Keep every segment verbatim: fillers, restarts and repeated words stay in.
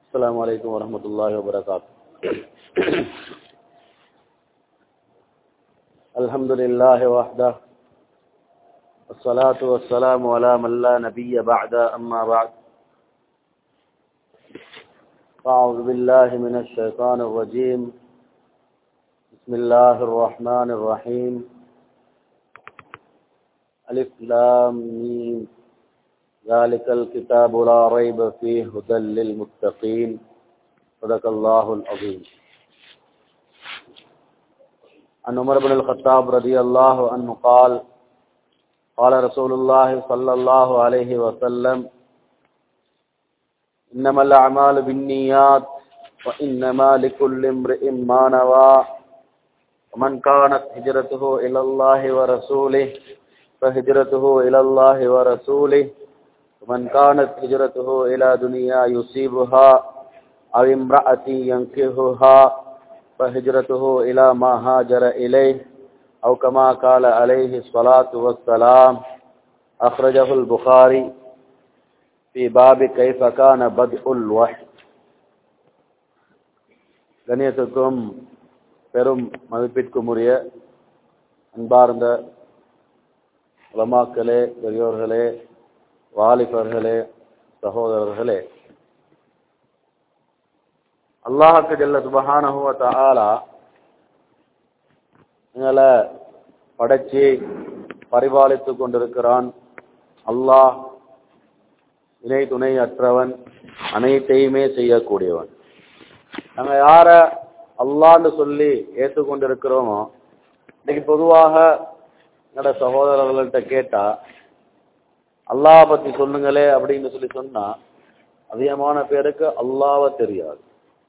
السلام عليكم ورحمة الله وبركاته. الحمد لله وحده والصلاة والسلام على من لا نبي بعد أما بعد أعوذ بالله من الشيطان الرجيم بسم الله الرحمن الرحيم ألف لام ميم ذلك الكتاب لا ريب فيه هدى للمتقين صدق الله العظيم. عن عمر بن الخطاب رضي الله عنه قال قال رسول الله صلى الله عليه وسلم إنما الأعمال بالنيات وإنما لكل امرئ ما نوى ومن كانت هجرته إلى الله ورسوله فهجرته إلى الله ورسوله ومن كانت هجرته إلى دنيا يصيبها أو امرأة ينكحها فهجرته إلى ما هاجر إليه أو كما قال عليه الصلاة والسلام. أخرجه البخاري في باب كيف كان بدء الوحي. கண்ணியத்துக்கும் பெரும் மதிப்பிற்கும் உரிய அன்பார்ந்த உலமாக்களே, பெரியோர்களே, வாலிபர்களே, சகோதரர்களே, அல்லாஹ்வுக்கு ஜல்ல சுப்ஹானஹு வ தஆலா எங்களை படைச்சி பரிபாலித்து கொண்டிருக்கிறான். அல்லாஹ் இணை துணை அற்றவன், அனைத்தையுமே செய்யக்கூடியவன். நாங்க யார அல்லாஹ்னு சொல்லி ஏற்றுக்கொண்டிருக்கிறோமோ, இன்னைக்கு பொதுவாக என்னோட சகோதரர்கள்ட்ட கேட்டா அல்லாஹ் பத்தி சொல்லுங்களே அப்படின்னு சொல்லி சொன்னா அதிகமான பேருக்கு அல்லாஹ்வை தெரியாது.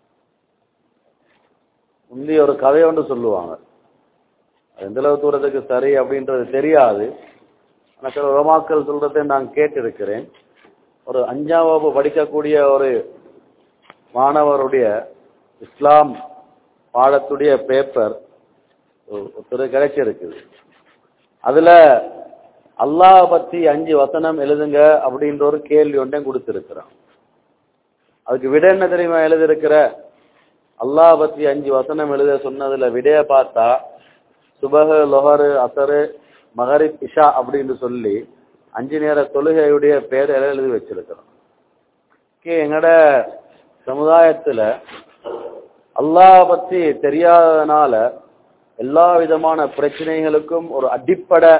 முந்தி ஒரு கதை ஒன்று சொல்லுவாங்க, எந்த அளவு தூரத்துக்கு சரி அப்படின்றது தெரியாது. ஆனால் சில உலமாக்கள் சொல்றதை நான் கேட்டிருக்கிறேன். ஒரு அஞ்சாம் வகுப்பு படிக்கக்கூடிய ஒரு மாணவருடைய இஸ்லாம் பாடத்துடைய பேப்பர் ஒருத்தர் கிடைச்சிருக்குது. அதுல அல்லாஹ் பத்தி அஞ்சு வசனம் எழுதுங்க அப்படின்ற ஒரு கேள்வி ஒன்றை கொடுத்திருக்கிறான். அதுக்கு விட என்ன தெரியுமா எழுதிருக்கிற? அல்லாஹ் பத்தி அஞ்சு வசனம் எழுத சொன்னதுல விடைய பார்த்தா சுபஹ், லொஹரு, அசரு, மகரிப், இஷா அப்படின்னு சொல்லி அஞ்சு நேர தொழுகையுடைய பேர் எழுதி வச்சிருக்கிறோம். எங்கட சமுதாயத்துல அல்லாஹ் பத்தி தெரியாதனால எல்லா விதமான பிரச்சனைகளுக்கும் ஒரு அடிப்படை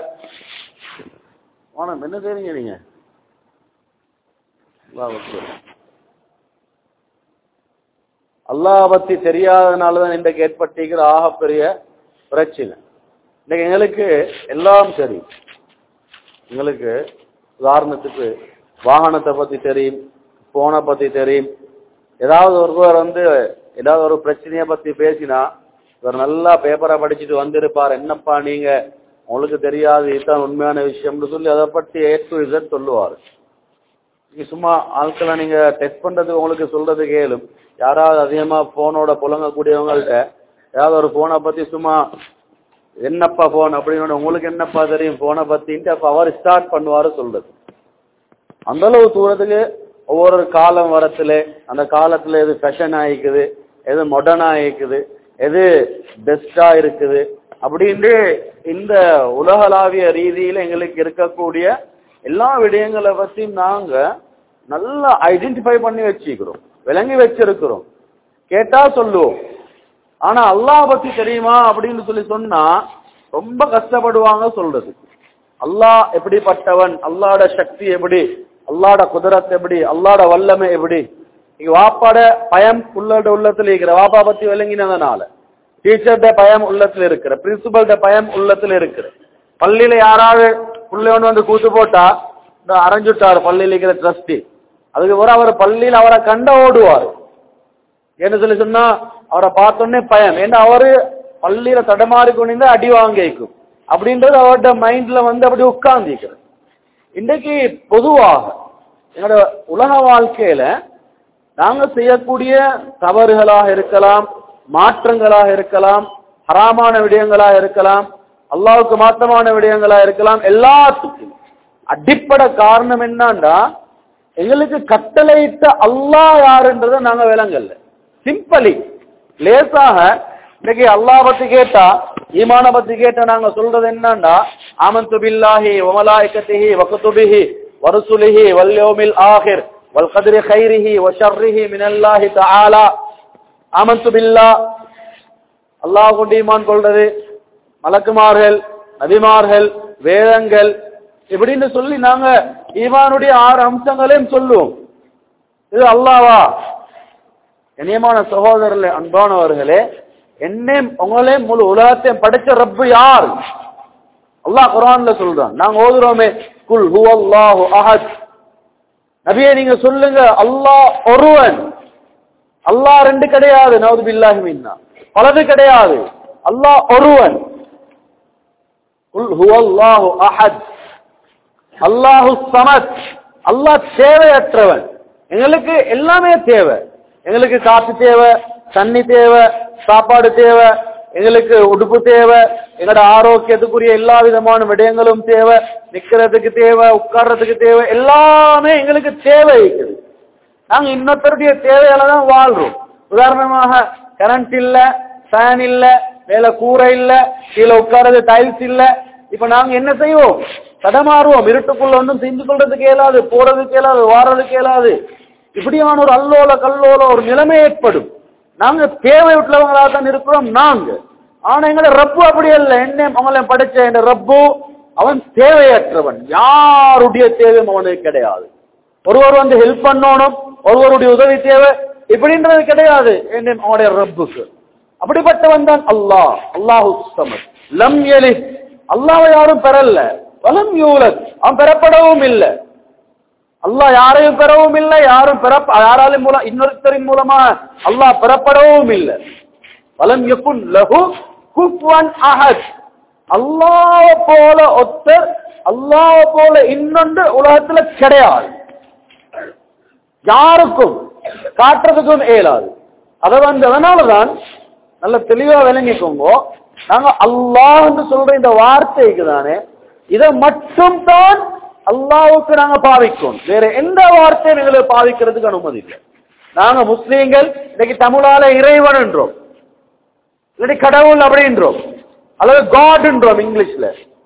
என்ன தெரியுங்க நீங்க அல்லாஹ் பத்தி தெரியாதனாலதான் இன்றைக்கு ஏற்பட்டிருக்கிற ஆகப்பெரிய பிரச்சனை. இன்னைக்கு எங்களுக்கு எல்லாம் சரி. எங்களுக்கு உதாரணத்துக்கு வாகனத்தை பத்தி தெரியும், போனை பத்தி தெரியும். ஏதாவது ஒருவர் வந்து ஏதாவது ஒரு பிரச்சனையை பத்தி பேசினா இவர் நல்லா பேப்பரை படிச்சுட்டு வந்திருப்பார், என்னப்பா நீங்க உங்களுக்கு தெரியாது, இதுதான் உண்மையான விஷயம்னு சொல்லி அதை பற்றி ஏ டு இசட் சொல்லுவார். நீங்க சும்மா ஆட்களை நீங்க டெஸ்ட் பண்றதுக்கு உங்களுக்கு சொல்றது கேளும். யாராவது அதிகமா போனோட புழங்கக்கூடியவங்கள்ட்ட ஏதாவது ஒரு போனை பத்தி சும்மா என்னப்பா போன் அப்படின்னு உங்களுக்கு என்னப்பா தெரியும் போனை பத்தின்ட்டு அப்ப அவர் ஸ்டார்ட் பண்ணுவாரு சொல்றது. அந்த அளவு தூரத்துக்கு ஒவ்வொரு காலம் வரத்துல அந்த காலத்துல எது ஃபேஷன் ஆயிக்குது, எது மாடர்ன் ஆயிக்குது, எது பெஸ்டா இருக்குது அப்படின்னு இந்த உலகளாவிய ரீதியில எங்களுக்கு இருக்கக்கூடிய எல்லா விடயங்களை பத்தி நாங்க நல்லா ஐடென்டிஃபை பண்ணி வச்சுக்கிறோம், விளங்கி வச்சிருக்கிறோம். கேட்டா சொல்லுவோம். ஆனா அல்லாஹ் பத்தி தெரியுமா அப்படின்னு சொல்லி சொன்னா ரொம்ப கஷ்டப்படுவாங்க சொல்றது. அல்லாஹ் எப்படிப்பட்டவன், அல்லாஹ்ட சக்தி எப்படி, அல்லாஹ்ட குதிரத் எப்படி, அல்லாஹ்ட வல்லமை எப்படி. இங்க வாப்பாட பயம் உள்ளட உள்ளத்துல இருக்கிற, வாப்பா பத்தி விளங்கினதுனால டீச்சர்ட பயம் உள்ளத்துல இருக்கிற, பிரின்சிபல்ட பயம் உள்ளத்துல இருக்கிற. பள்ளியில யாராவது பிள்ளைவன் வந்து கூத்து போட்டா இந்த அரைஞ்சுட்டாரு பள்ளியில இருக்கிற ட்ரஸ்டி, அதுக்கு பிறகு அவர் பள்ளியில் அவரை கண்ட ஓடுவார். என்ன சொல்லி சொன்னா அவரை பார்த்தோன்னே பயம். ஏன்னா அவரு பள்ளியில தடமாறி கொண்டு அடி வாங்கிக்கும் அப்படின்றது அவரோட மைண்ட்ல வந்து அப்படி உட்கார்ந்திருக்கிறது. இன்றைக்கு பொதுவாக எங்களோட உலக வாழ்க்கையில நாங்க செய்யக்கூடிய தவறுகளாக இருக்கலாம், மாற்றங்களாக இருக்கலாம், ஹராமான விடயங்களாக இருக்கலாம், அல்லாஹ்வுக்கு மாற்றமான விடயங்களா இருக்கலாம். எல்லாத்துக்கும் அடிப்படை காரணம் என்னன்னா எங்களுக்கு கட்டளையிட்ட அல்லாஹ் யாருன்றதை நாங்க விளங்கல்ல. சிம்பிளி லேசாக இன்னைக்கு அல்லாஹ் பத்தி கேட்டா, ஈமான பத்தி கேட்டா நாங்க சொல்றது என்னன்னா, ஆமன்து பில்லாஹி வ மலாயிகத்திஹி வ குதுபிஹி வ ருசுலிஹி வல் யௌமில் ஆகிர் வல் கத்ரி கைரிஹி வ ஷர்ரிஹி மினல்லாஹி தஆலா. ஆமன்து பில்லாஹ் அல்லாஹ் கொண்டு ஈமான் கொள்றது, மலக்குமார்கள், நபிமார்கள், வேதங்கள் இப்படின்னு சொல்லி நாங்க ஈமானுடைய ஆறு அம்சங்களையும் சொல்லுவோம். இது அல்லாஹ்வா? கண்ணியமான சகோதரர்களே, அன்பானவர்களே, என்னையும் உங்களையும் முழு உலகத்தையும் படைச்ச ரப்பு யார்? அல்லாஹ் குர்ஆன்ல சொல்றான். நாங்க ஓதுறோமே குல் ஹுவல்லாஹு அஹத். நபியே நீங்க சொல்லுங்க அல்லாஹ் ஒருவன். அல்லாஹ் ரெண்டு கிடையாது, நவுது பில்லாஹி மின்னா, பலது கிடையாது, அல்லாஹ் ஒருவன். குல் ஹுவல்லாஹு அஹத் அல்லாஹு ஸமத். அல்லாஹ் தேவையற்றவன். எங்களுக்கு எல்லாமே தேவை. எங்களுக்கு காசு தேவை, தண்ணி தேவை, சாப்பாடு தேவை, எங்களுக்கு உடுப்பு தேவை, எங்களோட ஆரோக்கியத்துக்குரிய எல்லா விதமான விடயங்களும் தேவை, நிக்கிறதுக்கு தேவை, உட்கார்றதுக்கு தேவை, எல்லாமே எங்களுக்கு தேவை இருக்குது. நாங்க இன்னொருத்தருடைய தேவையால தான் வாழ்றோம். உதாரணமாக கரண்ட் இல்ல, ஃபேன் இல்ல, மேல கூரை இல்ல, கீழே உட்கார்றது டைல்ஸ் இல்ல. இப்ப நாங்க என்ன செய்வோம்? தடமாறுவோம். இருட்டுக்குள்ள ஒன்றும் செஞ்சு கொள்றதுக்கு இயலாது, போறதுக்கு இயலாது, வாரதுக்கு இயலாது. இப்படியான ஒரு அல்லோல கல்லோல ஒரு நிலைமை ஏற்படும். நாங்க தேவை உள்ளவங்களா தான் இருக்கிறோம் நாங்க. ஆனா எங்களை ரப்பு அப்படி அல்ல. என்ன அவங்களை படைச்ச என்ற ரப்பு அவன் தேவையற்றவன். யாருடைய தேவையும் அவனுக்கு கிடையாது. ஒருவர் வந்து ஹெல்ப் பண்ணணும், ஒருவருடைய உதவி தேவை இப்படின்றது கிடையாது என்ன அவனுடைய ரப்புக்கு. அப்படிப்பட்டவன் தான் அல்லாஹ். அல்லாஹு ஸமத் லம் யலித். அல்லாஹ்வை யாரும் பெறல. வலம் யூலத், அவன் பெறப்படவும் இல்லை. அல்லாஹ் யாரையும் பெறவும் இல்லை, யாரும் பெற யாராலும் மூலம் இன்னொருத்தரின் மூலமா அல்லாஹ் பெறப்படவும் இல்லை. வலம் யகுன் லஹு குஃபுவன் அஹத். அல்லாஹ் போல ஒத்தர், அல்லாஹ் போல இன்னொன்று உலகத்துல கிடையாது. யாருக்கும் காட்டுறதுக்கும் இயலாது. அதை வந்து அதனாலதான் நல்ல தெளிவா விளங்கிக்கோங்க. நாங்க அல்லாஹ் என்று சொல்ற இந்த வார்த்தைக்கு தானே இதை மட்டும் தான் அல்லாஹ்வுக்கு நாங்க பாவிக்கோம். வேற எந்த வார்த்தையும் எங்களுக்கு பாவிக்கிறதுக்கு அனுமதி இல்லை. நாங்க முஸ்லீம்கள் இன்னைக்கு தமிழால இறைவன் என்றோம், இல்லாட்டி கடவுள் அப்படின்றோம், அல்லது காட் என்றோம் இங்கிலீஷ்ல,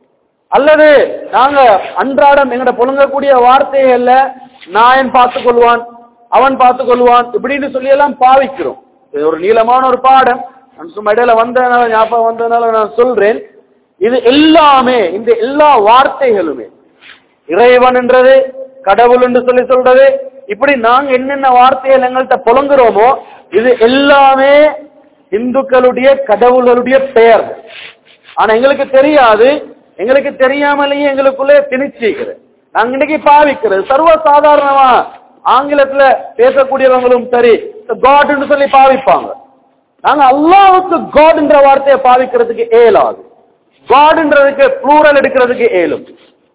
அல்லது நாங்க அன்றாடம் எங்கட புழங்கக்கூடிய வார்த்தைகள்ல நாயன் பார்த்துக் கொள்வான், அவன் பார்த்துக் கொள்வான் இப்படின்னு சொல்லி எல்லாம் பாவிக்கிறோம். இது ஒரு நீளமான ஒரு பாடம். நான் சும்மா இடையில வந்ததுனால ஞாபகம் வந்ததுனால நான் சொல்றேன். இது எல்லாமே இந்த எல்லா வார்த்தைகளுமே இறைவன் என்றது, கடவுள் என்று சொல்லி சொல்றது, இப்படி நாங்க என்னென்ன வார்த்தைகள் எங்கள்கிட்ட புலங்குறோமோ இது எல்லாமே இந்துக்களுடைய கடவுள்களுடைய பெயர். ஆனா எங்களுக்கு தெரியாது. எங்களுக்கு தெரியாமலேயே எங்களுக்குள்ளே திணிச்சிக்கிறது. நாங்க இன்னைக்கு பாவிக்கிறது சர்வ சாதாரணமா. ஆங்கிலத்துல பேசக்கூடியவங்களும் சரி காட் என்று சொல்லி பாவிப்பாங்க. நாங்க அல்லாஹ்வுக்கு காட் என்ற வார்த்தையை பாவிக்கிறதுக்கு இயலாது. காட்ன்றதுக்கு ப்ளூரல் எடுக்கிறதுக்கு இயலும்,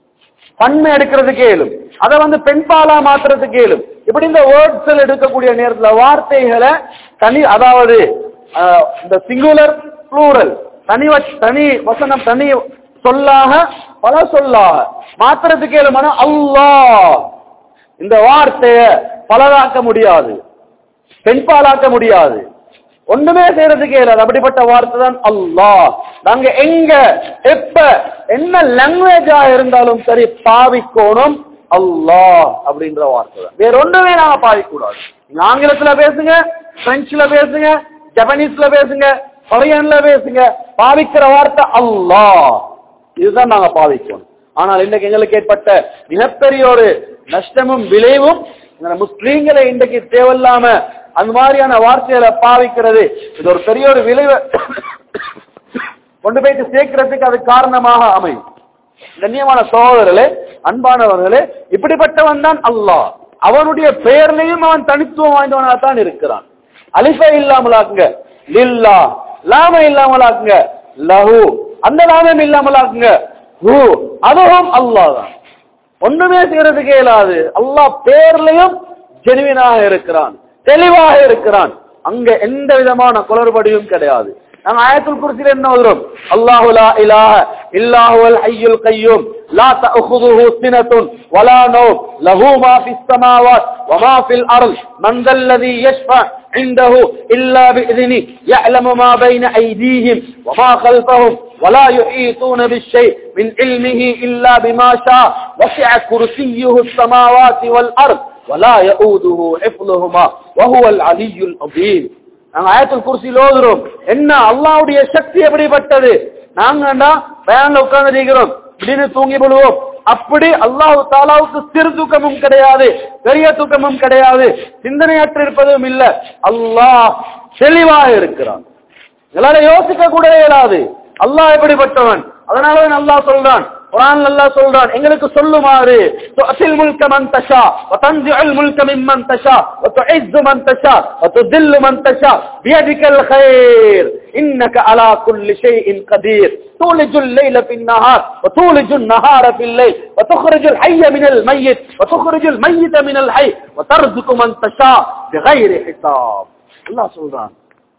பன்மை எடுக்கிறதுக்கு இயலும், அதை வந்து பெண்பாலா மாத்துறதுக்கு இயலும். இப்படி இந்த வேர்ட்ஸ் எடுக்கக்கூடிய நேரத்தில் வார்த்தைகளை தனி, அதாவது இந்த சிங்குலர் ப்ளூரல் தனி தனி வசனம் தனி சொல்லாக பல சொல்லாக மாத்துறதுக்கு இயலுமான அல்லாஹ் இந்த வார்த்தையை பலதாக்க முடியாது, பெண்பாலாக்க முடியாது, ஒண்ணுமே செய்யறதுக்கு இயலாது. அப்படிப்பட்ட வார்த்தை தான் அல்லாஹ். நாங்க எங்க எப்ப என்ன லாங்குவேஜா இருந்தாலும் சரி பாவிக்கணும் அல்லாஹ் அப்படின்ற வார்த்தை தான். வேற ஒன்றுமே நாங்க பாவிக்கூடாது. நீங்க ஆங்கிலத்துல பேசுங்க, பிரெஞ்சுல பேசுங்க, ஜப்பானீஸ்ல பேசுங்க, கொரியன்ல பேசுங்க, பாவிக்கிற வார்த்தை அல்லாஹ். இதுதான் நாங்க பாவிக்கணும். ஆனால் இன்றைக்கு எங்களுக்கு ஏற்பட்ட மிகப்பெரிய ஒரு நஷ்டமும் விளைவும் முஸ்லீம்களை இன்றைக்கு தேவையில்லாம அந்த மாதிரியான வார்த்தைகளை பாவிக்கிறது. இது ஒரு பெரிய ஒரு விளைவை கொண்டு போயிட்டு சேர்க்கிறதுக்கு அது காரணமாக அமையும். கண்ணியமான சகோதரர்களே, அன்பானவர்களே, இப்படிப்பட்டவன் தான் அல்லாஹ். அவனுடைய பெயர்லையும் அவன் தனித்துவம் வாய்ந்தவனாக தான் இருக்கிறான். அலிஃபை இல்லாமலாக்குங்க, லில்லா, லாம இல்லாமலாக்குங்க, லஹு, அந்த லாமம் இல்லாமலாக்குங்க, ஹூ, அதுவும் அல்லாஹ் தான். ஒண்ணுமே செய்யறதுக்கு இயலாது. அல்லாஹ் பேர்லையும் ஜெனுவினாக இருக்கிறான், தெளிவாக இருக்கிறான். அங்க எந்த விதமான குளறுபடியும் கிடையாது. நாங்க ஆயத்துல் குர்சில என்ன ஓதுறோம்? அல்லாஹு லா இலாஹ இல்லா ஹுவல் ஹய்யுல் கய்யூம் லா தஅഖுதுஹு சினத்துன் வலா நௌம் லஹு மா ஃபிஸ் ஸமாவாத் வ மா ஃபில் அர்த் மன் தல்லதி யஷ்ஃபா عنده إلا بإذنه يعلم ما بين أيديهم وما خلفهم ولا يحيطون بالشيء من علمه إلا بما شاء وسع كرسيه السماوات والأرض ولا يؤوده حفظهما وهو العلي العظيم. நாங்க ஆயத்துல் குர்சில ஓதுறோம். என்ன அல்லாஹ்வுடைய சக்தி எப்படிப்பட்டது? நாங்கடா பயான்ல உட்கார்ந்து இருக்கிறோம், இப்படின்னு தூங்கி விடுவோம். அப்படி அல்லாஹ் தஆலாவுக்கு சிறு தூக்கமும் கிடையாது, பெரிய தூக்கமும் கிடையாது, சிந்தனையற்று இருப்பதும் இல்ல. அல்லாஹ் தெளிவாக இருக்கிறான். எங்களால யோசிக்க கூட இயலாது அல்லாஹ் எப்படிப்பட்டவன். அதனாலதான் அல்லாஹ் சொல்றான், குர்ஆன்ல அல்லாஹ் சொல்றான், எங்களுக்கு சொல்லுமாறு துஅத்தில் முல்க மன் தஷா வ தன்ஸிஉல் முல்க மிம்மன் தஷா வ துஇஸ்ஸு மன் தஷா வ துதில்லு மன் தஷா பியதிகல் கைர் இன்னக அலா குல்லி ஷைஇன் கதீர் தூலிஜுல் லைல ஃபின் நஹார் வ தூலிஜுன் நஹார ஃபில் லைல் வ துக்ரிஜுல் ஹய்ய மினல் மய்யித் வ துக்ரிஜுல் மய்யித மினல் ஹய் வ தர்ஸுகு மன் தஷா பிகைரி ஹிசாப். அல்லாஹ் சொல்றான்,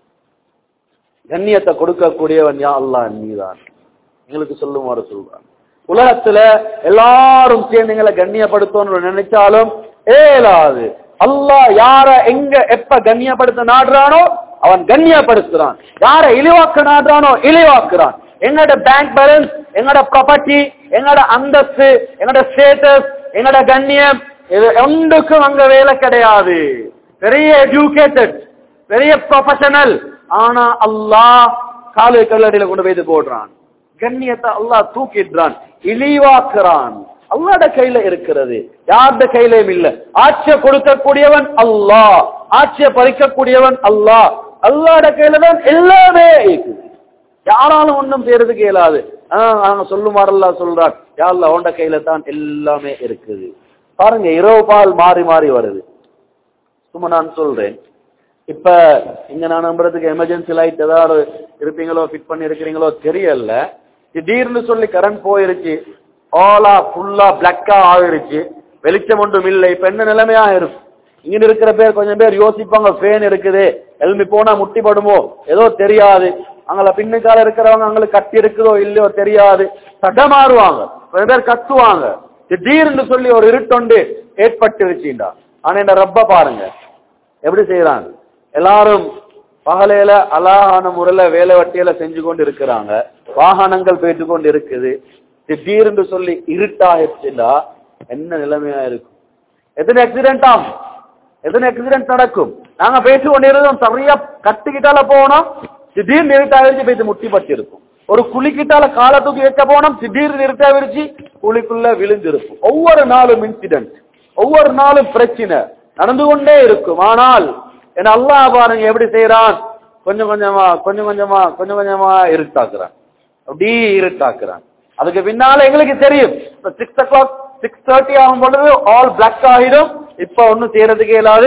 கண்ணியத்தை கொடுக்க கூடியவன் யா அல்லாஹ் நீதான். எங்களுக்கு சொல்லுமாறு சொல்றான். உலகத்துல எல்லாரும் சேர்ந்து எங்களை கண்ணியப்படுத்தணும்னு நினைச்சாலும் ஏலாது. அல்லாஹ் யார எங்க எப்ப கண்ணியப்படுத்த நாடுறானோ அவன் கண்ணியப்படுத்துறான், யார இழிவாக்க நாடுறானோ இழிவாக்குறான். எங்கட பேங்க் பேலன்ஸ், எங்கட ப்ராப்பர்ட்டி, எங்கட அந்தஸ்து, எங்கட ஸ்டேட்டஸ், எங்கட கண்ணியம் இது ஒன்றுக்கும் அங்க வேலை கிடையாது. பெரிய எஜுகேட்டட், பெரிய ப்ரொஃபஷனல், ஆனா அல்லாஹ் காலு கல்லடியில கொண்டு போய் போடுறான். கண்ணியத்தை அல்லாஹ் தூக்கிடுறான், இழிவாக்குறான். அல்லாஹ்ட கையில இருக்கிறது, யார்ட கையிலும் இல்ல. ஆட்சியை கொடுக்கக்கூடியவன் அல்லாஹ், ஆட்சியை பறிக்கக்கூடியவன் அல்லாஹ். அல்லாஹ்ட கையில தான் எல்லாமே இருக்குது, யாராலும் ஒன்றும் செய்யறதுக்கு இயலாது. ஆஹ் சொல்லுமாறு அல்லாஹ் சொல்றான், யா அல்லாஹ் உன்ட கையில தான் எல்லாமே இருக்குது. பாருங்க, இரவு பால் மாறி மாறி வருது. சும்மா நான் சொல்றேன், இப்ப இங்க நான் நம்புறதுக்கு எமர்ஜென்சி லைட் ஏதாவது இருப்பீங்களோ, ஃபிட் பண்ணி இருக்கிறீங்களோ தெரியல. திடீர்னு சொல்லி கரண்ட் போயிருச்சு, ஆலா ஃபுல்லா பிளாக்கா ஆகிருச்சு, வெளிச்சம் ஒன்றும் இல்லை. இப்ப என்ன நிலைமையா இருக்கும்? இங்க இருக்கிற பேர் கொஞ்சம் பேர் யோசிப்பாங்க, ஃபேன் இருக்குது, எல்மி போனா முட்டி படுமோ ஏதோ தெரியாது. அங்கள பின்னுக்கால இருக்கிறவங்க அங்களுக்கு கட்டி இருக்குதோ இல்லையோ தெரியாது, தடமாறுவாங்க, கொஞ்சம் பேர் கத்துவாங்க. திடீர்னு சொல்லி ஒரு இருட்டொண்டு ஏற்பட்டுருச்சுண்டா. ஆனா இந்த ரப்ப பாருங்க எப்படி செய்யறாங்க. எல்லாரும் பகலையில அழகான முறையில வேலை வட்டியில செஞ்சு கொண்டு இருக்கிறாங்க, வாகனங்கள் போயிட்டு கொண்டு இருக்குது. திடீர்னு சொல்லி இருட்டாயிருச்சுடா என்ன நிலைமையா இருக்கும்? எத்தனை ஆக்சிடென்ட் ஆகும், எத்தனை ஆக்சிடென்ட் நடக்கும். நாங்க பேசி கொண்டிருந்தோம், சரியா கட்டுக்கிட்டால போனோம், திடீர்னு இருட்டாயிருச்சு, போயிட்டு முட்டி பட்டி இருக்கும். ஒரு குழிக்கிட்டால காலை தூக்கி வைக்க போனோம், திடீர்னு இருட்டாயிருச்சு, குழிக்குள்ள விழுந்திருக்கும். ஒவ்வொரு நாளும் இன்சிடென்ட், ஒவ்வொரு நாளும் பிரச்சனை நடந்து கொண்டே இருக்கும். ஆனால் என்ன அல்லாஹ் பாருங்க எப்படி செய்யறான், கொஞ்சம் கொஞ்சமா கொஞ்சம் கொஞ்சமா கொஞ்சம் கொஞ்சமா இருட்டாக்குறான், அப்படி இருட்டாக்குறான். அதுக்கு பின்னால எங்களுக்கு தெரியும், six o'clock six thirty ஆகும் பொழுது ஆல் பிளாக் ஆகிடும். இப்ப ஒன்னும் செய்யறதுக்கு இயலாது.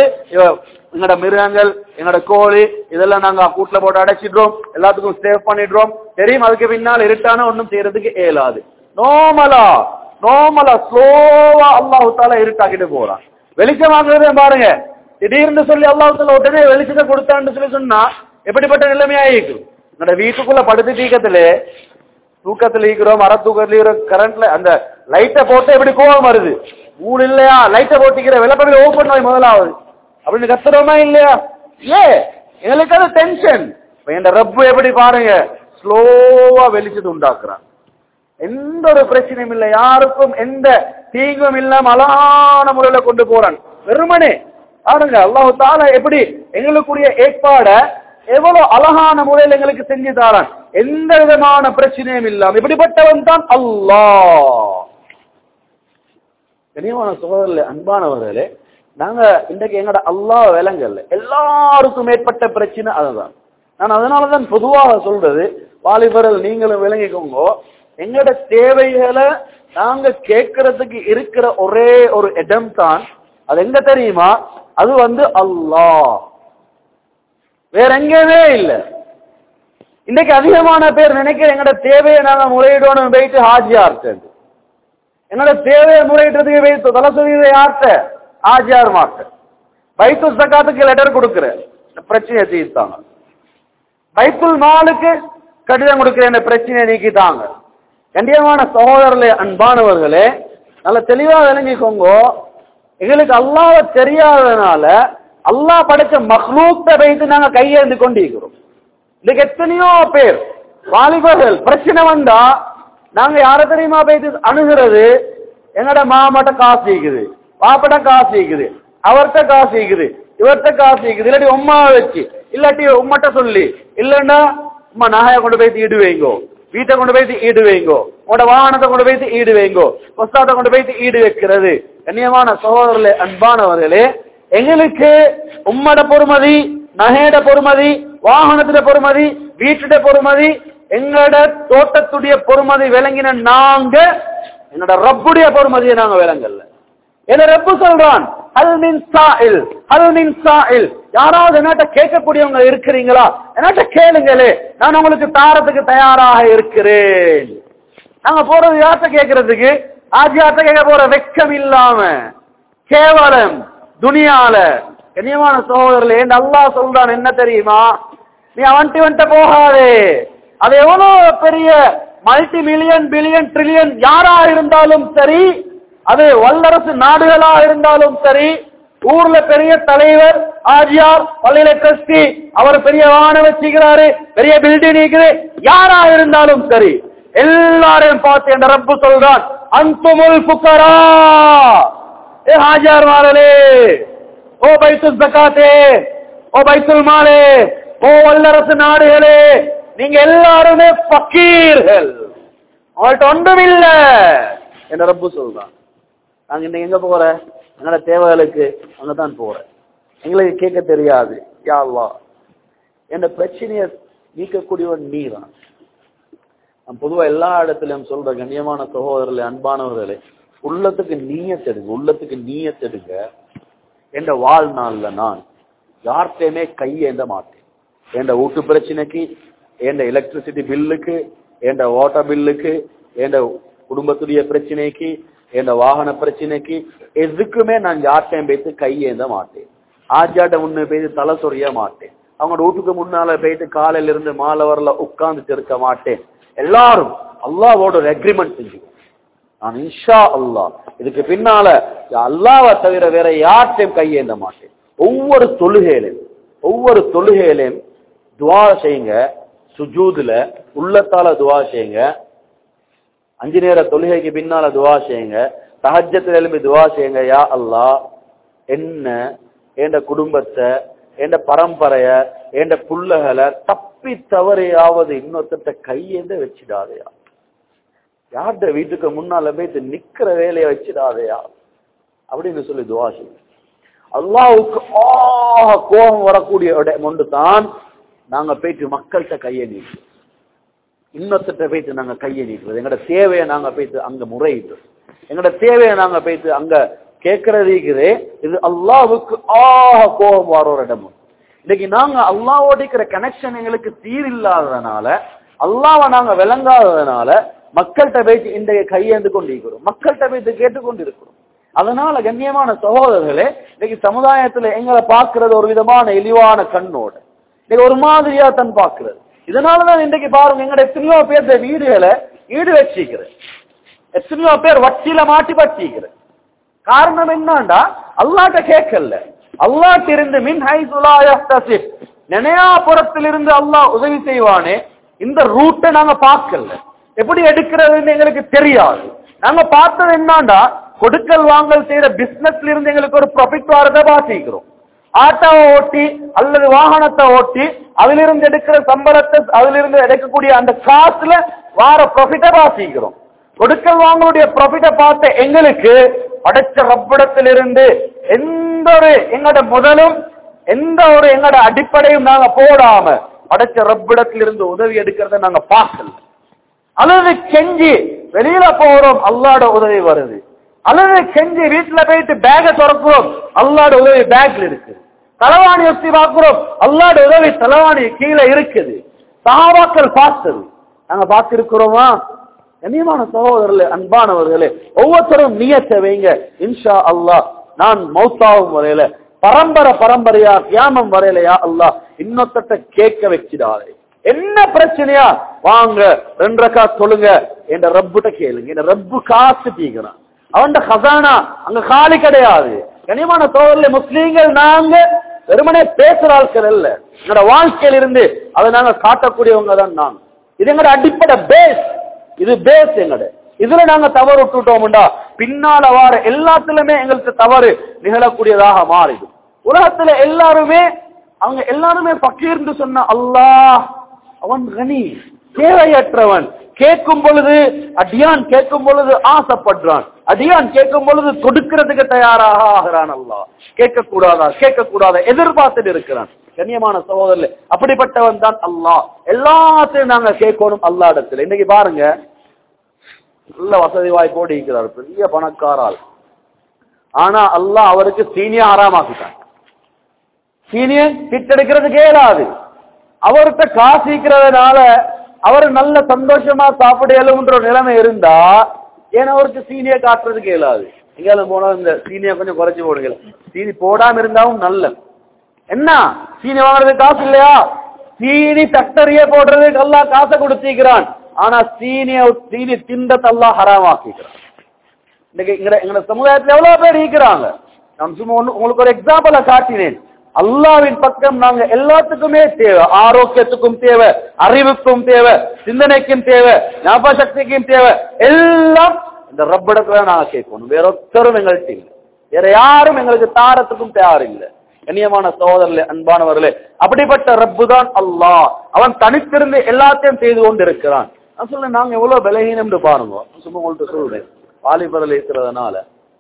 எங்கட மிருகங்கள், எங்கட கோழி இதெல்லாம் நாங்க கூட்டுல போட்டு அடைச்சிடுறோம், எல்லாத்துக்கும் சேவ் பண்ணிடுறோம், தெரியும். அதுக்கு பின்னால் இருட்டான ஒன்னும் செய்யறதுக்கு இயலாது. நோமலா நோமலா ஸ்லோவா அல்லாஹ் தாலா இருட்டாக்கிட்டு போறான். வெளிச்சமாக்குறதே பாருங்க, திடீர்னு சொல்லி அல்லாஹ் தாலா உடனே வெளிச்சத்தை கொடுத்தான்னு சொல்லி சொன்னா எப்படிப்பட்ட நிலைமையாயிருக்கு. என்னோட வீட்டுக்குள்ள படுத்து தீக்கத்துல தூக்கத்துல இருக்கிறோம், மர தூக்கத்துல இருக்கிற கரண்ட்ல அந்த லைட்டை போட்டு எப்படி கோவம் வருது. மூணு இல்லையா லைட்டை போட்டிக்கிற விளப்படி ஓபன் ஆகி முதலாவது அப்படின்னு கத்துறோமா இல்லையா? ஏ எங்களுக்கு அது டென்ஷன். என் ரப்பு எப்படி பாருங்க ஸ்லோவா வெளிச்சத்தை உண்டாக்குறான். எந்த ஒரு பிரச்சனையும் இல்லை, யாருக்கும் எந்த தீங்கும் இல்லாம அழகான முறையில கொண்டு போறான். வெறுமனே பாருங்க அல்லாஹ் தஆலா எப்படி எங்களுக்குரிய ஏற்பாட எவ்வளவு அழகான முறையில் எங்களுக்கு செஞ்சு தாரான், எந்த விதமான பிரச்சனையும் இல்லாம. இப்படிப்பட்டவன் தான் அல்லாஹ். கனியமான சகோதரர்களே, அன்பானவர்களே, நாங்க இன்றைக்கு எங்கட அல்லாஹ் விளங்கல்ல, எல்லாருக்கும் ஏற்பட்ட பிரச்சனை அதுதான். நான் அதனாலதான் பொதுவாக சொல்றது, வாலிபர்கள் நீங்களும் விளங்கிக்கோங்க, எங்கட தேவைகளை நாங்க கேட்கறதுக்கு இருக்கிற ஒரே ஒரு இடம் தான், அது எங்க தெரியுமா? அது வந்து அல்லாஹ், வேற எங்கேயுமே இல்லை. இன்னைக்கு அதிகமான பேர் நினைக்கிற எங்கட தேவையை நாங்க முறையிடணும் போயிட்டு ஹாஜியார்ட்ட, எங்கட தேவையை முறையிட்டதுக்கு போயிட்டு தலசதியை யார்ட்ட? ஹாஜியார் மாட்ட. பைத்து சக்காத்துக்கு லெட்டர் கொடுக்குற பிரச்சனையை தீர்த்தாங்க. பைத்துல் மாலுக்கு கடிதம் கொடுக்கிற பிரச்சனையை நீக்கிட்டாங்க. கண்டியமான சகோதரர்களே, அன்பானவர்களே, நல்ல தெளிவா விளங்கிக்கோங்க. எங்களுக்கு அல்லாஹ்வை தெரியாததுனால அல்லாஹ் படைச்ச மக்லூக்த வைத்து நாங்க கையேந்து கொண்டிருக்கிறோம். இன்னைக்கு எத்தனையோ பேர் வாலிபர்கள் பிரச்சனை வந்தா நாங்க யார தெரியுமா போயிட்டு அணுகிறது? எங்கட மாமாட்ட காசு இருக்குது, பாப்பட காசு இருக்குது, அவர்கிட்ட காசு இருக்குது, இவர்கிட்ட காசு இருக்குது, இல்லாட்டி உம்மாவை வச்சு, இல்லாட்டி உம்மட்ட சொல்லி, இல்லன்னா உம்மா நகையை கொண்டு போய் ஈடு வைங்கோ, வீட்டை கொண்டு போய் ஈடு வைங்கோ, உங்களோட வாகனத்தை கொண்டு போய் ஈடு வைங்கோ, புஸ்தகத்தை கொண்டு போய் ஈடு வைக்கிறது. கண்ணியமான சகோதரர்களே, அன்பானவர்களே, எங்களுக்கு உம்மட பொறுமதி, நகையிட பொறுமதி, வாகனத்திட பொறுமதி, வீட்டுட பொறுமதி, எங்களோட தோட்டத்துடைய பொறுமதி விளங்கின நாங்க என்னோட ரப்புடைய பொறுமதியை நாங்க விளங்கல்ல. என்ன ரப்பு சொல்றான்? ஹல் மின் சாயில், ஹல் மின் சாயில். யாராவது என்னட்ட கேட்கக்கூடியவங்க இருக்கிறீங்களா? என்னட்ட கேளுங்களே, நான் உங்களுக்கு தாரத்துக்கு தயாராக இருக்கிறேன். நாங்க போறது யார்கிட்ட கேட்கறதுக்கு? ஆஜியார்ட்ட கேட்க போற வெக்கம் இல்லாம கேவலம் துனியால. கண்ணியமான சகோதரர்களே, அல்லாஹ் சொல்றான் என்ன தெரியுமா? நீ அவன்ட்டி வந்துட்ட போகாதே. அது எவ்வளவு பெரிய மல்டி மில்லியன் பில்லியன் ட்ரில்லியன் யாரா இருந்தாலும் சரி, அது வல்லரசு நாடுகளா இருந்தாலும் சரி, ஊர்ல பெரிய தலைவர், ஆஜியார், பள்ளியில ட்ரஸ்டி, அவர் பெரிய வாகனம் வச்சுக்கிறாரு, பெரிய பில்டிங் இருக்குது, யாரா இருந்தாலும் சரி, எல்லாரையும் பார்த்து என்ற ரப்பு சொல்றான், அன்துமுல் ஃபுகரா, ஏ ஹாஜியார் மாரலே, ஓ பைத்துல் ஜகாத்தே, ஓ பைத்துல் மாலே, ஓ வல்லரசு நாடுகளே, நீங்க எல்லாருமே ஃபக்கீர்கள், அவங்கள்ட்ட ஒன்றும் இல்ல என்ற ரப்பு சொல்றான். நாங்க இன்னைக்கு எங்க போற? எங்களோட தேவைகளுக்கு அங்கதான் போறேன். எங்களுக்கு கேட்க தெரியாது. யா அல்லாஹ், என்ற பிரச்சனையை நீக்கக்கூடியவன் நீதான். நான் பொதுவா எல்லா இடத்திலும் சொல்ற கண்ணியமான சகோதரர்களே, அன்பானவர்களே, உள்ளத்துக்கு நீயத்தெடுங்க, உள்ளத்துக்கு நீயத்தெடுங்க. என்ற வாழ்நாள்ல நான் யார்கிட்டயுமே கையேந்த மாட்டேன். என்ற வீட்டு பிரச்சனைக்கு, என்ற எலக்ட்ரிசிட்டி பில்லுக்கு, என்ற வாட்டர் பில்லுக்கு, என்ற குடும்பத்துடைய பிரச்சனைக்கு, என்ற வாகன பிரச்சனைக்கு, எதுக்குமே நான் யார்கிட்டையும் போயிட்டு கையேந்த மாட்டேன். ஆஜாட்ட முன்ன போயிட்டு தலை சொரிய மாட்டேன். அவங்களோட வீட்டுக்கு முன்னால போயிட்டு காலையில இருந்து மாலை வரல உட்கார்ந்துட்டு இருக்க மாட்டேன். எல்லாரும் அல்லாஹ்வோட ஒரு அக்ரிமெண்ட் செஞ்சுக்கோ. நான் இன்ஷா அல்லாஹ் இதுக்கு பின்னால அல்லாஹ்வை தவிர வேற யார்கிட்டையும் கையேந்த மாட்டேன். ஒவ்வொரு தொழுகையிலும் ஒவ்வொரு தொழுகையிலும் துவா செய்யுங்க. சுஜூதுல உள்ளத்தால துவா செய்யுங்க. அஞ்சு நேர தொழுகைக்கு பின்னால துவா செய்யுங்க. தஹஜ்ஜத்துல எழும்பி துவா செய்யுங்க. யா அல்லாஹ், என்ன என்ற குடும்பத்தை, என்ற பரம்பரைய, என்ற புள்ளகளை தப்பி தவறையாவது இன்னொருத்த கையேந்த வச்சிடாதையா. யார்கிட்ட வீட்டுக்கு முன்னால போயிட்டு நிக்கிற வேலையை வச்சிடாதையா அப்படின்னு சொல்லி துவா செய்யுங்க. அல்லாஹ்வுக்கு ஆக கோபம் வரக்கூடிய ஒன்று தான் நாங்க போயிட்டு மக்கள்கிட்ட கையை நீட்டு, இன்னொருத்த போயிட்டு நாங்க கையை நீட்டுறது. எங்களோட தேவையை நாங்க போயிட்டு அங்க முறையிட்டு, எங்களோட தேவையை நாங்க போயிட்டு அங்க கேட்கறதுக்குதே, இது அல்லாஹ்வுக்கு ஆக கோபம் வர ஒரு இடம். இன்னைக்கு நாங்க அல்லாஹ்வோட இருக்கிற கனெக்ஷன் எங்களுக்கு சீர் இல்லாததுனால, அல்லாஹ்வை நாங்க விளங்காததுனால மக்கள்கிட்ட போயிட்டு இன்றைய கையேந்து கொண்டிருக்கிறோம், மக்கள்கிட்ட போயிட்டு கேட்டுக்கொண்டிருக்கிறோம். அதனால கண்ணியமான சகோதரர்களே, இன்னைக்கு சமுதாயத்துல எங்களை பார்க்கிறது ஒரு விதமான இழிவான கண்ணோட, இன்னைக்கு ஒரு மாதிரியா தன் பார்க்கிறது. இதனாலதான் இன்றைக்கு பாருங்க, எங்கட எத்தனையோ பேர் வீடுகளை ஈடு வச்சிக்கிறது, எத்தனையோ பேர் வட்டியில மாட்டி பட்டிக்கிற. காரணம் என்னண்டா, அல்லாஹ்ட்ட கேட்கல. அல்லாஹ்ட்ட இருந்து மின் ஹைஸு லா யஹ்தஸிப், நினையாபுரத்திலிருந்து அல்லாஹ் உதவி செய்வானே, இந்த ரூட்டை நாங்க பார்க்கல. எப்படி எடுக்கிறதுன்னு எங்களுக்கு தெரியாது. நாங்க பார்த்தது என்னண்டா, கொடுக்கல் வாங்கல் செய்யற பிசினஸ்ல இருந்து எங்களுக்கு ஒரு ப்ராஃபிட் வரதை பாசிக்கிறோம். ஆட்டோவை ஓட்டி அல்லது வாகனத்தை ஓட்டி அதிலிருந்து எடுக்கிற சம்பளத்தை, அதிலிருந்து எடுக்கக்கூடிய அந்த காசுல வார ப்ராஃபிட்டை பாசிக்கிறோம். கொடுக்கல் வாங்களுடைய ப்ராஃபிட்டை பார்த்த எங்களுக்கு படைச்ச ரப்பிடத்திலிருந்து எந்த ஒரு எங்களோட முதலும் எந்த ஒரு எங்களோட அடிப்படையும் நாங்க போடாம படைச்ச ரப்பிடத்திலிருந்து உதவி எடுக்கிறத நாங்க பார்க்கல. அல்லது கெஞ்சி வெளியில போறோம், அல்லாஹ்வோட உதவி வருது. அல்லது கெஞ்சி வீட்டுல போயிட்டு பேக திறக்கிறோம், அல்லாஹ்வோட உதவி பேக்ல இருக்கு. தலவாணி வச்சு பார்க்கிறோம், அல்லாஹ்வோட உதவி தலவாணி கீழே இருக்குது. சஹாபாக்கள் பார்த்தது நாங்க பார்த்திருக்கிறோமா? கண்ணியமான சகோதரர்களே, அன்பானவர்களே, ஒவ்வொருத்தரும் நியத்தை வைங்க. இன்ஷா அல்லாஹ் நான் மௌத்தாவும் வரையில, பரம்பரை பரம்பரையா கியாமம் வரையிலையா அல்லாஹ் இன்னொத்த கேட்க வச்சிடாதே, என்ன பிரச்சனையா வாங்க ரெண்டு ரக்காத் தொழுங்க என்ற ரப்புட்ட கேளுங்க. இந்த ரப்பு காசு தீக்கிறான், அவன் ஹசானா அங்க காலி கிடையாது. கனிமான சோதரிலே முஸ்லீம்கள் நாங்க வெறுமனே பேசுற ஆட்கள் அல்ல, எங்களோட வாழ்க்கையில இருந்து அதை நாங்க காட்டக்கூடியவங்க தான் நாங்க. இது எங்களோட அடிப்படை பேஸ், இது பேஸ் எங்கட. இதுல நாங்க தவறு விட்டுட்டோம்டா பின்னால வார எல்லாத்துலயுமே எங்களுக்கு தவறு நிகழக்கூடியதாக மாறிடும். உலகத்துல எல்லாருமே அவங்க எல்லாருமே பக்கீர்னு சொன்ன அல்லாஹ் அவன் கனி, தேவையற்றவன். கேட்கும் பொழுது அடியான் கேட்கும் பொழுது ஆசைப்படுறான், அடியான் கேட்கும் பொழுது கொடுக்கிறதுக்கு தயாராக ஆகிறான். அல்லாஹ் கேட்க கூடாதா கேட்க கூடாதா எதிர்பார்த்துட்டு இருக்கிறான். கண்ணியமான சகோதரர்களே, அப்படிப்பட்டவன் தான் அல்லாஹ். எல்லாத்தையும் நாங்க கேட்கணும் அல்லா இடத்துல. இன்னைக்கு பாருங்க, நல்ல வசதி வாய்ப்போடு இருக்கிறார், பெரிய பணக்காரால். ஆனா அல்லாஹ் அவருக்கு சீனியா ஆறாமாக்கிட்டான். சீனியன் திட்டெடுக்கிறதுக்கு ஏறாது. அவர்கிட்ட காசிக்கிறதுனால அவர் நல்ல சந்தோஷமா சாப்பிடலும்ன்ற நிலைமை இருந்தா ஏன்னா அவருக்கு சீனியை காட்டுறதுக்கு இயலாது. எங்கேயாலும் போனா இந்த சீனியை கொஞ்சம் குறைச்சி போடுங்க, சீனி போடாம இருந்தாலும் நல்ல. என்ன சீனி வாங்குறதுக்கு காசு இல்லையா? சீனி ஃபேக்டரியே போடுறதுக்கு அல்லாஹ் காசை கொடுத்திருக்கிறான். ஆனா சீனிய சீனி திண்டத்தை அல்லாஹ் ஹராமாக்கிக்கிறான். இன்னைக்கு எங்க சமுதாயத்துல எவ்வளவு பேர் இருக்கிறாங்க. நான் சும்மா உங்களுக்கு ஒரு எக்ஸாம்பிள காட்டினேன். அல்லாவின் பக்கம் நாங்க எல்லாத்துக்குமே தேவை, ஆரோக்கியத்துக்கும் தேவை, அறிவுக்கும் தேவை, சிந்தனைக்கும் தேவை, ஞாபக சக்திக்கும் தேவை. எல்லாம் இந்த ரப்பிடத்துல நாங்க கேட்கணும். வேற ஒருத்தரும் எங்கள்கிட்ட இல்லை, வேற யாரும் எங்களுக்கு தாரத்துக்கும் தயார் இல்லை. கண்ணியமான சகோதரர்களே, அன்பானவர்களே, அப்படிப்பட்ட ரப்பு தான் அல்லாஹ். அவன் தனித்திருந்து எல்லாத்தையும் செய்து கொண்டு இருக்கிறான். நான் சொல்ல நாங்க எவ்வளவு பலகீனம் பாருங்க. சும்மா உங்கள்கிட்ட சொல்றேன், வாலிபரில் இருக்கிறதுனால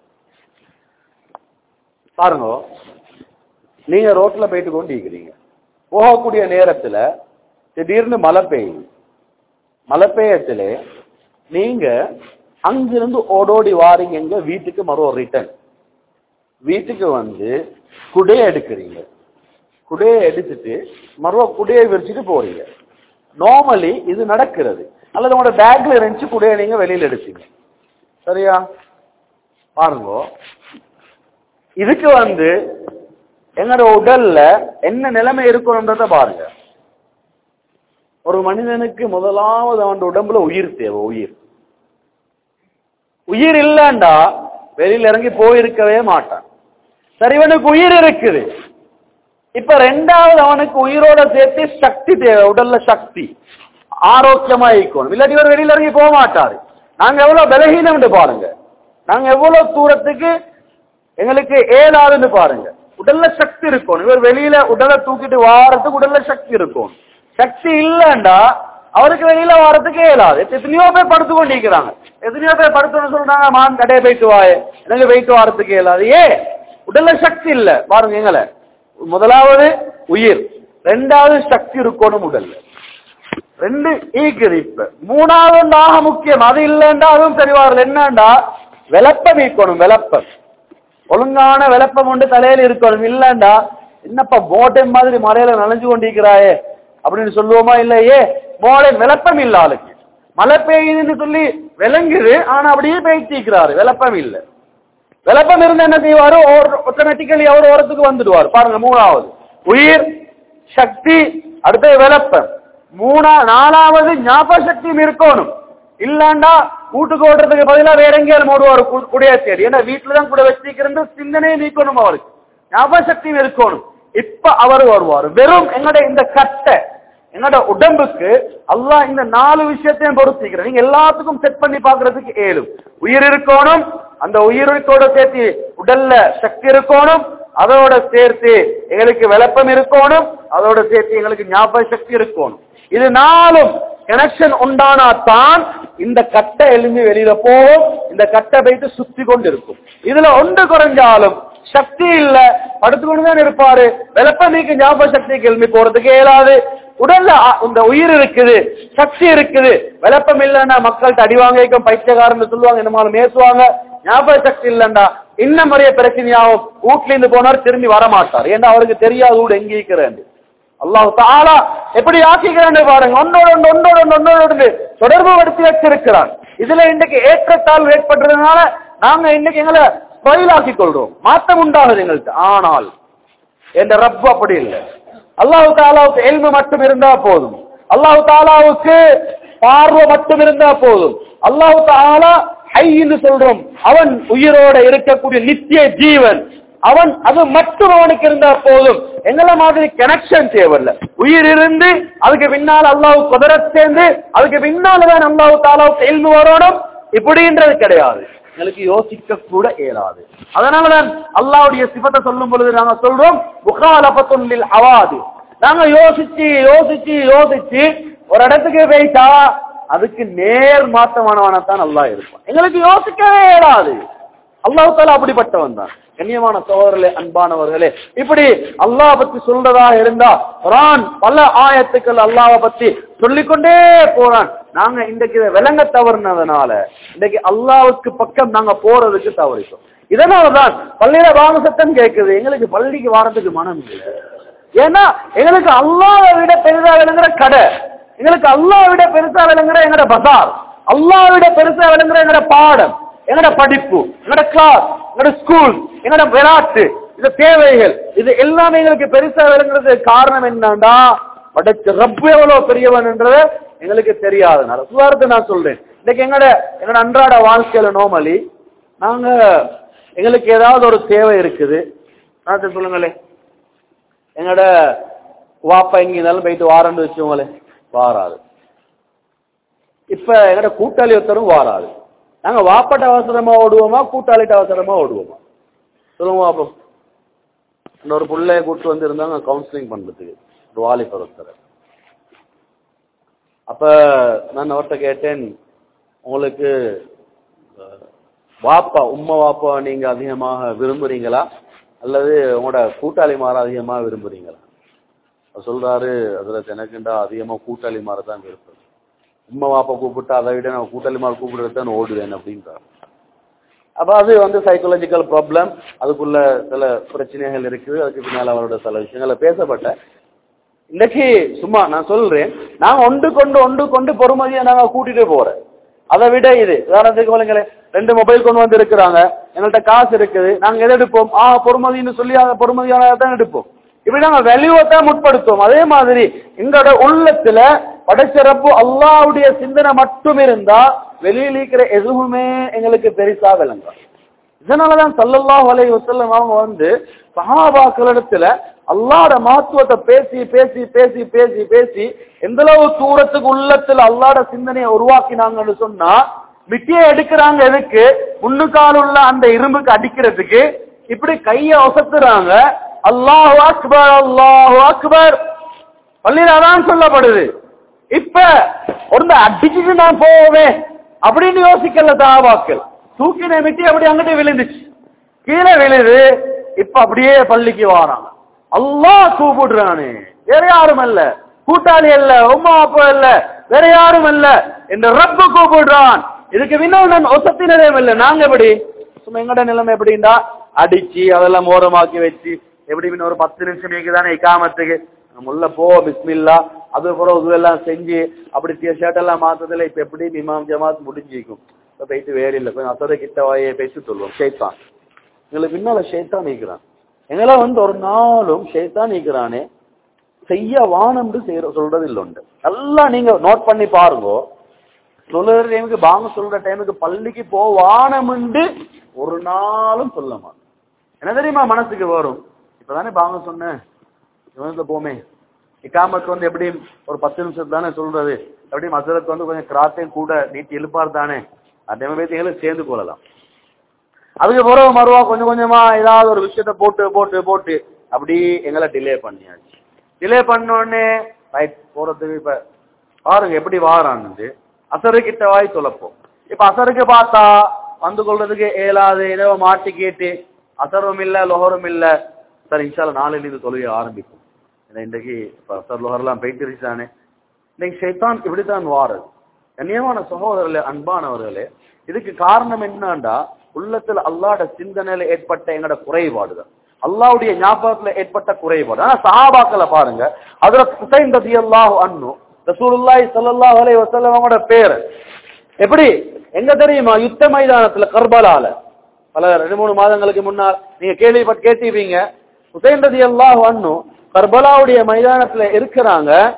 பாருங்க. நீங்க ரோட்ல போயிட்டு கொண்டு இருக்கிறீங்க, போகக்கூடிய நேரத்துல திடீர்னு மழை பெய்யும். மழை பெய்யத்துல நீங்க அங்கிருந்து ஓடோடி வாரீங்க எங்க வீட்டுக்கு மறுவ ரிட்டர்ன். வீட்டுக்கு வந்து குடையை எடுக்கிறீங்க, குடையை எடுத்துட்டு மறுவ குடையை விரிச்சுட்டு போறீங்க. நார்மலி இது நடக்கிறது. அல்லது உங்களோட பேக்ல இருந்துச்சு குடையை நீங்க வெளியில எடுத்தீங்க, சரியா? பாருங்க, இதுக்கு வந்து எங்களோட உடல்ல என்ன நிலைமை இருக்கணும்ன்றத பாருங்க. ஒரு மனிதனுக்கு முதலாவது அவன் உடம்புல உயிர் தேவை. உயிர் உயிர் இல்லண்டா வெளியில இறங்கி போயிருக்கவே மாட்டான். சரிவனுக்கு உயிர் இருக்குது. இப்ப ரெண்டாவது அவனுக்கு உயிரோட சேர்த்து சக்தி தேவை. உடல்ல சக்தி ஆரோக்கியமா இருக்கணும், இல்லாட்டி இவர் வெளியில இறங்கி போக மாட்டாரு. நாங்க எவ்வளவு பலகீனம் பாருங்க, நாங்க எவ்வளவு தூரத்துக்கு எங்களுக்கு ஏழாதுன்னு பாருங்க. உடல்ல சக்தி இருக்கணும். இவர் வெளியில உடலை தூக்கிட்டு வாரத்துக்கு உடல்ல சக்தி இருக்கும். சக்தி இல்லண்டா அவருக்கு வெளியில வாரத்துக்கு இயலாது. எத்தனையோ பேர் படுத்து கொண்டிருக்கிறாங்க. எத்தனையோ பேர் படுத்துன்னு சொல்றாங்க, மான் கடையை போயிட்டு வாயே, எனக்கு போயிட்டு வாரத்துக்கு இயலாது. ஏ உடல்ல சக்தி இல்ல. பாருங்க, எங்களை முதலாவது உயிர், ரெண்டாவது சக்தி இருக்கணும் உடல்ல. ரெண்டு ஈக்குது. இப்ப மூணாவது ஆக முக்கியம், அது இல்லைண்டா அதுவும் சரிவார்கள். என்னண்டா விளப்பம் ஈக்கணும். விளப்பம், ஒழுங்கான விளப்பம் கொண்டு தலையில இருக்கணும். இல்லண்டா என்னப்பா போட்டை மாதிரி மலையில நனைஞ்சு கொண்டிருக்கிறாயே அப்படின்னு சொல்லுவோமா? இல்லையே, மோளை விளப்பம் இல்ல ஆளுக்கு. மழை பெய்யுதுன்னு சொல்லி விளங்குது, ஆனா அப்படியே பெய்ச்சிக்கிறாரு, விளப்பம் இல்ல. விளப்பம் இருந்து என்ன செய்வாரு? ஆட்டோமேட்டிக்கலி அவர் ஓரத்துக்கு வந்துடுவார். பாருங்க, மூணாவது உயிர் சக்தி, அடுத்தது விளப்பம், மூணா நாலாவது ஞாபக சக்தியும் இருக்கணும். இல்லண்டா வீட்டுக்கு ஓடுறதுக்கு பதிலாக வேற எங்கேயாலும் ஓடுவார் குடையா தேடி. ஏன்னா வீட்டுலதான் கூட வச்சிருக்கிறது சிந்தனையை நீக்கணும், அவருக்கு ஞாபக சக்தியும் இருக்கணும். இப்ப அவர் வருவார். வெறும் எங்கட இந்த கட்டை எங்கட உடம்புக்கு அல்லாஹ் இந்த நாலு விஷயத்தையும் பொறுத்திக்கிறேன். நீங்க எல்லாத்துக்கும் செட் பண்ணி பாக்குறதுக்கு ஏழும். உயிர் இருக்கணும், அந்த உயிரோட சேர்த்து உடல்ல சக்தி இருக்கணும், அதோட சேர்த்து எங்களுக்கு விளப்பம் இருக்கணும், அதோட சேர்த்து எங்களுக்கு ஞாபக சக்தி இருக்கணும். இது நாலும் கனெக்ஷன் உண்டானாத்தான் இந்த கட்டை எலும்பி வெளியில போகும். இந்த கட்டை போயிட்டு சுத்தி கொண்டு இருக்கும். இதுல ஒன்று குறைஞ்சாலும் சக்தி இல்ல, படுத்துக்கொண்டுதான் இருப்பாரு. விளப்பமைக்கு ஞாபக சக்திக்கு எலும்பி போறதுக்கு இயலாது. உடல்ல இந்த உயிர் இருக்குது, சக்தி இருக்குது, விளப்பம் இல்லைன்னா மக்கள்கிட்ட அடிவாங்க, பைத்தியக்காரன்னு சொல்லுவாங்க, என்னமாலும் பேசுவாங்க. ஞாபக சக்தி இல்லைண்டா இன்னும் நிறைய பிரச்சனையாகும். வீட்டுல இருந்து போனார் திரும்பி வரமாட்டார். ஏன்னா அவருக்கு தெரியாது வீடு எங்க இருக்கிறேன். அல்லாஹ் தஆலா எப்படி ஆக்கிக்கிறான்னு பாருங்க. ஒன்னோட ஒன்று ஒன்னோட ஒன்று ஒன்னோட ஒன்று தொடர்பு படுத்தி வச்சிருக்கிறான். இதுல இன்னைக்கு ஏற்றத்தாழ்வு ஏற்பட்டதுனால நாங்க இன்னைக்கு எங்களை தொழிலாக்கிக் கொள்றோம், மாற்றம் உண்டாகுது எங்கள்கிட்ட. ஆனால் என்ற ரப்பு அப்படி இல்லை. அல்லாஹ் தஆலாவுக்கு இல்மு மட்டும் இருந்தா போதும். அல்லாஹ் தாலாவுக்கு பார்வை மட்டும் இருந்தா போதும். அல்லாஹ் தாலா ஹைன்னு சொல்றோம், அவன் உயிரோட இருக்கக்கூடிய நித்திய ஜீவன், அவன் அது மட்டும் அவனுக்கு இருந்தா போதும். எங்கள மாதிரி கனெக்ஷன் தேவையில்ல. உயிர் இருந்து அதுக்கு பின்னால் அல்லாஹ் குதிரத் சேர்ந்து அதுக்கு பின்னால்தான் அல்லாஹ் தாலாவுக்கு இல்மு வரணும் இப்படின்றது கிடையாது. எங்களுக்கு யோசிக்க கூட இயலாது. அதனாலதான் அல்லாஹ்வுடைய சிஃபத்தை சொல்லும் பொழுது நாங்க சொல்றோம் முகாலபத்துல் லில் ஹவாதி. நாங்க யோசிச்சு யோசிச்சு யோசிச்சு ஒரு இடத்துக்கு போயிட்டா அதுக்கு நேர் மாற்றமானவனாத்தான் அல்லாஹ் இருப்பான். எங்களுக்கு யோசிக்கவே இயலாது. அல்லாஹ் தஆலா அப்படிப்பட்டவன் தான். கண்ணியமான சகோதரர்களே, அன்பானவர்களே, இப்படி அல்லாஹ் பத்தி சொல்றதா இருந்தா குர்ஆன் பல ஆயத்துக்கள் அல்லாஹ் பத்தி சொல்லிக்கொண்டே போறான். நாங்க இன்றைக்கு இதை விளங்க தவறுனதுனால இன்றைக்கு அல்லாஹ்வுக்கு பக்கம் நாங்க போறதுக்கு தவறிட்டோம். இதனாலதான் பள்ளியில வாங்க சத்தம் கேட்குது, எங்களுக்கு பள்ளிக்கு வாரத்துக்கு மனம் இல்லை. ஏன்னா எங்களுக்கு அல்லாஹ்வை விட பெரிதா விளங்குற கடை, எங்களுக்கு அல்லாஹ்வை விட பெருசா விளங்குற எங்கட பசார், அல்லாஹ்வை விட பெருசா விளங்குற எங்கட பாடம், எங்கட படிப்பு, எங்கட கிளாஸ், எங்கட ஸ்கூல், எங்கட விளையாட்டு, இந்த தேவைகள், இது எல்லாமே எங்களுக்கு பெருசா விளங்குறது காரணம் என்னன்னா படைச்ச ரப்பு எவ்வளவு பெரியவன் என்றது எங்களுக்கு தெரியாதனால. சுவாரத்தை நான் சொல்றேன், இன்னைக்கு எங்கட எங்கட அன்றாட வாழ்க்கையில நோமலி நாங்க எங்களுக்கு ஏதாவது ஒரு தேவை இருக்குது சொல்லுங்களே, எங்கட வாப்பா எங்க இருந்தாலும் போயிட்டு வாரன்னு வச்சவங்களே வாராது. இப்ப எங்கட கூட்டாளி ஒருத்தரும் வாராது. நாங்க வாப்பாட்ட அவசரமா ஓடுவோமா கூட்டாளிட்ட அவசரமா ஓடுவோமா சொல்லுங்க பாப்போம். இன்னொரு பிள்ளைய கூட்டு வந்து இருந்தாங்க கவுன்சிலிங் பண்றதுக்கு, ஒரு வாலிபர் ஒருத்தர். அப்ப நான் அவர்கிட்ட கேட்டேன், உங்களுக்கு வாப்பா உம்மா வாப்பா நீங்க அதிகமாக விரும்புறீங்களா அல்லது உங்களோட கூட்டாளி மாற அதிகமாக விரும்புறீங்களா? சொல்றாரு, அதுல எனக்குண்டா அதிகமா கூட்டாளி மாற தான் விருப்பம், உம்மா வாப்பா கூப்பிட்டா அதை விட நான் கூட்டாளி மாற கூப்பிடுறது தான் ஓடுவேன் அப்படின்றாரு. அப்ப அது வந்து சைக்காலஜிக்கல் ப்ராப்ளம், அதுக்குள்ள சில பிரச்சனைகள் இருக்குது. அதுக்கு பின்னால அவரோட சில விஷயங்களை பேசப்பட்ட இன்னைக்கு சும்மா நான் சொல்றேன், நாங்க ஒன்று கொண்டு ஒன்று கொண்டு பொறுமதியை நாங்க கூட்டிட்டு போறேன். அதை விட இது உதாரணத்துக்கு வழங்களேன், ரெண்டு மொபைல் கொண்டு வந்து இருக்கிறாங்க, எங்கள்கிட்ட காசு இருக்குது, நாங்க எதை எடுப்போம்? ஆ பொறுமதின்னு சொல்லி அந்த பொறுமதியானதான் எடுப்போம். இப்படி நாங்க வேல்யூவை தான் முற்படுத்துவோம். அதே மாதிரி எங்களோட உள்ளத்துல படைச்சரப்பு அல்லாஹ்வுடைய சிந்தனை மட்டும் இருந்தா வெளியில் இருக்கிற எதுவுமே எங்களுக்கு பெருசா விளங்கும். இதனாலதான் ஸல்லல்லாஹு அலைஹி வஸல்லம் அவங்க வந்து சஹாபாக்களிடத்துல அல்லாஹ்வோட மகத்துவத்தை பேசி பேசி பேசி பேசி பேசி எந்த அளவு தூரத்துக்கு உள்ளத்துல அல்லாஹ்வோட சிந்தனையை உருவாக்கினாங்கன்னு சொன்னா, மிட்டியை எடுக்கிறாங்க எதுக்கு? முன்னுக்கால உள்ள அந்த இரும்புக்கு அடிக்கிறதுக்கு. இப்படி கைய ஒசத்துறாங்க, அல்லாஹு அக்பர் அல்லாஹு அக்பர், பள்ளியில அதான் சொல்லப்படுது. இப்ப ஒரு அடிச்சுட்டு நான் போவேன் அப்படின்னு யோசிக்கல சஹாபாக்கள். தூக்கின மிட்டி அப்படி அங்கிட்டு விழுந்துச்சு, கீழே விழுது. இப்ப அப்படியே பள்ளிக்கு வாராங்க, அல்லாஹ் கூப்பிடுறானே, வேற யாரும் அல்ல, கூட்டாளி அல்ல, உம்மா அப்பா இல்ல, வேற யாரும் அல்ல, என்ற ரப்பு கூப்பிடுறான். இதுக்கு முன்னால் நான் ஒசத்தினதே இல்லை. நாங்க எப்படி சும்மா எங்கட நிலைமை எப்படின்னா அடிச்சு அதெல்லாம் ஓரமாக்கி வச்சு எப்படி பின்ன ஒரு பத்து நிமிஷம் தானே இக்காமத்துக்கு முல்ல போ பிஸ்மில்லா அது போற இதுவெல்லாம் செஞ்சு அப்படி ஷர்ட் எல்லாம் மாத்ததுல இப்ப எப்படி இமாம் ஜமாத் முடிஞ்சிக்கும். இப்ப போயிட்டு வேற இல்லை, கொஞ்சம் அசத கிட்ட வாயை பேசி சொல்லுவோம். ஷைத்தான் எங்களுக்கு பின்னால ஷைத்தான் நீக்கிறான். எங்களை வந்து ஒரு நாளும் ஷைத்தான் நீக்கிறானே செய்ய வானம்னு செய்யற சொல்றது இல்லை உண்டு. நல்லா நீங்க நோட் பண்ணி பாருங்க, சொல்லுற டைமுக்கு பாங்க சொல்ற டைமுக்கு பள்ளிக்கு போ வானம்னு ஒரு நாளும் சொல்ல மாட்டோம். என்ன தெரியுமா மனசுக்கு வரும், இப்பதானே பாங்க சொன்னேன் போமே, இக்காமத்து வந்து எப்படி ஒரு பத்து நிமிஷம் தானே சொல்றது, எப்படி மசரத்து வந்து கொஞ்சம் கிராத்தையும் கூட நீட்டி எழுப்பார் தானே, அதே மாதிரி சேர்ந்து கொள்ளலாம். அதுக்கு பிறகு மறுவா கொஞ்சம் கொஞ்சமா ஏதாவது ஒரு விஷயத்த போட்டு போட்டு போட்டு அப்படி எங்களை டிலே பண்ணியாச்சு. டிலே பண்ணோடனே ரைட் போறதுக்கு இப்ப பாருங்க எப்படி வாரான்னு அசரு கிட்ட வாய் தொலைப்போம். இப்ப அசருக்கு பார்த்தா வந்து கொள்றதுக்கு ஏழாது, ஏதோ மாட்டி கேட்டு அசரும் இல்ல லொஹரும் இல்ல. சார் இன்ஷால்ல நாளையில இது தொழுகை ஆரம்பிக்கும். இன்றைக்கு அசர் லொஹர்லாம் போயிட்டு இன்னைக்கு ஷைத்தான் இப்படித்தான் வாரது. கண்ணியமான சகோதரர்களே, அன்பானவர்களே, இதுக்கு காரணம் என்னன்னா உள்ளத்துல அல்லாஹ்வோட சிந்தனையில ஏற்பட்ட எங்கட குறைபாடுதான், அல்லாஹ்வுடைய ஞாபகத்துல ஏற்பட்ட குறைபாடு. ஆனா சஹாபாக்களை பாருங்க, ஹஜ்ரத் ஹுசைன் ரலியல்லாஹு அன்ஹு ரசூலுல்லாஹி ஸல்லல்லாஹு அலைஹி வஸல்லம் அவங்களோட பேர் எப்படி எங்க தெரியுமா? யுத்த மைதானத்துல கர்பலால பல ரெண்டு மூணு மாதங்களுக்கு முன்னால் நீங்க கேள்விப்பட்டு கேட்டீங்க. ஹுசைன் ரலியல்லாஹு அன்ஹு கர்பலாவுடைய மைதானத்துல இருக்கிறாங்க.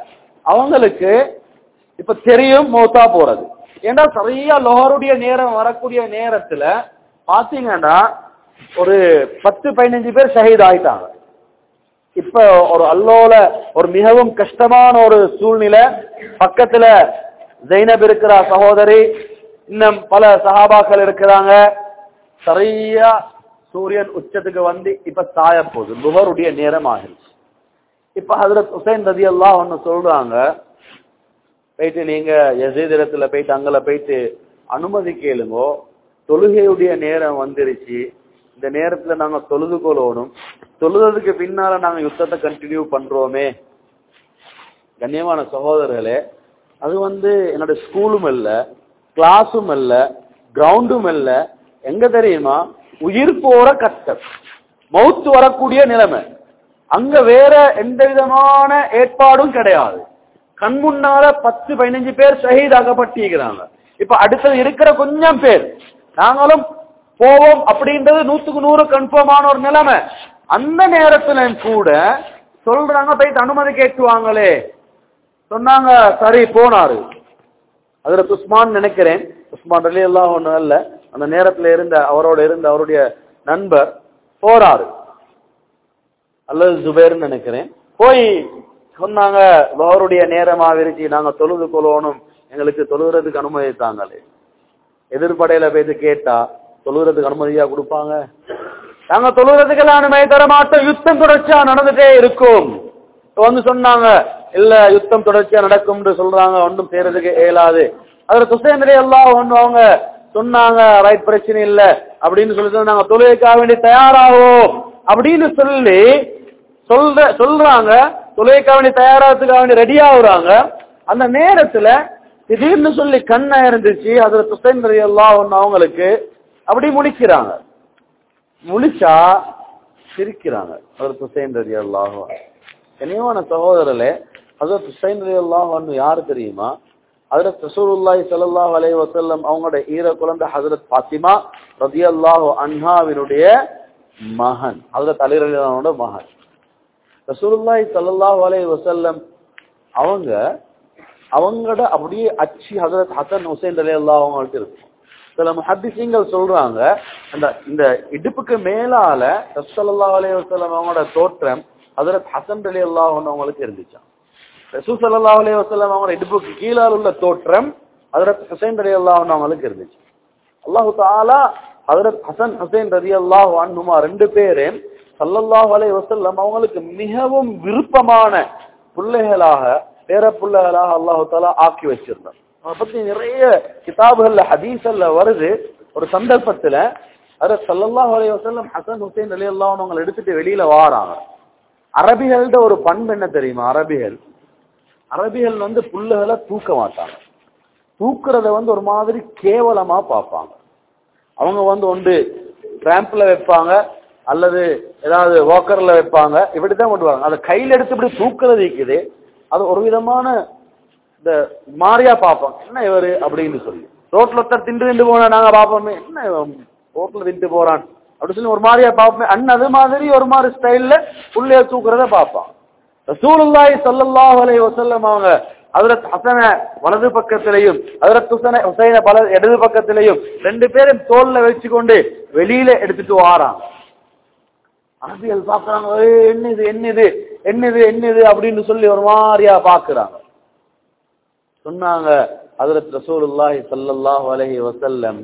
அவங்களுக்கு இப்ப தெரியும் மௌத்தா போறது. ஏன்னா சரியா லோஹருடைய நேரம் வரக்கூடிய நேரத்துல பாத்தீங்கன்னா ஒரு பத்து பதினஞ்சு பேர் ஷஹீத் ஆயிட்டாங்க. இப்ப ஒரு அல்லோல ஒரு மிகவும் கஷ்டமான ஒரு சூழ்நிலை. பக்கத்துல ஜைனப் இருக்கிற சகோதரி, இன்னும் பல சஹாபாக்கள் இருக்கிறாங்க. சரியா சூரியன் உச்சத்துக்கு வந்து இப்ப சாய போகுது, லுஹருடைய நேரம் ஆகிருச்சு. இப்ப ஹஜ்ரத் ஹுசைன் ரலியல்லாஹு அன்ஹு சொல்றாங்க, போயிட்டு நீங்க யஸீத் இடத்துல போயிட்டு அங்கல போயிட்டு அனுமதி கேளுங்கோ, தொழுகையுடைய நேரம் வந்துருச்சு, இந்த நேரத்துல நாங்க தொழுது கொள்ளணும், தொழுதுக்கு பின்னால நாங்க யுத்தத்தை கண்டினியூ பண்றோமே. கண்ணியமான சகோதரர்களே, அது வந்து என்னோட ஸ்கூலும் இல்ல, கிளாஸும் இல்ல, கிரவுண்டும் இல்ல, எங்க தெரியுமா, உயிர் போற கஷ்டம், மௌத்து வரக்கூடிய நிலைமை. அங்க வேற எந்த விதமான ஏற்பாடும் கிடையாது. கண் முன்னால பத்து பதினஞ்சு பேர் ஷஹீதாக்கப்பட்டிருக்கிறாங்க. இப்ப அடுத்தது இருக்கிற கொஞ்சம் பேர் நாங்களும் போவோம் அப்படின்றது நூத்துக்கு நூறு கன்ஃபார்மான ஒரு நிலைமை. அந்த நேரத்துல கூட சொல்றாங்க போயிட்டு அனுமதி கேட்டுவாங்களே. சொன்னாங்க, சரி போனாரு. அதுல உஸ்மான் நினைக்கிறேன், உஸ்மான் ரலியல்லாஹு அன்ஹு அல்ல, அந்த நேரத்துல இருந்த அவரோட இருந்த அவருடைய நண்பர் போறாரு, அல்லது ஜுபைர்னு நினைக்கிறேன். போய் சொன்னாங்க, அவருடைய நேரமாவிருச்சு, நாங்க தொழுது கொள்ளணும், எங்களுக்கு தொழுகிறதுக்கு அனுமதி தாங்களே. எதிர்படையில போயிட்டு கேட்டா தொழுகிறதுக்கு அனுமதியா கொடுப்பாங்க? நாங்க தொழுகிறதுக்கெல்லாம் அனுமதி தர மாட்டோம், யுத்தம் தொடர்ச்சியா நடந்துட்டே இருக்கும். வந்து சொன்னாங்க, இல்ல யுத்தம் தொடர்ச்சியா நடக்கும் சொல்றாங்க, ஒன்றும் செய்யறதுக்கு இயலாது. அதுல ஹுசைன் ரலியல்லாஹு அன்ஹு அவங்க சொன்னாங்க, ரைட், பிரச்சனை இல்ல அப்படின்னு சொல்லி நாங்க தொழுகைக்காக வேண்டி தயாராகும் அப்படின்னு சொல்லி சொல்ற சொல்றாங்க. தொழுகைக்காக வேண்டி தயாராகிறதுக்காக வேண்டி ரெடி ஆகுறாங்க. அந்த நேரத்துல திடீர்னு சொல்லி கண்ணா இருந்துச்சு. அதுல ஹுசைன் ரலியல்லாஹு அன்ஹு அவங்களுக்கு அப்படி முழிக்கிறாங்க. முழிச்சா சிரிக்கிறாங்க. அதுல ஹுசைன் ரலியல்லாஹு அன்ஹு. கனிவான சகோதரர்களே, ஹஜ்ரத் ஹுசைன் ரலியல்லாஹு அன்ஹு யாரு தெரியுமா? ஹஜ்ரத் ரசூலுல்லாஹி ஸல்லல்லாஹு அலைஹி வஸல்லம் அவங்களோட ஈர குழந்தை ஹஜ்ரத் ஃபாத்திமா ரலியல்லாஹு அன்ஹாவினுடைய மகன், ஹஜ்ரத் அலி ரலியல்லாஹு அன்ஹுவோட மகன். ரசூலுல்லாஹி ஸல்லல்லாஹு அலைஹி வஸல்லம் அவங்க அவங்களோட அப்படியே அச்சி ஹஜ்ரத் ஹசன் ஹுசைன் ரலியல்லாஹு அன்ஹு இருக்கு. சில முஹத்திஸீன்கள் சொல்றாங்க, அந்த இந்த இடுப்புக்கு மேலால ரசூலுல்லாஹி ஸல்லல்லாஹு அலைஹி வஸல்லம் அவங்களோட தோற்றம் ஹஜ்ரத் ஹசன் ரலியல்லாஹு அன்ஹு அவங்களுக்கு இருந்துச்சு. ரசூல் ஸல்லல்லாஹு அலைஹி வஸல்லம் அவங்க இடுப்புக்கு கீழால உள்ள தோற்றம் ஹஜ்ரத் ஹுசைன் ரலியல்லாஹு அன்ஹு அவங்களுக்கு இருந்துச்சு. அல்லாஹ் தஆலா ஹஜ்ரத் ஹசன் ஹுசைன் ரலியல்லாஹு அன்ஹுமா ரெண்டு பேரும் ஸல்லல்லாஹு அலைஹி வஸல்லம் அவங்களுக்கு மிகவும் விருப்பமான பிள்ளைகளாக, பேர பிள்ளைகளாக அல்லாஹ் தஆலா ஆக்கி வச்சிருந்தார். அதை பத்தி நிறைய கிதாபுகள்ல ஹதீஸ்ல வருது. ஒரு சந்தர்ப்பத்துல ஹஜ்ரத் ஸல்லல்லாஹு அலைஹி வஸல்லம் ஹசன் ஹுசைன் ரலியல்லாஹு அன்ஹு அவங்களை எடுத்துட்டு வெளியில வாராங்க. அரபிகள்ட ஒரு பண்பு என்ன தெரியுமா? அரபிகள் அரபிகள் வந்து புல்லுகளை தூக்க மாட்டாங்க. தூக்குறத வந்து ஒரு மாதிரி கேவலமா பார்ப்பாங்க. அவங்க வந்து ஒன்று டிராம்ப்ல வைப்பாங்க, அல்லது ஏதாவது வாக்கர்ல வைப்பாங்க, இப்படித்தான் பண்ணுவாங்க. அதை கையில எடுத்து இப்படி தூக்குறது இருக்குது, அது ஒரு விதமான இந்த மாறியா பார்ப்பாங்க. என்ன இவரு அப்படின்னு சொல்லி ரோட்ல ஒருத்தர் திண்டு திண்டு போனா நாங்க பார்ப்போமே, என்ன ரோட்ல திண்டு போறான் அப்படின்னு சொல்லி ஒரு மாதிரியா பார்ப்போமே, அண்ணன் அது மாதிரி ஒரு மாதிரி ஸ்டைல்ல புள்ளைய தூக்குறத பார்ப்பாங்க. ரசூலுல்லாஹி ஸல்லல்லாஹு அலைஹி வஸல்லம் அவங்க ஹஜ்ரத் ஹசன வலது பக்கத்திலையும் ஹஜ்ரத் ஹுசைன ஹுசைன பல இடது பக்கத்திலையும் ரெண்டு பேரும் தோல்ல வச்சுக்கொண்டு வெளியில எடுத்துட்டு வாராங்க. அரபிகள் பாக்குறாங்க, என்னது என்னது என்னது என்னது அப்படின்னு சொல்லி ஒரு மாதிரியா பாக்குறாங்க. சொன்னாங்க ஹஜ்ரத் ரசூலுல்லாஹி ஸல்லல்லாஹு அலைஹி வஸல்லம்,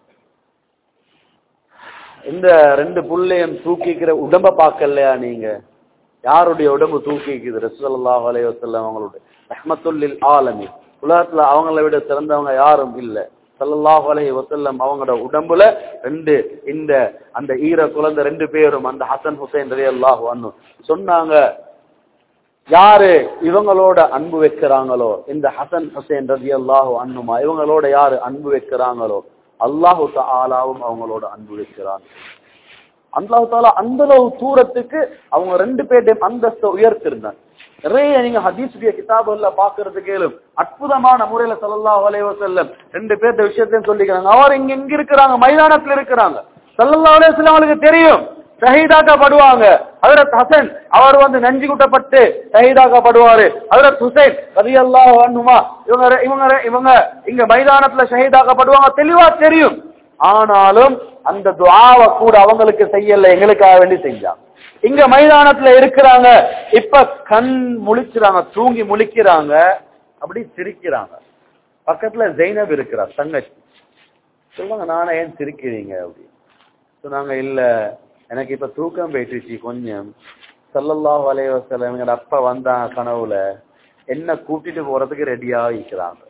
இந்த ரெண்டு புள்ளையும் தூக்கிக்கிற உடம்ப பார்க்கலையா நீங்க? யாருடைய உடம்பு தூக்கிக்குது? ரசூலுல்லாஹி அலைஹி வஸல்லம் அவங்களுடைய ரஹ்மத்துல் லில் ஆலமீன், உலகத்துல அவங்களை விட சிறந்தவங்க யாரும் இல்லை. ஸல்லல்லாஹு அலைஹி வஸல்லம் அவங்களோட உடம்புல ரெண்டு இந்த அந்த ஈர குழந்தை ரெண்டு பேரும் அந்த ஹசன் ஹுசைன் ரலியல்லாஹு அன்ஹு சொன்னாங்க, யாரு இவங்களோட அன்பு வைக்கிறாங்களோ, இந்த ஹசன் ஹுசைன் ரலியல்லாஹு அன்ஹுமா இவங்களோட யாரு அன்பு வைக்கிறாங்களோ, அல்லாஹு தஆலாவும் அவங்களோட அன்பு வைக்கிறாங்க. அல்லாஹு தஆலா அந்த அளவு தூரத்துக்கு அவங்க ரெண்டு பேருடைய அந்தஸ்தை உயர்த்திருந்தாங்க. நிறைய நீங்க ஹதீஸுடைய கிதாபுகள்ல பாக்குறதுக்கு அற்புதமான முறையில ஸல்லல்லாஹு அலைஹி வஸல்லம் ரெண்டு பேருடைய விஷயத்தையும் சொல்லிக்கிறாங்க. அவர் இங்க எங்க இருக்கிறாங்க? மைதானத்துல இருக்கிறாங்க. ஸல்லல்லாஹு அலைஹி வஸல்லம் அவங்களுக்கு தெரியும் ஷஹீதாக்கப்படுவாங்க. ஹஜ்ரத் ஹசன் அவர் வந்து நஞ்சு குட்டப்பட்டு ஷஹீதாக்கப்படுவாரு. ஹஜ்ரத் ஹுசைன் ரலியல்லாஹு அன்ஹுமா இவங்க இவங்க இவங்க இங்க மைதானத்துல ஷஹீதாக்கப்படுவாங்க, தெளிவா தெரியும். ஆனாலும் அந்த துஆவை கூட அவங்களுக்கு செய்யல, எங்களுக்காக வேண்டி செஞ்சாங்க. இங்க மைதானத்துல இருக்கிறாங்க, இப்ப கண் முழிக்கிறாங்க, தூங்கி முழிக்கிறாங்க, அப்படி சிரிக்கிறாங்க. பக்கத்துல ஜெய்னப் இருக்கிறார், தங்கச்சி. சொல்லுவாங்க, நானே ஏன் சிரிக்கிறீங்க அப்படி சொன்னாங்க. இல்ல, எனக்கு இப்ப தூக்கம் போயிட்டுச்சு கொஞ்சம். ஸல்லல்லாஹு அலைஹி வஸல்லம் எங்க அப்பா வந்தாங்க கனவுல, என்ன கூட்டிட்டு போறதுக்கு ரெடியா இருக்கிறாங்க.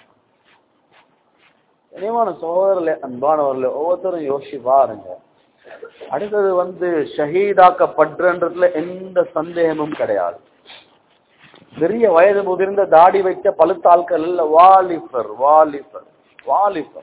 இனிமான சகோதரர்களே, அன்பானவர்களே, ஒவ்வொருத்தரும் யோசிச்சு பாருங்க. அடுத்தது வந்து ஷஹீதாக்கப்படுறதுல எந்த சந்தேகமும் கிடையாது. பெரிய வயது முதிர்ந்த தாடி வைத்த பழுத்தாள்கள் இல்ல, வாலிபர் வாலிபர் வாலிபர்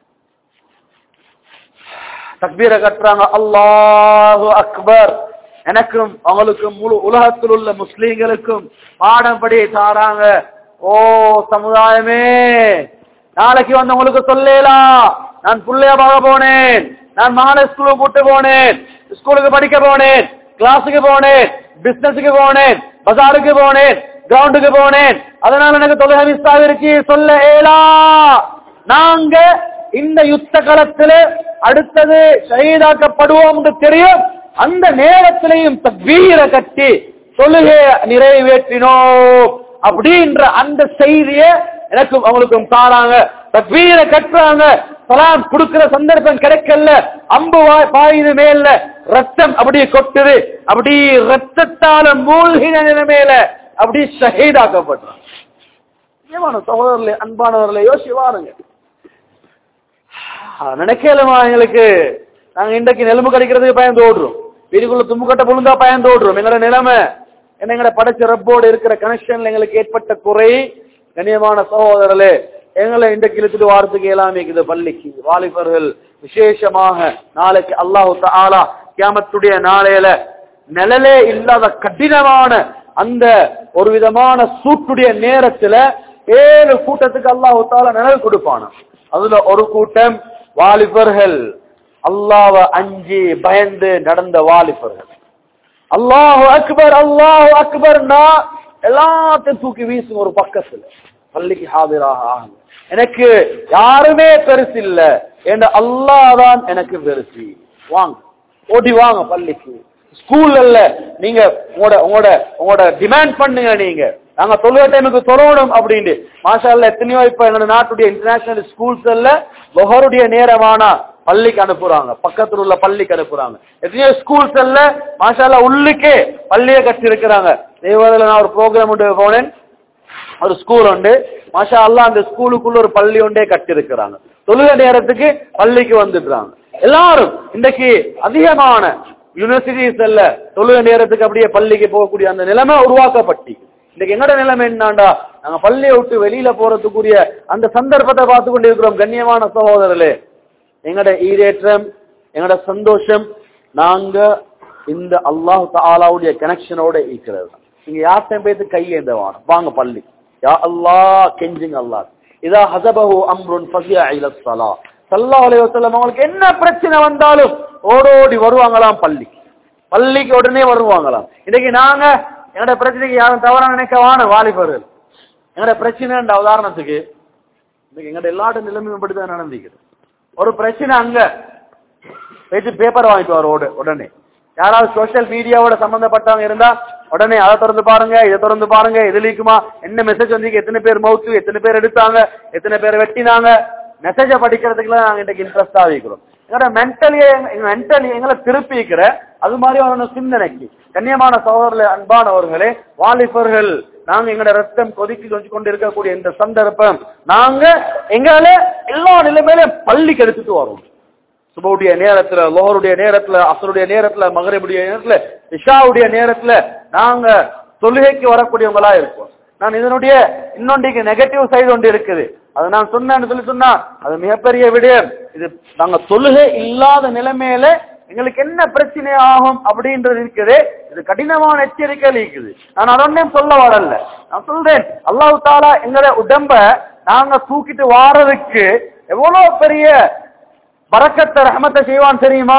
தக்பீர கட்டுறாங்க, அல்லாஹு அக்பர். எனக்கும் அவங்களுக்கும் முழு உலகத்தில் உள்ள முஸ்லீம்களுக்கும் பாடம் படி தாராங்க. ஓ சமுதாயமே, நாளைக்கு வந்து உங்களுக்கு சொல்லலாம், நான் புள்ளைய பார்க்க போனேன், நான் மகான ஸ்கூலுக்கு கூட்டு போனேன், ஸ்கூலுக்கு படிக்க போனேன், கிளாஸுக்கு போனேன், பிசினஸுக்கு போனேன், பஜாருக்கு போனேன், கிரவுண்டுக்கு போனேன், அதனால எனக்கு தொழுகை மிஸ் ஆகிருச்சு சொல்ல ஏலா. நாங்க இந்த யுத்த களத்துல அடுத்தது ஷஹீதாக்கப்படுவோம் தெரியும், அந்த நேரத்திலையும் தக்பீர கட்டி தொழுகையை நிறைவேற்றினோம் அப்படின்ற அந்த செய்தியை எனக்கும் அவங்களுக்கும் தாராங்க. தக்பீர கட்டுறாங்க, சலாம் கொடுக்கிற சந்தர்ப்பம் கிடைக்கல, அம்பு பாயுது மேல, ரத்தம் அப்படியே கொட்டுது, அப்படி ரத்தத்தால மூழ்கின நிலைமையில அப்படி ஷஹீதாக்கப்படுறாங்க. சகோதரர்களே, அன்பானவர்களே, யோசிச்சு வாருங்க. நினைக்கலமா எங்களுக்கு, நாங்க இன்றைக்கு நெலும்பு கடிக்கிறதுக்கு பயந்து ஓடுறோம், வீட்டுக்குள்ள தும்பு கட்ட புழுந்தா பயந்து ஓடுறோம். எங்களோட நிலைமை என்ன, எங்களை படைச்ச ரப்போடு இருக்கிற கனெக்ஷன்ல எங்களுக்கு ஏற்பட்ட குறை. கண்ணியமான சகோதரர்களே, எங்களை இன்றைக்கு இழுத்துட்டு வாரத்துக்கு எல்லாமே இருக்குது. பள்ளிக்கு வாலிபர்கள் விசேஷமாக நாளைக்கு அல்லாஹு தஆலா கியாமத்துடைய நாளையில நிழலே இல்லாத கடினமான அந்த ஒரு விதமான சூட்டுடைய நேரத்துல ஏழு கூட்டத்துக்கு அல்லாஹு தஆலா நிழல் கொடுப்பான. அதுல ஒரு கூட்டம் வாலிபர்கள், அல்லாஹ்வ அஞ்சி பயந்து நடந்த வாலிபர்கள். அல்லாஹு அக்பர் அல்லாஹு அக்பர்னா எல்லாத்தையும் தூக்கி வீசும் ஒரு பக்கத்துல. பள்ளிக்கு ஹாதிராக ஆகுங்க, எனக்கு யாருமே பெருசு இல்ல, என்ற அல்லாஹ் தான் எனக்கு பெருசு, வாங்க ஓடி வாங்க பள்ளிக்கு. ஸ்கூல் அல்ல, நீங்க உங்களோட உங்களோட உங்களோட டிமாண்ட் பண்ணுங்க, நீங்க நாங்க தொழுகை டைமுக்கு தொழணும் அப்படின்னு. மாஷா அல்லாஹ், எத்தனையோ இப்ப எங்க நாட்டுடைய இன்டர்நேஷனல் ஸ்கூல்ஸ் எல்லாம் லொஹருடைய நேரமானா பள்ளிக்கு அனுப்புறாங்க, பக்கத்துல உள்ள பள்ளிக்கு அனுப்புறாங்க. எத்தனையோ ஸ்கூல்ஸ் எல்லாம் மாஷா அல்லாஹ் உள்ளுக்கே பள்ளியை கட்டி இருக்கிறாங்க. தேவதில் நான் ஒரு ப்ரோக்ராம் உண்டு போனேன், ஒரு ஸ்கூல் உண்டு, மாஷா அல்லாஹ் அந்த ஸ்கூலுக்குள்ள ஒரு பள்ளி ஒன்றே கட்டி இருக்கிறாங்க. தொழுகை நேரத்துக்கு பள்ளிக்கு வந்துடுறாங்க எல்லாரும். இன்றைக்கு அதிகமான யூனிவர்சிட்டிஸ் இல்ல தொழுகை நேரத்துக்கு அப்படியே பள்ளிக்கு போகக்கூடிய அந்த நிலைமை உருவாக்கப்பட்டு, இன்னைக்கு எங்கட நிலைமை என்னண்டா, நாங்க பள்ளியை விட்டு வெளியில போறதுக்குரிய அந்த சந்தர்ப்பத்தை பார்த்து கொண்டு இருக்கிறோம். கண்ணியமான சகோதரர்களே, எங்கட ஈரேற்றம், எங்கட சந்தோஷம் நாங்க இந்த அல்லாஹ் தஆலாவுடைய கனெக்ஷனோட இருக்கிறது. நீங்க யார்கிட்ட போயிட்டு கையேந்தவான வாங்க பள்ளி, யா அல்லாஹ் கெஞ்சிங் அல்லாஹ். இதா ஹஸபஹு அம்ருன் ஃபஸிஅ இலா ஸலாஹ். ஸல்லல்லாஹு அலைஹி வஸல்லம் அவங்களுக்கு என்ன பிரச்சனை வந்தாலும் ஓடோடி வருவாங்களாம் பள்ளிக்கு, பள்ளிக்கு உடனே வருவாங்களாம். இன்னைக்கு நாங்க என்னோட பிரச்சனைக்கு யாரும் தவறா நினைக்கவான வாலிபர்கள், என்னோட பிரச்சனை உதாரணத்துக்கு இன்னைக்கு எங்கட எல்லாரும் நிலைமையும் படிதான் நடந்துக்குது. ஒரு பிரச்சனை அங்க பேச்சு பேப்பர் வாங்கிட்டு வரோடு உடனே யாராவது சோசியல் மீடியாவோட சம்பந்தப்பட்டவங்க இருந்தா உடனே அதை திறந்து பாருங்க, இதை திறந்து பாருங்க, எதுலிக்குமா என்ன மெசேஜ் வந்து எத்தனை பேர் மவுத்து, எத்தனை பேர் எடுத்தாங்க, எத்தனை பேர் வெட்டினாங்க, மெசேஜை படிக்கிறதுக்குலாம் நாங்க இன்னைக்கு இன்ட்ரெஸ்டா வைக்கிறோம். எங்களோட மென்டலியே மென்டலி எங்களை திருப்பி வைக்கிற அது மாதிரி அவன சிந்தனைக்கு. கண்ணியமான சகோதரர்களே, அன்பானவர்களே, வாலிபர்கள் நாங்க எங்களோட ரத்தம் கொதிக்கி கொஞ்சு கொண்டு இருக்கக்கூடிய இந்த சந்தர்ப்பம் நாங்க எங்களை எல்லா நிலைமையிலும் பள்ளிக்கு எடுத்துட்டு வரோம். சுபவுடைய நேரத்துல, லோஹருடைய நேரத்துல, அசருடைய நேரத்துல, மகரிபுடைய நேரத்துல, இஷாவுடைய நேரத்துல நாங்க தொழுகைக்கு வரக்கூடியவங்களா இருப்போம். நான் இதனுடைய இன்னொன்றைக்கு நெகட்டிவ் சைடு ஒன்று இருக்குது, அது நான் சொன்னேன்னு சொல்லி சொன்னா அது மிகப்பெரிய விடயம். இது நாங்க தொழுகை இல்லாத நிலைமையில எங்களுக்கு என்ன பிரச்சனை ஆகும் அப்படின்றது இருக்குது. இது கடினமான எச்சரிக்கை இருக்குது. நான் அதொன்னையும் சொல்ல வரல, நான் சொல்றேன் அல்லாஹ் தஆலா எங்களை உடம்ப நாங்க தூக்கிட்டு வாரதுக்கு எவ்வளவு பெரிய பரக்கத்தை ரஹமத்தை செய்வான் தெரியுமா?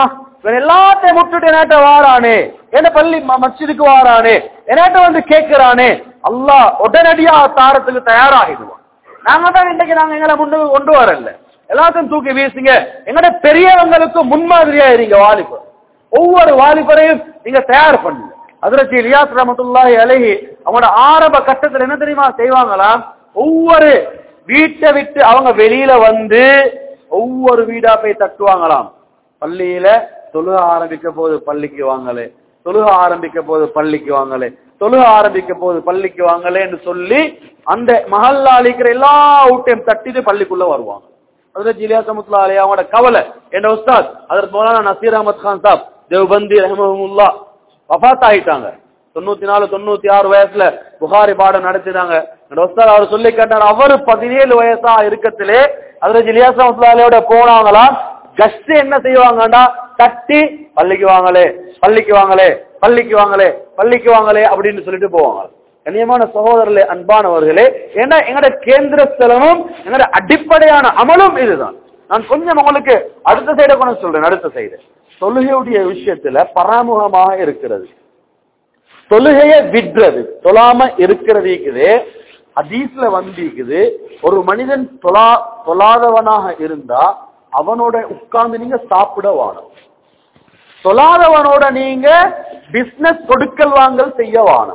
இவன் எல்லாத்தையும் முட்டுட்டு என்னாட்ட வாரானே, என்ன பள்ளி மஸ்ஜிதுக்கு வாரானே, என்னாட்ட வந்து கேட்கிறானே, அல்லாஹ் உடனடியா தாரத்துக்கு தயாராகிடுவான். நாங்க தான் இன்னைக்கு நாங்க எங்களை முன்னுக்கு கொண்டு வரல, எல்லாத்தையும் தூக்கி வீசுங்க. எங்கட பெரியவங்களுக்கு முன்மாதிரியா இருங்க. வாலிபர் ஒவ்வொரு வாலிபரையும் நீங்க தயார் பண்ணுங்க. ஹஜ்ரத் இலியாஸ் ரஹ்மத்துல்லாஹி அலைஹி அவங்களோட ஆரம்ப கட்டத்தில் என்ன தெரியுமா செய்வாங்களாம், ஒவ்வொரு வீட்டை விட்டு அவங்க வெளியில வந்து ஒவ்வொரு வீடா போய் தட்டுவாங்களாம். பள்ளியில தொழுக ஆரம்பிக்க போது பள்ளிக்கு வாங்கலே, தொழுக ஆரம்பிக்க போது பள்ளிக்கு வாங்கலே, தொழுக ஆரம்பிக்க போது பள்ளிக்கு வாங்கலேன்னு சொல்லி அந்த மஹல்லா அளிக்கிற எல்லா ஊட்டையும் தட்டிட்டு பள்ளிக்குள்ள வருவாங்க. ஹஜ்ரத் இலியாஸ் ரஹ்மத்துல்லாஹி அலைஹி அவங்களோட கவலை, என் உஸ்தாத் ஹஜ்ரத் மௌலானா நசீர் அஹ்மத் கான் சாப் தேவ்பந்தி ரஹ்மஹுல்லாஹ் வஃபாத் ஆயிட்டாங்க. தொண்ணூத்தி நாலு தொண்ணூத்தி ஆறு வயசுல புகாரி பாடம் நடத்தினாங்க. அவர் சொல்லி கேட்டார், அவரு பதினேழு வயசா இருக்கத்திலே ஹஜ்ரத் இலியாஸ் ரஹ்மத்துல்லாஹி அலைஹியோட போனாங்களாம். கஷ்ட என்ன செய்வாங்கடா, தட்டி பள்ளிக்கு வாங்கலே, பள்ளிக்கு வாங்கலே, பள்ளிக்கு வாங்கலே, பள்ளிக்கு வாங்கலே அப்படின்னு சொல்லிட்டு போவாங்க. கண்ணியமான சகோதரர்களே, அன்பானவர்களே, ஏன்னா எங்கட கேந்திர ஸ்தலமும் எங்கட அடிப்படையான அமலும் இதுதான். நான் கொஞ்சம் உங்களுக்கு அடுத்த சைட கொண்டு சொல்றேன். அடுத்த சைடு தொழுகையுடைய விஷயத்துல பராமுகமாக இருக்கிறது, தொழுகையை விடுறது, தொழாம இருக்கிறது இருக்குது. ஹதீஸ்ல வந்திருக்குது, ஒரு மனிதன் தொழா தொழாதவனாக இருந்தா அவனோட உட்கார்ந்து நீங்க சாப்பிட வாணும், தொழாதவனோட நீங்க பிசினஸ் கொடுக்கல் வாங்கல் செய்ய வாணும்.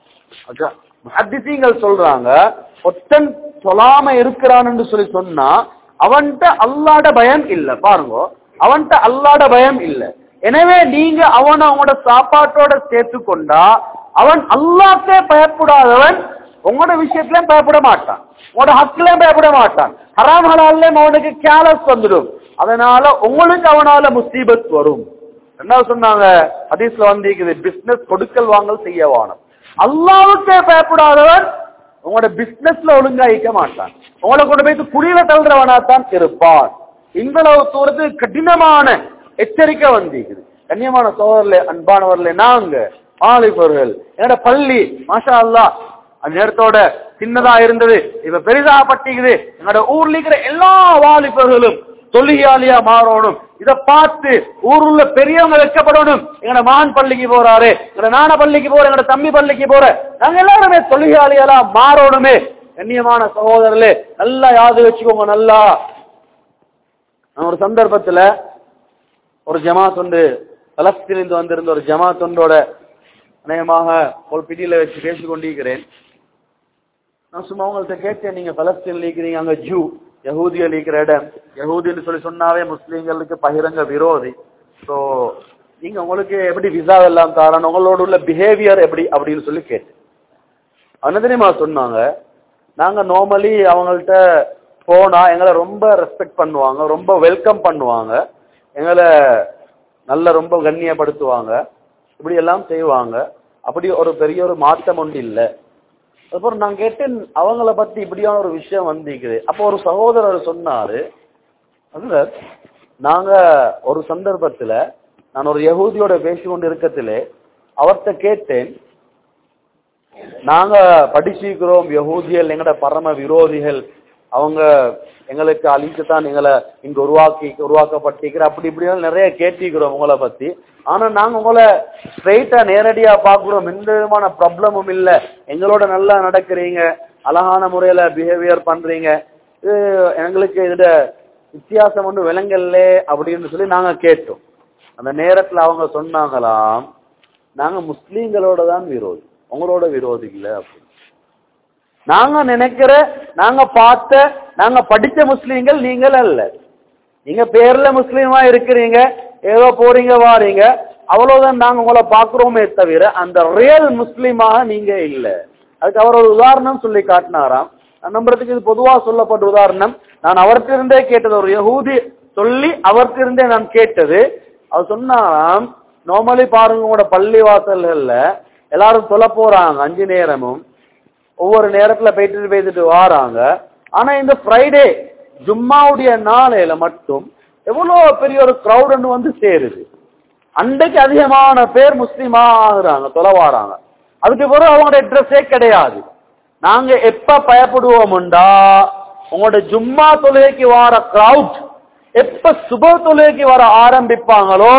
ஹதீஸ்கள் சொல்றாங்க, ஒத்தன் தொழாம இருக்கிறான்னு சொல்லி சொன்னா அவன்கிட்ட அல்லாஹ்ட பயம் இல்ல. பாருங்க, அவன்கிட்ட அல்லாஹ்ட பயம் இல்ல. எனவே நீங்க அவனை அவனோட சாப்பாட்டோட சேர்த்து கொண்டா அவன் அல்லாஹ்க்கே பயப்படாதவன் உங்களோட விஷயத்திலும் பயப்பட மாட்டான், உங்களோட ஹக்லையும் பயப்பட மாட்டான், ஹராம் ஹலால்லையும் அவனுக்கு கேலஸ் வந்துடும். அதனால உங்களுக்கு அவனால முசீபத் வரும். என்ன சொன்னாங்க ஹதீஸ்ல வந்திருக்குது, பிசினஸ் கொடுக்கல் வாங்கல் செய்ய வானம். அல்லாஹ்வுக்கே பயப்படாதவன் உங்களோட பிசினஸ்ல ஒழுங்காயிக்க மாட்டான், உங்களை கொண்டு போய் குடியில தள்ளுறவனாத்தான் இருப்பான். இவ்வளவு தூரத்துக்கு கடினமான எச்சரிக்கை வந்திருக்குது. கண்ணியமான சோதரர்களே, அன்பானவர்களே, நாங்க வாலிபர்கள் என்னோட பள்ளி மாஷா அல்லாஹ் அந்த நேரத்தோட சின்னதா இருந்தது, இப்ப பெரிதா பட்டிக்குது. எங்களோட ஊர்ல இருக்கிற எல்லா வாலிபர்களும் தொழுகையாளியா மாறணும். இதை பார்த்து ஊருள்ள பெரியவங்க வைக்கப்படணும். எங்கட மகன் பள்ளிக்கு போறாரு, எங்கட நான பள்ளிக்கு போற, எங்கட தம்பி பள்ளிக்கு போற, நாங்க எல்லாருமே தொழுகையாளிகளா மாறணுமே. கண்ணியமான சகோதரர்களே, நல்லா யாது வச்சுக்கோங்க. நல்லா ஒரு சந்தர்ப்பத்துல ஒரு ஜமாத் ஒன்று பலஸ்தீனிலிருந்து வந்திருந்த ஒரு ஜமாத் ஒன்றோட அநேகமாக ஒரு பிடியில வச்சு பேசிக் கொண்டிருக்கிறேன். நான் சும்மா உங்கள்கிட்ட கேட்டேன், நீங்க பலஸ்தீன்ல இருக்கிறீங்க, அங்க ஜூ யஹூதியல் இருக்கிற இடம், யஹூதின்னு சொல்லி சொன்னாவே முஸ்லீம்களுக்கு பகிரங்க விரோதி. ஸோ நீங்க உங்களுக்கு எப்படி விசா எல்லாம் தரணும், உங்களோட உள்ள பிஹேவியர் எப்படி அப்படின்னு சொல்லி கேட்டேன். என்ன தெரியுமா சொன்னாங்க, நாங்க நார்மலி அவங்கள்ட்ட போனா எங்களை ரொம்ப ரெஸ்பெக்ட் பண்ணுவாங்க, ரொம்ப வெல்கம் பண்ணுவாங்க, எங்களை நல்ல ரொம்ப கண்ணியப்படுத்துவாங்க, இப்படி எல்லாம் செய்வாங்க. அப்படி ஒரு பெரிய ஒரு மாற்றம் ஒன்று இல்லை. அப்புறம் நான் கேட்டேன், அவங்கள பத்தி இப்படியான ஒரு விஷயம் வந்திருக்குது. அப்போ ஒரு சகோதரர் சொன்னாரு, அதுல நாங்க ஒரு சந்தர்ப்பத்துல நான் ஒரு யஹூதியோட பேசிக்கொண்டு இருக்கத்திலே அவர்கிட்ட கேட்டேன், நாங்க படிச்சிருக்கிறோம் யஹூதியல் எங்கட பரம விரோதிகள், அவங்க எங்களுக்கு அழிக்கத்தான் எங்களை இங்க உருவாக்கி உருவாக்கப்பட்டிருக்கிற, அப்படி இப்படியும் நிறைய கேட்டிருக்கிறோம் உங்களை பத்தி. ஆனா நாங்க உங்களை ஸ்ட்ரெயிட்டா நேரடியா பாக்குறோம், எந்த விதமான ப்ராப்ளமும் இல்லை, எங்களோட நல்லா நடக்கிறீங்க, அழகான முறையில பிஹேவியர் பண்றீங்க, இது எங்களுக்கு இதோட வித்தியாசம் ஒன்று விலங்கல்ல அப்படின்னு சொல்லி நாங்க கேட்டோம். அந்த நேரத்துல அவங்க சொன்னாங்களாம், நாங்க முஸ்லீம்களோட தான் விரோதி, உங்களோட விரோதி இல்லை அப்படின்னு. நாங்க நினைக்கிற, நாங்க பார்த்த, நாங்க படிச்ச முஸ்லீம்கள் நீங்கள் அல்ல. நீங்க பேர்ல முஸ்லீமா இருக்கிறீங்க, ஏதோ போறீங்க வாரீங்க, அவ்வளவுதான் நாங்க உங்களை பாக்குறோமே தவிர அந்த ரியல் முஸ்லீமாக நீங்க இல்ல. அதுக்கு அவர் ஒரு உதாரணம் சொல்லி காட்டினாராம். நம்புறதுக்கு இது பொதுவா சொல்லப்பட்ட உதாரணம். நான் அவர்கிட்ட கேட்டது, ஒரு யஹூதி சொல்லி அவர்கிட்ட நான் கேட்டது. அவர் சொன்னாராம், நார்மலி பாருங்க உங்களோட பள்ளி வாசல்கள்ல எல்லாரும் சொல்ல போறாங்க, அஞ்சு நேரமும் ஒவ்வொரு நேரத்துல போயிட்டு போயிட்டு வாராங்க. ஆனா இந்த ஃப்ரைடே ஜும்மாவுடைய நாளையில மட்டும் எவ்வளவு பெரிய ஒரு கிரௌட் வந்து சேருது. அன்றைக்கு அதிகமான பேர் முஸ்லீமா ஆகுறாங்க, தொலைவாராங்க. அதுக்கு பிறகு அவங்களோட ட்ரெஸ்ஸே கிடையாது. நாங்க எப்ப பயப்படுவோம்டா, உங்களோட ஜும்மா தொழுகைக்கு வர கிரௌட் எப்ப சுப தொழுகைக்கு வர ஆரம்பிப்பாங்களோ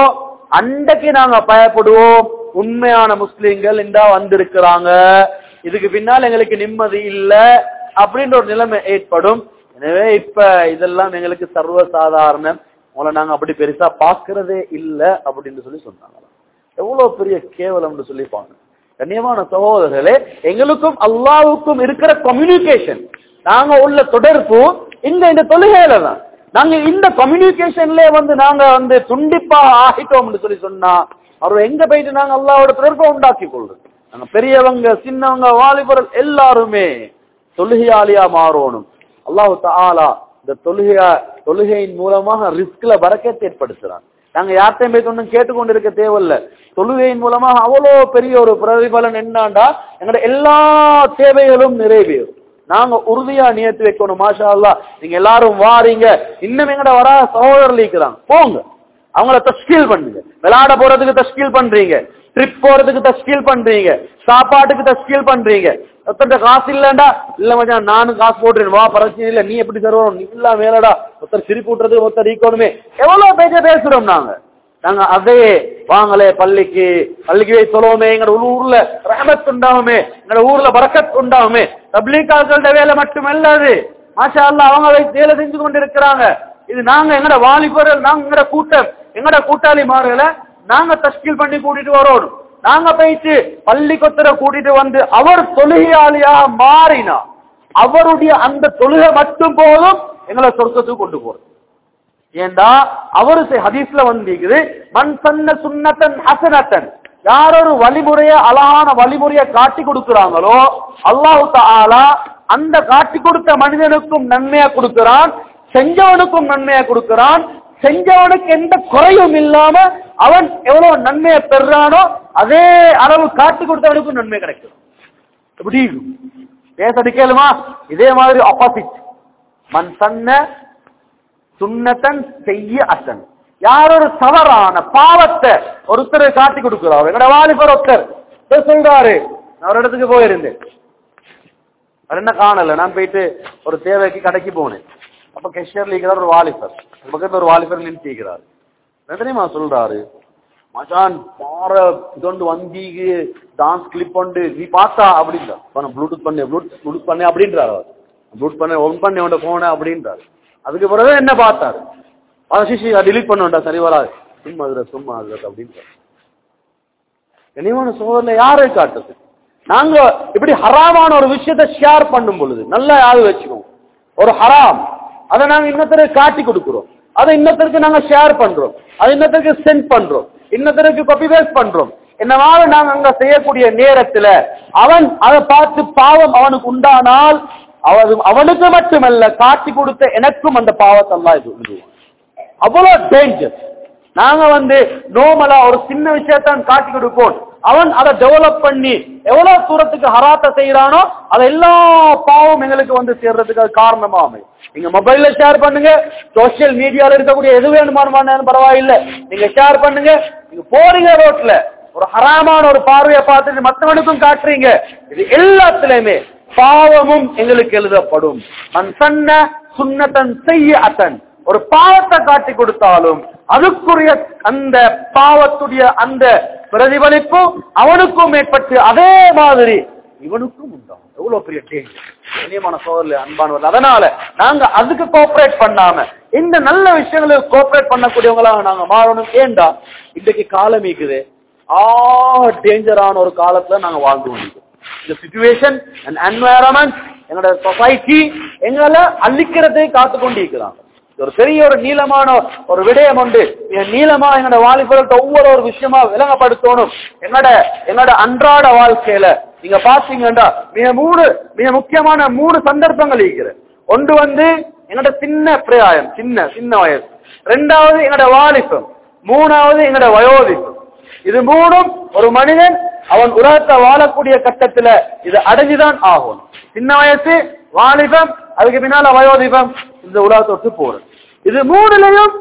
அன்றைக்கு நாங்க பயப்படுவோம், உண்மையான முஸ்லிம்கள் இந்தா வந்திருக்கிறாங்க, இதுக்கு பின்னால் எங்களுக்கு நிம்மதி இல்ல அப்படின்ற ஒரு நிலைமை ஏற்படும். எனவே இப்ப இதெல்லாம் எங்களுக்கு சர்வசாதாரணம், உங்களை நாங்க அப்படி பெருசா பாக்குறதே இல்ல அப்படின்னு சொல்லி சொன்னாங்க. எவ்வளவு பெரிய கேவலம்னு சொல்லி பாருங்க. கண்ணியமான சகோதரர்களே, எங்களுக்கும் அல்லாஹ்வுக்கும் இருக்கிற கம்யூனிகேஷன், நாங்க உள்ள தொடர்பு இந்த இந்த தொழுகையில தான். நாங்க இந்த கம்யூனிகேஷன்ல வந்து நாங்க வந்து துண்டிப்பா ஆகிட்டோம்னு சொல்லி சொன்னா அவர் எங்க போயிட்டு நாங்க அல்லாஹ்வோட தொடர்பை உண்டாக்கி கொள்றோம். நாங்க பெரியவங்க சின்னவங்க வாலிபர்கள் எல்லாருமே தொழுகையாளியா மாறணும். அல்லாஹ் தஆலா இந்த தொழுகையா தொழுகையின் மூலமாக ரிஸ்க்ல பரக்கத் ஏற்படுத்துறான். நாங்க யார்ட்டையும் போய் ஒன்றும் கேட்டுக்கொண்டு இருக்க தேவையில்ல. தொழுகையின் மூலமாக அவ்வளோ பெரிய ஒரு பிரதிபலன் என்னண்டா எங்களோட எல்லா தேவைகளும் நிறைவேறும். நாங்க உறுதியா நியத்து வைக்கணும். மாஷா அல்லாஹ், நீங்க எல்லாரும் வாரீங்க, இன்னும் எங்கட வரா சகோதரர்கள் இருக்கிறாங்க, போங்க, அவங்கள தஸ்கீல் பண்ணுங்க. விளையாட போறதுக்கு தஸ்கீல் பண்றீங்க, ட்ரிப் போறதுக்கு தஸ்கீல் பண்றீங்க, சாப்பாட்டுக்கு தஸ்கீல் பண்றீங்க. ஒருத்தர் காசு இல்லண்டா, இல்ல மச்சான் நானும் காசு போட்டுறேன், வா பிரச்சனை இல்ல, நீ எப்படி தருவோம், நீ இல்ல மேலடா, ஒருத்தர் சிரிப்பு விட்டுறது ஒருத்தர் ஈக்கணுமே, எவ்வளவு பேச பேசுறோம் நாங்க. நாங்க அதே வாங்கலே பள்ளிக்கு பள்ளிக்கு போய் சொல்லுவோமே, எங்க ஊர்ல ரஹமத் உண்டாகுமே, எங்க ஊர்ல பரக்கத் உண்டாகுமே. தப்லீகாக்களோட வேலை மட்டுமல்ல அது, மாஷா அல்லாஹ் அவங்க வேலை செஞ்சு கொண்டு இருக்கிறாங்க. இது நாங்க எங்கட வாலிபர்கள், நாங்க எங்கட கூட்டம், எங்கட கூட்டாளிமார்களை நாங்க தஸ்கீல் பண்ணி கூட்டிட்டு வரோம். நாங்க போயிட்டு பள்ளி கொத்தரை கூட்டிட்டு வந்து அவர் தொழுகையாளியா மாறினா அவருடைய அந்த தொழுகை மட்டும் போதும் எங்களை சொர்க்கத்துக்கு கொண்டு போறது. ஏண்டா அவரு ஹதீஸ்ல வந்திருக்குது, மன் சன்ன சுன்னத்தன் ஹஸனத்தன், யார் ஒரு வழிமுறைய அழகான வழிமுறைய காட்டி கொடுக்கிறாங்களோ அல்லாஹ் தஆலா அந்த காட்டி கொடுத்த மனிதனுக்கும் நன்மையா கொடுக்கிறான், செஞ்சவனுக்கும் நன்மையா கொடுக்கிறான். செஞ்சவனுக்கு எந்த குறையும் இல்லாம அவன் எவ்வளவு நன்மையை பெறானோ அதே அளவு காட்டி கொடுத்தவனுக்கும் நன்மை கிடைக்கும். எப்படி பேச கேளுமா? இதே மாதிரி ஆப்போசிட், மன் சன்ன சுன்னத்தன் செய்ய அசன், யார் ஒரு தவறான பாவத்தை ஒருத்தரை காட்டி கொடுக்கிறார். எங்கட வாலிபர் ஒருத்தர் சொல்றாரு, நான் ஒரு இடத்துக்கு போயிருந்தேன், என்ன காணல, நான் போயிட்டு ஒரு தேவைக்கு கடைக்கு போனேன். அப்ப கெஷியர்ல இருக்கிறார் ஒரு வாலிபர், பக்கத்துல ஒரு வாலிபர் நிறுத்திக்கிறாரு. தெரியுமா சொல்றாரு, மச்சான் பார இதொண்டு வந்தீங்க டான்ஸ் கிளிப் பண்ணு நீ பார்த்தா அப்படின்றா, ப்ளூடூத் பண்ணு ப்ளூடூத் பண்ணு அப்படின்றாரு. அவர் ப்ளூடூத் பண்ண ஒன் பண்ணி உண்ட போன அப்படின்றாரு. அதுக்கு பிறகு என்ன பார்த்தாரு, சிசி டிலீட் பண்ணுண்டா சரி வராது, சும்மா அதுல சும்மா அதுல அப்படின்றாரு. கனிவான சோதனை யாரை காட்டுது? நாங்க இப்படி ஹராமான ஒரு விஷயத்தை ஷேர் பண்ணும் பொழுது நல்லா யாரு வச்சுக்கோங்க, ஒரு ஹராம் அதை நாங்க இன்னொருத்தருக்கு காட்டி கொடுக்கிறோம், அதை இன்னொருத்தருக்கு நாங்க ஷேர் பண்றோம், அதை இன்னொருத்தருக்கு சென்ட் பண்றோம், இன்னொருத்தருக்கு காப்பி பேஸ்ட் பண்றோம். என்னவாக நாங்க அங்க செய்யக்கூடிய நேரத்துல அவன் அதை பார்த்து பாவம் அவனுக்கு உண்டானால் அவனுக்கு மட்டுமல்ல காட்டி கொடுத்த எனக்கும் அந்த பாவத்தை அல்லாஹ் இது அவ்வளவு டேஞ்சர். நாங்க வந்து நோமலா ஒரு சின்ன விஷயத்தான் காட்டி கொடுப்போம், அவன் அதை டெவலப் பண்ணி எவ்வளவு தூரத்துக்கு ஹராத்த செய்யறானோ அதை எல்லா பாவம் எங்களுக்கு வந்து சேர்றதுக்கு அது காரணமா அமையும். நீங்க மொபைல்ல ஷேர் பண்ணுங்க, சோசியல் மீடியால இருக்கக்கூடிய எது வேணுமானு பரவாயில்லை, நீங்க ஷேர் பண்ணுங்க. நீங்க போறீங்க ரோட்ல ஒரு ஹராமான ஒரு பார்வையை பார்த்துட்டு மற்றவனுக்கும் காட்டுறீங்க, இது எல்லாத்திலுமே பாவமும் எங்களுக்கு எழுதப்படும். மன் சன்ன சுன்னத்தன் செய்ய அத்தன், ஒரு பாவத்தை காட்டி கொடுத்தாலும் அதுக்குரிய அந்த பாவத்துடைய அந்த பிரதிபலிப்பு அவனுக்கும் ஏற்பட்டு அதே மாதிரி இவனுக்கும் உண்டாகும். எவ்வளவு பெரிய டேஞ்சர் கண்ணியமான சோதரில் அன்பானவர்கள். அதனால நாங்க அதுக்கு கோஆபரேட் பண்ணாம இந்த நல்ல விஷயங்களுக்கு கோஆபரேட் பண்ணக்கூடியவங்களாக நாங்க மாறணும். ஏண்டா இன்றைக்கு காலம் இருக்குது, ஆ டேஞ்சரான ஒரு காலத்துல நாங்க வாழ்ந்து கொண்டிருக்கோம். இந்த சிச்சுவேஷன் அண்ட் என்வாயரன்மெண்ட் எங்களோட சொசைட்டி எங்களை அழிக்கிறதை காத்து கொண்டிருக்கிறாங்க. ஒரு பெரிய ஒரு நீளமான ஒரு விடயம் உண்டு, நீளமா எங்களோட வாலிபர்கள்ட்ட ஒவ்வொரு ஒரு விஷயமா விளங்கப்படுத்தணும். என்னோட என்னோட அன்றாட வாழ்க்கையில நீங்க பாத்தீங்கன்னா மிக மூணு மிக முக்கியமான மூணு சந்தர்ப்பங்கள் இருக்கிறது. ஒன்று வந்து எங்களோட சின்ன பிராயம், சின்ன சின்ன வயசு, ரெண்டாவது எங்களோட வாலிபம், மூணாவது எங்களோட வயோதிபம். இது மூணும் ஒரு மனிதன் அவன் உலகத்தை வாழக்கூடிய கட்டத்துல இது அடைஞ்சுதான் ஆகும். சின்ன வயசு, வாலிபம், அதுக்கு பின்னால வயோதிபம், இந்த உலகத்தை விட்டு போறது. இது மூணுலையும்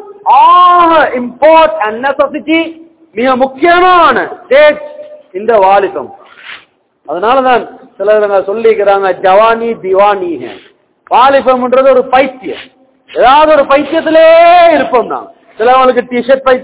ஆக இம்பார்ட் அண்ட் நெசசிட்டி, மிக முக்கியமான ஸ்டேஜ் இந்த வாலிபம். அதனாலதான் சிலர் சொல்லிக்கிறாங்க ஜவானி திவானி. வாலிபம்ன்றது ஒரு பைத்தியம், ஏதாவது ஒரு பைத்தியத்திலே இருப்போம். நான் சிலவங்களுக்கு டிஷர்ட் பைத்தியம்,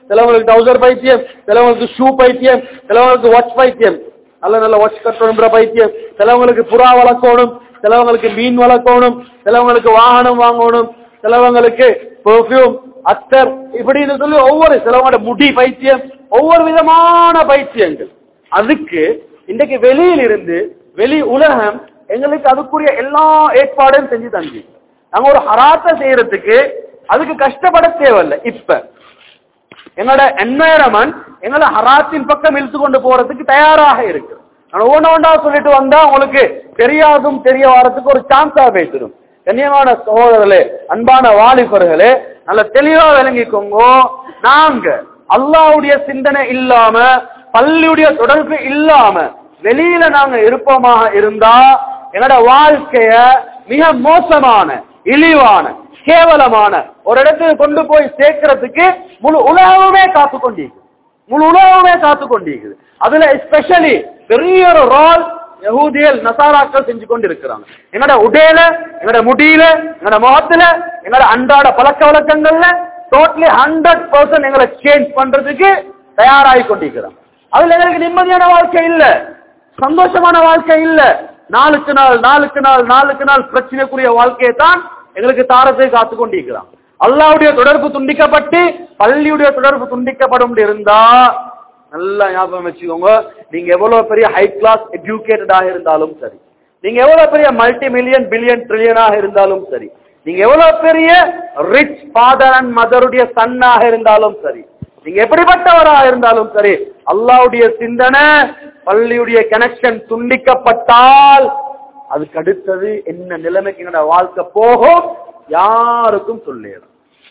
சிலவங்களுக்கு டவுசர் பைத்தியம், சிலவங்களுக்கு ஷூ பைத்தியம், சிலவங்களுக்கு வாட்ச் பைத்தியம், நல்ல நல்ல வாட்ச் கட்டணும்ன்ற பைத்தியம், சிலவங்களுக்கு புறா வளர்க்கணும், சிலவங்களுக்கு மீன் வளர்க்கணும், சிலவங்களுக்கு வாகனம் வாங்கணும், சிலவங்களுக்கு பெர்ஃபியூம், அத்தர், இப்படின்னு சொல்லி ஒவ்வொரு சிலவங்களோட முடி பைத்தியம், ஒவ்வொரு விதமான பைத்தியங்கள். அதுக்கு இன்றைக்கு வெளியில் இருந்து வெளி உலகம் எங்களுக்கு அதுக்குரிய எல்லா ஏற்பாடையும் செஞ்சு தந்து நாங்க ஒரு ஹராத்தை செய்யறதுக்கு அதுக்கு கஷ்டப்பட தேவையில்லை. இப்ப எங்களோட என்வைரன்மெண்ட் எங்களை ஹராத்தின் பக்கம் இழுத்து கொண்டு போறதுக்கு தயாராக இருக்கு. நான் ஒவ்வொன்றா ஒன்றா சொல்லிட்டு வந்தா உங்களுக்கு தெரியாதும் தெரிய வரதுக்கு ஒரு சான்ஸா பேசிடும். கண்ணியமான சகோதரர்களே, அன்பான வாலிபர்களே, நல்ல தெளிவா விளங்கிக்கோங்க. நாங்க அல்லாஹ்வுடைய சிந்தனை இல்லாம, பள்ளியுடைய தொடர்பு இல்லாம வெளியில நாங்க இருப்போமாக இருந்தா என்னோட வாழ்க்கைய மிக மோசமான, இழிவான, கேவலமான ஒரு இடத்துக்கு கொண்டு போய் சேர்க்கிறதுக்கு முழு உலகமே காத்து கொண்டிருக்கு. முழு உலகமே காத்து கொண்டிருக்குது. அதுல எஸ்பெஷலி பெரிய ஒரு ரோல் யஹூதியல் நசாராக்கள் செஞ்சு கொண்டு இருக்கிறாங்க. எங்களோட உடையில, எங்களோட முடியில, எங்களோட முகத்துல, எங்களோட அன்றாட பழக்க வழக்கங்கள்ல டோட்டலி ஹண்ட்ரட் பர்சன்ட் எங்களை சேஞ்ச் பண்றதுக்கு தயாராகி கொண்டிருக்கிறாங்க. அதுல எங்களுக்கு நிம்மதியான வாழ்க்கை இல்ல, சந்தோஷமான வாழ்க்கை இல்ல. நாளுக்கு நாள் நாளுக்கு நாள் நாளுக்கு நாள் பிரச்சனைக்குரிய வாழ்க்கையை தான் எங்களுக்கு தாரத்தை காத்து கொண்டிருக்கிறான். அல்லாஹ்வுடைய தொடர்பு துண்டிக்கப்பட்டு பள்ளியுடைய தொடர்பு துண்டிக்கப்படும் இருந்தா நல்லா ஞாபகம் வச்சுக்கோங்க. நீங்க எவ்வளவு பெரிய ஹை கிளாஸ் எஜுகேட்டடாக இருந்தாலும் சரி, நீங்க எவ்வளவு பெரிய மல்டி மில்லியன் பில்லியன் ட்ரில்லியனாக இருந்தாலும் சரி, நீங்க எவ்வளவு பெரிய ரிச் ஃபாதர் அண்ட் மதருடைய சன்னாக இருந்தாலும் சரி, நீங்க எப்படிப்பட்டவராக இருந்தாலும் சரி, அல்லாஹ்வுடைய சிந்தனை, பள்ளியுடைய கனெக்ஷன் துண்டிக்கப்பட்டால் அதுக்கு அடுத்தது என்ன நிலைமைக்கு எங்களோட வாழ்க்கை போகும் யாருக்கும் சொல்லிடலாம்.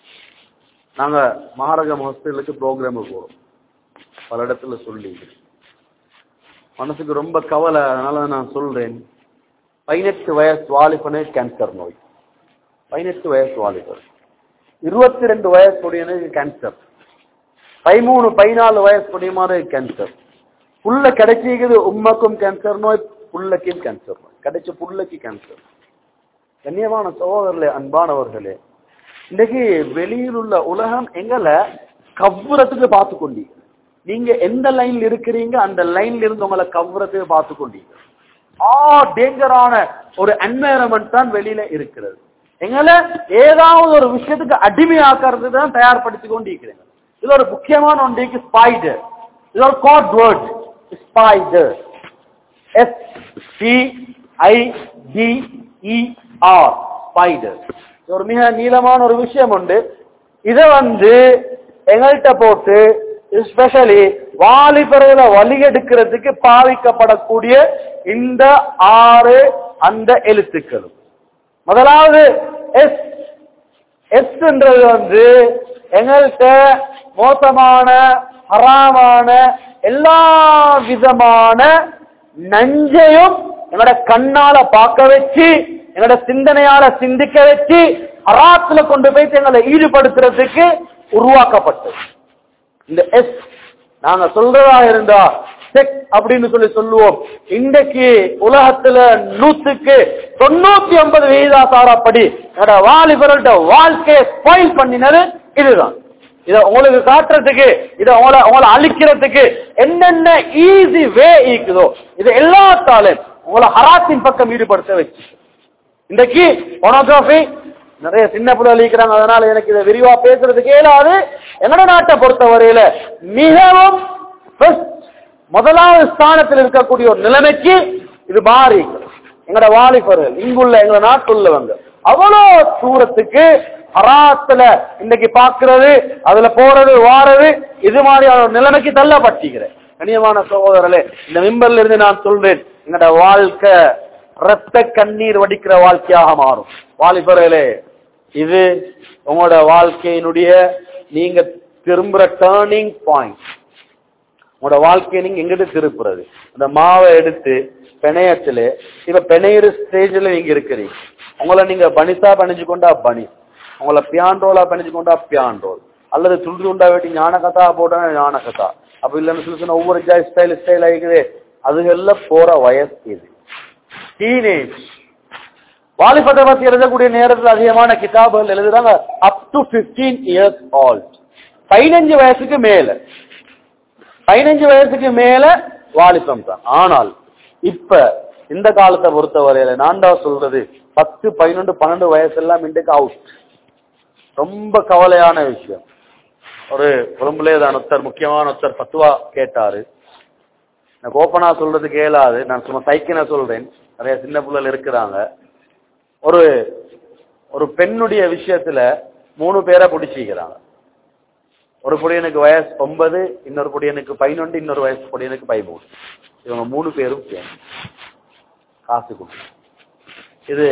நாங்க மகாராஜா ஹாஸ்பிட்டலுக்கு ப்ரோக்ராம் போறோம், பல இடத்துல சொல்லி மனசுக்கு ரொம்ப கவலை. அதனால நான் சொல்றேன், பதினெட்டு வயசு வாலிபனே கேன்சர் நோய், பதினெட்டு வயசு வாலிபர், இருபத்தி ரெண்டு வயசு உடையனுக்கு கேன்சர், பதிமூணு பதினாலு வயசு உடையமான கேன்சர், புள்ள கிடைச்சிக்குது உம்மக்கும் கேன்சர் நோய், புள்ளக்கும் கேன்சர் நோய், கிடைச்ச புள்ளக்கு கேன்சர். கண்ணியமான சகோதரர்களே, அன்பானவர்களே, இன்னைக்கு வெளியில் உள்ள உலகம் எங்களை கவ்வுறதுக்கு பார்த்து கொண்டீங்க. நீங்க எந்த லைன்ல இருக்கிறீங்க அந்த லைன்ல இருந்து உங்களை கவ்வுறதுக்கு பார்த்து கொண்டீங்க. ஆ டேஞ்சரான ஒரு என்வைரன்மெண்ட் தான் வெளியில இருக்கிறது. எங்களை ஏதாவது ஒரு விஷயத்துக்கு அடிமையாக்குறது தான் தயார்படுத்தி கொண்டிருக்கிறீங்க. இதுல ஒரு முக்கியமான ஒன்றைக்கு ஸ்பைடர், இது ஒரு code word, spider, S C I D E R, spider. ஒரு மிக நீளமான ஒரு விஷயம் உண்டு. இதை வந்து எங்கள்கிட்ட போட்டு எஸ்பெஷலி வாலிபர்களை வழி எடுக்கிறதுக்கு பாவிக்கப்படக்கூடிய இந்த ஆறு அந்த எழுத்துக்களும். முதலாவது எஸ். எஸ் என்றது வந்து எங்கள்கிட்ட மோசமான, ஹராமான எல்லா விதமான நஞ்சையும் எங்களோட கண்ணால பார்க்க வச்சு, எங்களோட சிந்தனையால சிந்திக்க வச்சு, ஹராத்துல கொண்டு போய் எங்களை ஈடுபடுத்துறதுக்கு உருவாக்கப்பட்டது இந்த எஸ். நாங்க சொல்றதா இருந்தா செக் அப்படின்னு சொல்லி சொல்லுவோம். இன்றைக்கு உலகத்துல நூத்துக்கு தொண்ணூத்தி ஒன்பது விகிதாசாரப்படி என்னோட வாலிபர்களோட வாழ்க்கையை ஸ்பாயில் பண்ணினது இதுதான். இத உங்களுக்கு காட்டுறதுக்கு, இத உங்களை உங்களை அழிக்கிறதுக்கு என்னென்ன ஈஸி வே இருக்குதோ இது எல்லாத்தாலும் உங்களை ஹராத்தின் பக்கம் ஈடுபடுத்த வச்சு. இன்றைக்கு போனோகிராஃபி நிறைய சின்ன பிள்ளைகள் இருக்கிறாங்க, அதனால எனக்கு இதை விரிவா பேசுறதுக்கு இயலாது. எங்களோட நாட்டை பொறுத்த வரையில மிகவும் முதலாவது ஸ்தானத்தில் இருக்கக்கூடிய ஒரு நிலைமைக்கு இது மாறி எங்களோட வாலிபர்கள் இங்குள்ள எங்களோட நாட்டுள்ளவங்க அவ்வளோ தூரத்துக்கு ஹராத்துல இன்னைக்கு பாக்குறது, அதுல போறது வாரது, இது மாதிரியான ஒரு நிலைமைக்கு தள்ளப்பட்டிருக்கிறேன். கண்ணியமான சகோதரர்களே, இந்த மிம்பர்ல இருந்து நான் சொல்றேன், எங்களோட வாழ்க்கை ரத்த கண்ணீர் வடிக்கிற வாழ்க்கையாக மாறும். வாலிபர்களே, இது உங்களோட வாழ்க்கையினுடைய நீங்க திரும்புற டேர்னிங் பாயிண்ட். உங்களோட வாழ்க்கையை நீங்க எங்கிட்ட திருப்புறது. அந்த மாவை எடுத்து பிணையத்துல இப்ப பிணையிற ஸ்டேஜ்ல நீங்க இருக்கிறீங்க. உங்களை நீங்க பனிசா பணிஞ்சு கொண்டா பனி, உங்களை பியாண்டோலா பணிஞ்சு கொண்டா பியாண்டோல், அல்லது துண்டு துண்டா வெட்டி ஞான கதா போட்டா ஞான கதா. அப்ப இல்லைன்னு சொல்லி சொன்னா ஒவ்வொரு ஜாய் ஸ்டைல் ஸ்டைல் ஆகிக்குது. அதுகெல்லாம் போற வயசு இது. டீனேஜ் வாலிபத்தை பத்தி எழுதக்கூடிய நேரத்தில் அதிகமான கிதாபுகள் எழுதுறாங்க up to fifteen years old, பதினஞ்சு வயசுக்கு மேல பதினஞ்சு வயசுக்கு மேல வாலிபம் தான். ஆனால் இப்ப இந்த காலத்தை பொறுத்தவரையில நான் தான் சொல்றது பத்து பதினொன்று பன்னெண்டு வயசு எல்லாம் இன்றைக்கு அவுட். ரொம்ப கவலையான விஷயம். ஒரு குழம்புலே தான் ஒருத்தர் முக்கியமான ஒருத்தர் பத்துவா கேட்டாரு. நான் கோப்பனா சொல்றது கேளாது, நான் சும்மா சைக்கின சொல்றேன். நிறைய சின்ன பிள்ளைகள் இருக்கிறாங்க. ஒரு ஒரு பெண்ணுடைய விஷயத்துல மூணு பேரை பிடிச்சிக்கிறாங்க. ஒரு பொடியனுக்கு வயசு ஒன்பது, இன்னொரு பொடியனுக்கு பதினொன்று, இன்னொரு வயசு பொடியனுக்கு பதிமூணு. இவங்க மூணு பேரும் சேர்ந்து காசு கொடுத்து இது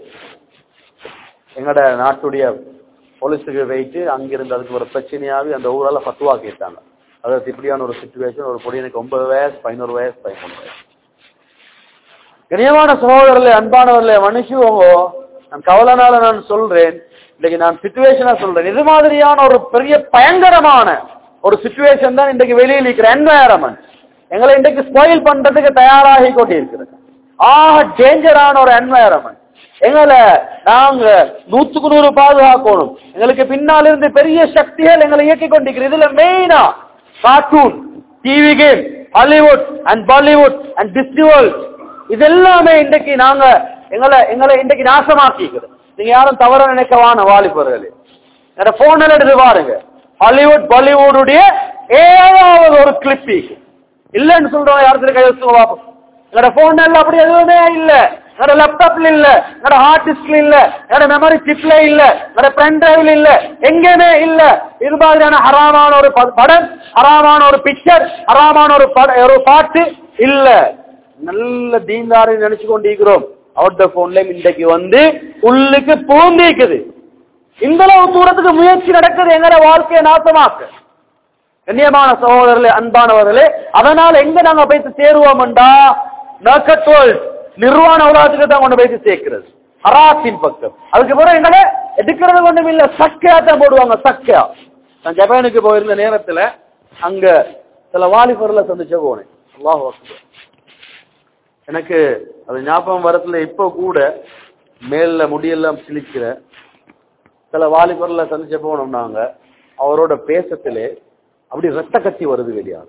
எங்கட நாட்டுடைய போலீஸுக்கு வைத்து அங்கிருந்து அதுக்கு ஒரு பிரச்சனையாகி அந்த ஊரால பத்துவா கேட்டாங்க. அதாவது இப்படியான ஒரு சிச்சுவேஷன். ஒரு பொடியனுக்கு ஒன்பது வயசு, பதினோரு வயசு, பதிமூணு வயசு. கனியமான சகோதரர்களே, அன்பானவர்களே, மனுஷங்க நான் கவலைனால நான் சொல்றேன். இன்னைக்கு நான் சிச்சுவேஷனா சொல்றேன். இது மாதிரியான ஒரு பெரிய பயங்கரமான ஒரு சிச்சுவேஷன் தான் இன்றைக்கு வெளியில் இருக்கிற என்வாயரன்மெண்ட் எங்களை இன்றைக்கு ஸ்பாயில் பண்றதுக்கு தயாராகி கொண்டு இருக்கிறது. ஆக டேஞ்சரான ஒரு என்வாயரன்மெண்ட். எங்களை நாங்க நூத்துக்கு நூறு பாதுகாக்கணும். எங்களுக்கு பின்னால் இருந்து பெரிய சக்திகள் எங்களை இயக்கி கொண்டிருக்கிறது. இதுல மெயினா cartoon, TV game, Hollywood and Bollywood and Disney world, இது எல்லாமே இன்றைக்கு நாங்க எங்களை எங்களை இன்றைக்கு நாசமாக்கிக்கிறோம். நீங்க யாரும் தவற நினைக்கவான வாலிபர்களே, போன் எடுத்து பாருங்க. ஹாலிவுட் பாலிவுடைய ஏதாவது ஒரு கிளிப்பி இல்லன்னு சொல்றவங்க யாருக்கு கை வச்சுங்க பாப்போம். என்னோட போன் எல்லாம் அப்படி எதுவுமே இல்ல, என்னோட லேப்டாப்ல இல்ல, என்னோட ஹார்ட் டிஸ்க்ல இல்ல, என்னோட மெமரி சிப்ல இல்ல, என்னோட பென் டிரைவ்ல இல்ல, எங்கேயுமே இல்ல. இது மாதிரியான ஹராமான ஒரு படம், ஹராமான ஒரு பிக்சர், ஹராமான ஒரு ஒரு பாட்டு இல்ல. நல்ல தீன்தாரை நினைச்சு கொண்டிருக்கிறோம். அவுட் போன்ல இன்றைக்கு வந்து உள்ளுக்கு பூந்திக்குது. இந்த அளவு தூரத்துக்கு முயற்சி நடக்குது எங்கட வாழ்க்கையை நாசமாக்க. கண்ணியமான சகோதரர்களே, அன்பானவர்களே, அதனால எங்க நாங்க போயிட்டு சேருவோம்டா நக்கத்தோல் நிர்வாண உலகத்துக்கு தான் கொண்டு போயிட்டு சேர்க்கிறது, ஹராத்தின் பக்கம். அதுக்கு பிறகு எங்களை எடுக்கிறது ஒண்ணும் இல்ல, சக்கையா தான் போடுவாங்க. சக்கையா. நான் ஜப்பானுக்கு போயிருந்த நேரத்துல அங்க சில வாலிபர்ல சந்திச்ச போனேன். அல்லாஹ் அக்பர். எனக்கு அது ஞாபகம் வரத்துல இப்ப கூட மேல முடியெல்லாம் சிலிக்கிற சில வாலிபர்ல சந்திச்ச போனோம். நாங்க அவரோட பேசத்திலே அப்படி ரத்த கட்டி வருது வெளியான.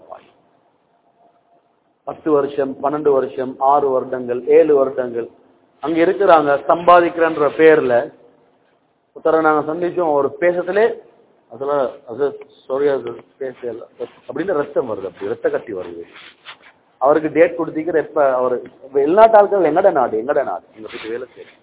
பத்து வருஷம், பன்னெண்டு வருஷம், ஆறு வருடங்கள், ஏழு வருடங்கள் அங்க இருக்கிறாங்க. சம்பாதிக்கிறன்ற பேர்ல உத்தர நாங்க சந்திச்சோம். ஒரு பேசத்திலே அதுல அது சொரியா பேச அப்படின்னு ரத்தம் வருது, அப்படி ரத்த கட்டி வருது. அவருக்கு டேட் கொடுத்திக்கிற எப்ப அவரு எல்லா தாள்கள் எங்கட நாடு எங்கட நாடு எங்க போயிட்டு வேலை செய்யும்.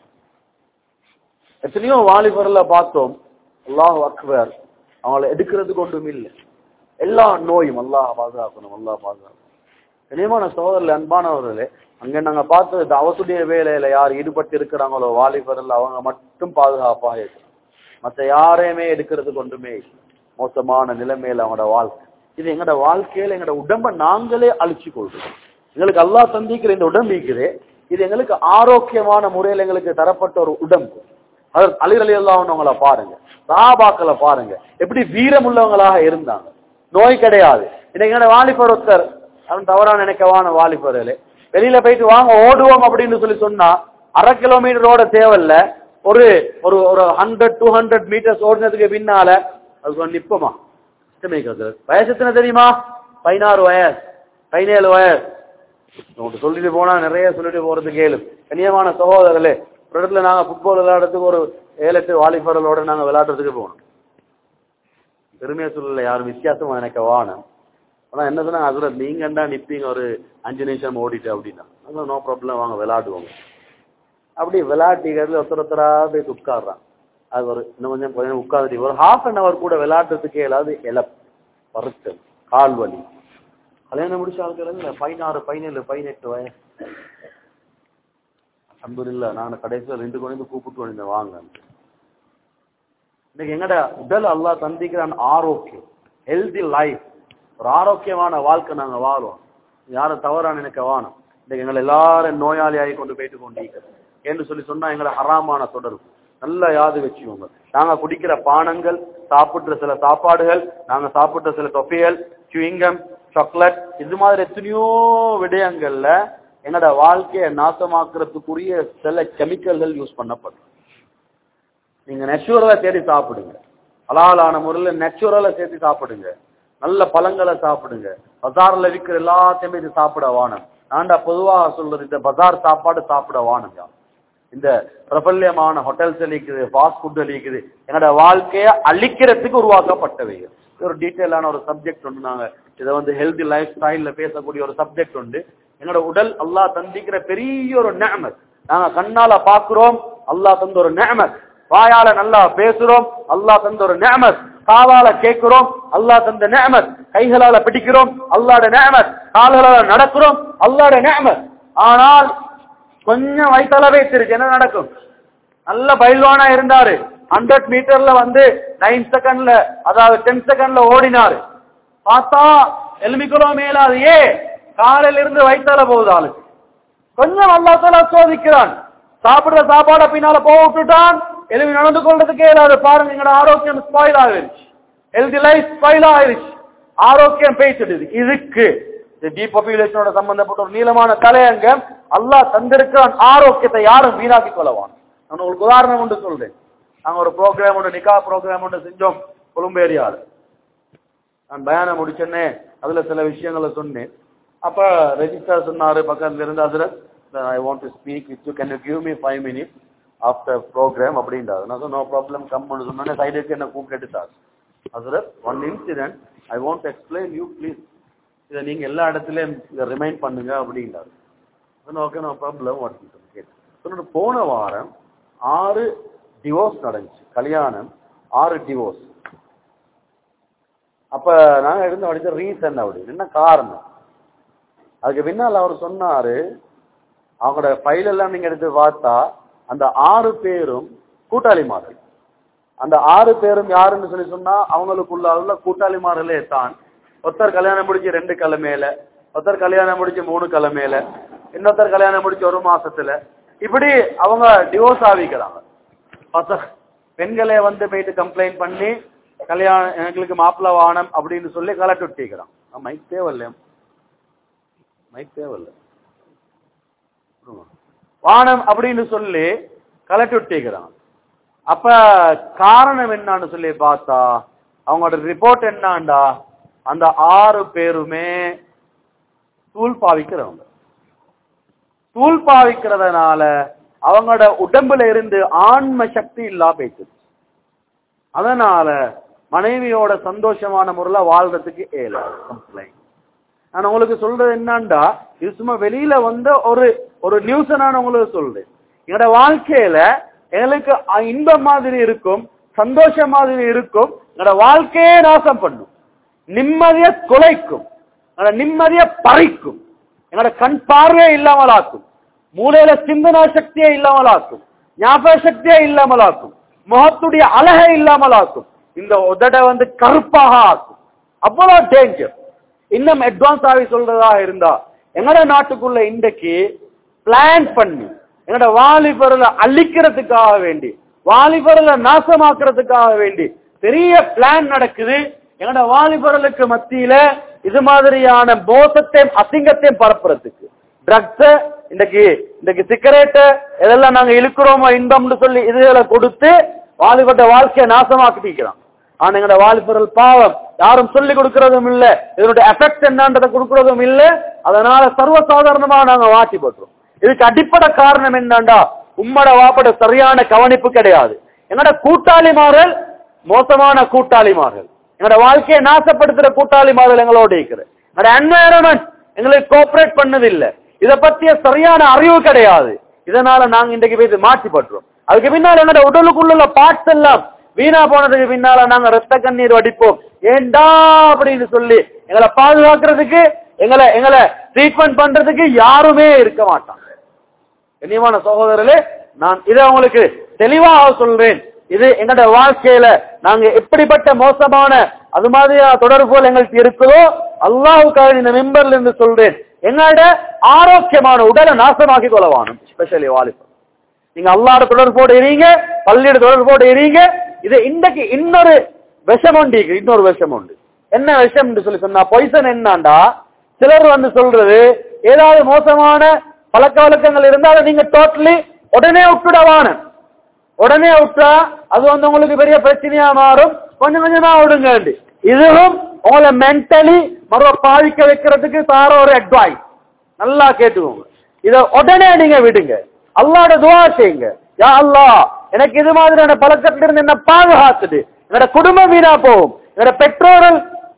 எத்தனையோ வாலிபர்ல பார்த்தோம். அல்லாஹ் அக்பர். அவங்களை எடுக்கிறதுக்கு ஒன்றும் இல்லை. எல்லா நோயும் அல்லாஹ் பாதுகாக்கணும், அல்லாஹ் பாதுகாக்கணும். கனியமான சகோதரர்களே, அன்பானவர்களே, அங்க நாங்க பார்த்தது தவத்துடைய வேலையில யார் ஈடுபட்டு இருக்கிறாங்களோ வாலிபர்கள் அவங்க மட்டும் பாதுகாப்பாக இருக்கிறாங்க. மற்ற யாரையுமே எடுக்கிறதுக்கு ஒன்றுமே மோசமான நிலைமையில அவங்களோட வாழ்க்கை. இது எங்களோட வாழ்க்கையில எங்களோட உடம்ப நாங்களே அழிச்சு கொள்றோம். எங்களுக்கு அல்லாஹ் சந்திக்கிற இந்த உடம்பு இருக்குது, இது எங்களுக்கு ஆரோக்கியமான முறையில் எங்களுக்கு தரப்பட்ட ஒரு உடம்பு. அதற்கு அலி ரலியல்லாஹு அன்ஹுவங்களை பாருங்க, சஹாபாக்களை பாருங்க, எப்படி வீரம் உள்ளவங்களாக இருந்தாங்க. நோய் கிடையாது. இன்னைக்கு எங்களோட வாலிபர் ஒருத்தர், அவன் தவறா நினைக்கவான வாலிபர்களே, வெளியில போயிட்டு வாங்க ஓடுவோம் அப்படின்னு சொல்லி சொன்னா அரை கிலோமீட்டரோட தேவையில்ல, ஒரு ஒரு ஹண்ட்ரட் டூ ஹண்ட்ரட் மீட்டர்ஸ் ஓடினதுக்கு பின்னால அது நிப்பமா. வயசு எத்தனை தெரியுமா? பதினாறு வயசு, பதினேழு வயசு. சொல்லிட்டு போனா நிறைய சொல்லிட்டு போறது கேளு. கண்ணியமான சகோதரர்களே, ஒரு இடத்துல நாங்க ஃபுட்பால் விளையாடுறதுக்கு ஒரு ஏழு எட்டு வாலிபர்களோட நாங்க விளையாடுறதுக்கு போனோம். பெருமையா சொல்லல, யாரும் வித்தியாசமா நினைக்க வானம். ஆனா என்ன சொன்னா, அதுல நீங்கண்டா நிப்பீங்க ஒரு அஞ்சு நிமிஷம் ஓடிட்டு அப்படின்னா நோ ப்ராப்ளம், வாங்க விளையாடுவோங்க. அப்படி விளையாட்டிக்கிறது ஒருத்தர் ஒருத்தரா போய் உட்காடுறான். அது ஒரு இன்னும் கொஞ்சம் கொஞ்சம் உட்காந்துட்டு ஒரு ஹாஃப் அன் அவர் கூட விளையாடுறதுக்கே இல்லாது இழப்பு, பருத்தல், கால் வலி. கல்யாணம் முடிச்ச ஆட்கள் பதினாறு பதினேழு பதினெட்டு வயசு. அல்ஹம்துலில்லாஹ், நான் கடைசியில் ரெண்டு குழந்தை கூப்பிட்டு வந்தேன் வாங்க. இன்னைக்கு எங்கட உடல் அல்லாஹ் சந்திக்கிறான் ஆரோக்கியம், ஹெல்தி லைஃப், ஒரு ஆரோக்கியமான வாழ்க்கை நாங்க வாழுவோம். யாரும் தவறா நினைக்க வானம். இன்னைக்கு எங்களை எல்லாரும் நோயாளியாகி கொண்டு போயிட்டு கொண்டிருக்கிறோம் என்று சொல்லி சொன்னா எங்களை ஹராமான தொடர்பு. நல்லா யாது வச்சுக்கோங்க. நாங்க குடிக்கிற பானங்கள், சாப்பிடுற சில சாப்பாடுகள், நாங்க சாப்பிடுற சில தொப்பைகள், சுவிங்கம், சாக்லேட், இது மாதிரி எத்தனையோ விடயங்கள்ல என்னோட வாழ்க்கையை நாசமாக்குறதுக்குரிய சில கெமிக்கல்கள் யூஸ் பண்ணப்படும். நீங்க நேச்சுரலா தேடி சாப்பிடுங்க, ஹலாலான முறையில் நேச்சுரலா சேர்த்து சாப்பிடுங்க. நல்ல பழங்களை சாப்பிடுங்க. பஜார்ல விற்கிற எல்லாத்தையுமே இது சாப்பிட வானம். நான்டா பொதுவாக சொல்றது, இந்த பஜார் சாப்பாடு சாப்பிட வானம். இந்த பிரபல்யமான ஹோட்டல்ஸ் அளிக்குது, ஃபாஸ்ட் ஃபுட் அளிக்குது, என்னோட வாழ்க்கையை அழிக்கிறதுக்கு உருவாக்கப்பட்டவை. ஒரு டீட்டெயிலான ஒரு சப்ஜெக்ட் உண்டு. நாங்க இதை வந்து ஹெல்தி லைஃப் ஸ்டைல்ல பேசக்கூடிய ஒரு சப்ஜெக்ட் உண்டு. என்னோட உடல் அல்லாஹ் தந்திக்கிற பெரிய ஒரு நிஅமத். நாங்க கண்ணால பாக்குறோம், அல்லாஹ் தந்த ஒரு நிஅமத். வாயால நல்லா பேசுறோம், அல்லாஹ் தந்த ஒரு நிஅமத். காவால கேட்கிறோம், அல்லாஹ் தந்த நிஅமத். கைகளால பிடிக்கிறோம், அல்லாஹ்வுடைய நிஅமத். கால்களால நடக்கிறோம், அல்லாஹ்வுடைய நிஅமத். ஆனால் கொஞ்சம் வயிற்றளவே தெரிஞ்சு என்ன நடக்கும்? நல்ல பயில்வானா இருந்தாரு, ஹண்ட்ரட் மீட்டர்ல வந்து நைன் செகண்ட்ல அதாவது டென் செகண்ட்ல ஓடினாரு. பார்த்தா எலுமிக்குளோ மேலாது. ஏ காலையில இருந்து வயிற்றால போகுது ஆளுக்கு. கொஞ்சம் அல்லாஹ் தஆலா சோதிக்கிறான். சாப்பிடுற சாப்பாட பின்னால போக விட்டுட்டான், எலும்பி நடந்து கொள்றதுக்கே இல்லாது. பாருங்க, எங்களோட ஆரோக்கியம் ஸ்பாயில் ஆகிருச்சு, ஹெல்தி லைஃப் ஸ்பாயில் ஆகிருச்சு, ஆரோக்கியம் பேசிடுது. இதுக்கு டீபாப்புலேஷனோட சம்பந்தப்பட்ட ஒரு நீளமான தலையங்கம். அல்லாஹ் தந்திருக்கிறான் ஆரோக்கியத்தை யாரும் வீணாக்கி கொள்ளவான். நான் உங்களுக்கு உதாரணம் ஒன்று சொல்றேன். நாங்க ஒரு ப்ரோக்ராம் ஒன்று, நிக்கா ப்ரோக்ராம் ஒன்று செஞ்சோம் கொழும்பு ஏரியால. நான் பயானம் முடிச்சேன்னே அதுல சில விஷயங்களை சொன்னேன். அப்ப ரெஜிஸ்டர் சொன்னாரு பக்கத்துல இருந்து, அதுல I want to speak with you, can you give me five minutes after program அப்படின்றாரு. நான் சொன்ன நோ ப்ராப்ளம் கம் பண்ணு சொன்னேன். சைடுக்கு என்ன கூப்பிட்டு எடுத்தார். அதுல one incident I want to explain you please, இதை நீங்க எல்லா இடத்துலயும் இதை ரிமைண்ட் பண்ணுங்க அப்படின்றாரு. ஓகே நோ ப்ராப்ளம் கேட்டு. போன வாரம் ஆறு டிவோர்ஸ் நடந்துச்சு, கல்யாணம் ஆறு டிவோர்ஸ். அப்ப நாங்க இருந்து படிச்ச ரீசன் அப்படி என்ன காரணம், அதுக்கு பின்னால் அவர் சொன்னாரு, அவங்களோட ஃபைல் எல்லாம் நீங்க எடுத்து பார்த்தா அந்த ஆறு பேரும் கூட்டாளிமார்கள். அந்த ஆறு பேரும் யாருன்னு சொல்லி சொன்னா அவங்களுக்குள்ள உள்ள கூட்டாளிமார்களே தான். ஒருத்தர் கல்யாணம் முடிச்சு ரெண்டு கிழமையில, ஒருத்தர் கல்யாணம் முடிச்சு மூணு கிழமையில, இன்னொருத்தர் கல்யாணம் முடிச்சு ஒரு மாசத்துல, இப்படி அவங்க டிவோர்ஸ் ஆகிக்கிறாங்க. பெண்களே வந்து போயிட்டு கம்ப்ளைண்ட் பண்ணி கல்யாணம் எங்களுக்கு மாப்பிள்ள வானம் அப்படின்னு சொல்லி கலட்டு விட்டிக்கிறான். மைக் தேவையில்ல, மைக் தேவையில்ல வானம் அப்படின்னு சொல்லி கலட்டு விட்டிக்கிறான். அப்ப காரணம் என்னன்னு சொல்லி பார்த்தா அவங்களோட ரிப்போர்ட் என்னண்டா, அந்த ஆறு பேருமே தூள் பாவிக்கிறவங்க. தூள் பாவிக்கிறதுனால அவங்களோட உடம்புல இருந்து ஆன்ம சக்தி இல்லா போயிடுச்சு. அதனால மனைவியோட சந்தோஷமான முறையில வாழ்றதுக்கு ஏழாது கம்ப்ளைண்ட். நான் உங்களுக்கு சொல்றது என்னண்டா, இது சும்மா வெளியில வந்த ஒரு ஒரு நியூஸ் நான் உங்களுக்கு சொல்றேன். என்னோட வாழ்க்கையில எங்களுக்கு இன்பம் மாதிரி இருக்கும், சந்தோஷம் மாதிரி இருக்கும், என்னோட வாழ்க்கையே நாசம் பண்ணும், நிம்மதிய குலைக்கும், நிம்மதிய பறிக்கும், என்னோட கண் பார்வையே இல்லாமலாக்கும், மூளையில சிந்தனா சக்தியே இல்லாமலாக்கும், ஞாபக சக்தியே இல்லாமலாக்கும், முகத்துடைய அழகை இல்லாமலாக்கும், இந்த உதட வந்து கருப்பாக ஆக்கும். அவ்வளவு டேஞ்சர். இன்னும் அட்வான்ஸ் ஆகி சொல்றதா இருந்தா, எங்கட நாட்டுக்குள்ள இன்றைக்கு பிளான் பண்ணி எங்கட வாலிபர்களை அழிக்கிறதுக்காக வேண்டி, வாலிபர்களை நாசமாக்குறதுக்காக வேண்டி பெரிய பிளான் நடக்குது. எங்கட வாலிபர்களுக்கு மத்தியில இது மாதிரியான மோசத்தையும் அசிங்கத்தையும் பரப்புறதுக்கு, ட்ரக்ஸ இன்றைக்கு இன்றைக்கு சிகரெட்டு இதெல்லாம் நாங்க இழுக்கிறோமோ இன்பம்னு சொல்லி இதுகளை கொடுத்து வாலிபட்ட வாழ்க்கையை நாசமாக்கிட்டிருக்கிறோம். ஆனா எங்கட வாலிபர்கள் பாவம் யாரும் சொல்லி கொடுக்கறதும் இல்ல, இதனுடைய எஃபெக்ட் என்னன்றதை கொடுக்கறதும் இல்ல. அதனால சர்வசாதாரணமா நாங்க வாட்டி போட்டுறோம். இதுக்கு அடிப்படை காரணம் என்னண்டா, உம்மட வாப்பட சரியான கவனிப்பு கிடையாது. என்னோட கூட்டாளிமார்கள் மோசமான கூட்டாளிமார்கள், எங்களோட வாழ்க்கையை நாசப்படுத்துற கூட்டாளிமார்கள் எங்களோட இருக்கிற, எங்களோட என்வாயரன்மெண்ட் எங்களுக்கு கோஆபரேட் பண்ணதில்லை, இதை பத்திய சரியான அறிவு கிடையாது. இதனால நாங்க இன்றைக்கு போய் மாற்றி பட்டுறோம். அதுக்கு பின்னால என்னோட உடலுக்குள்ள பார்ட்ஸ் எல்லாம் வீணா போனதுக்கு பின்னால நாங்க ரத்த கண்ணீர் வடிப்போம். ஏண்டா அப்படின்னு சொல்லி எங்களை பாதுகாக்கிறதுக்கு, எங்களை எங்களை ட்ரீட்மெண்ட் பண்றதுக்கு யாருமே இருக்க மாட்டாங்க. கண்ணியமான சகோதரர்களே, நான் இதை உங்களுக்கு தெளிவாக சொல்றேன். இது எங்களோட வாழ்க்கையில நாங்க எப்படிப்பட்ட மோசமான அது மாதிரியான தொடர்புகள் எங்களுக்கு இருக்குதோ, அல்லாஹ்வுக்காக இந்த மெம்பர்ல இருந்து சொல்றேன், எங்களோட ஆரோக்கியமான உடலை நாசமாக்கி கொள்ளவானும். ஸ்பெஷலி வாலிபர், நீங்க அல்லாஹ்வோட தொடர்போடு இருங்க, பள்ளியோட தொடர்போடு இருங்க. இது இன்றைக்கு இன்னொரு விஷம் உண்டு, இன்னொரு விஷம் உண்டு. என்ன விஷம் சொல்லி சொன்னா, பொய்சன் என்னண்டா, சிலர் வந்து சொல்றது ஏதாவது மோசமான பழக்க வழக்கங்கள் இருந்தாலும் நீங்க டோட்டலி உடனே விட்டுடவான, உடனே விட்டா அது வந்து உங்களுக்கு பெரிய பிரச்சனையா மாறும், கொஞ்சம் கொஞ்சமா விடுங்க. இதுவும் உங்களை மென்டலி மறுவ பாதிக்க வைக்கிறதுக்கு தார ஒரு அட்வைஸ். நல்லா கேட்டுக்கோங்க. இத உடனே நீங்க விடுங்க. அல்லாஹ்வோட துஆ செய்யுங்க. யா அல்லாஹ், எனக்கு இது மாதிரியான பழக்கத்துல இருந்து என்ன பாதுகாத்துடு. என்னோட குடும்பம் வீணா போகும், என்னோட பெற்றோர்கள்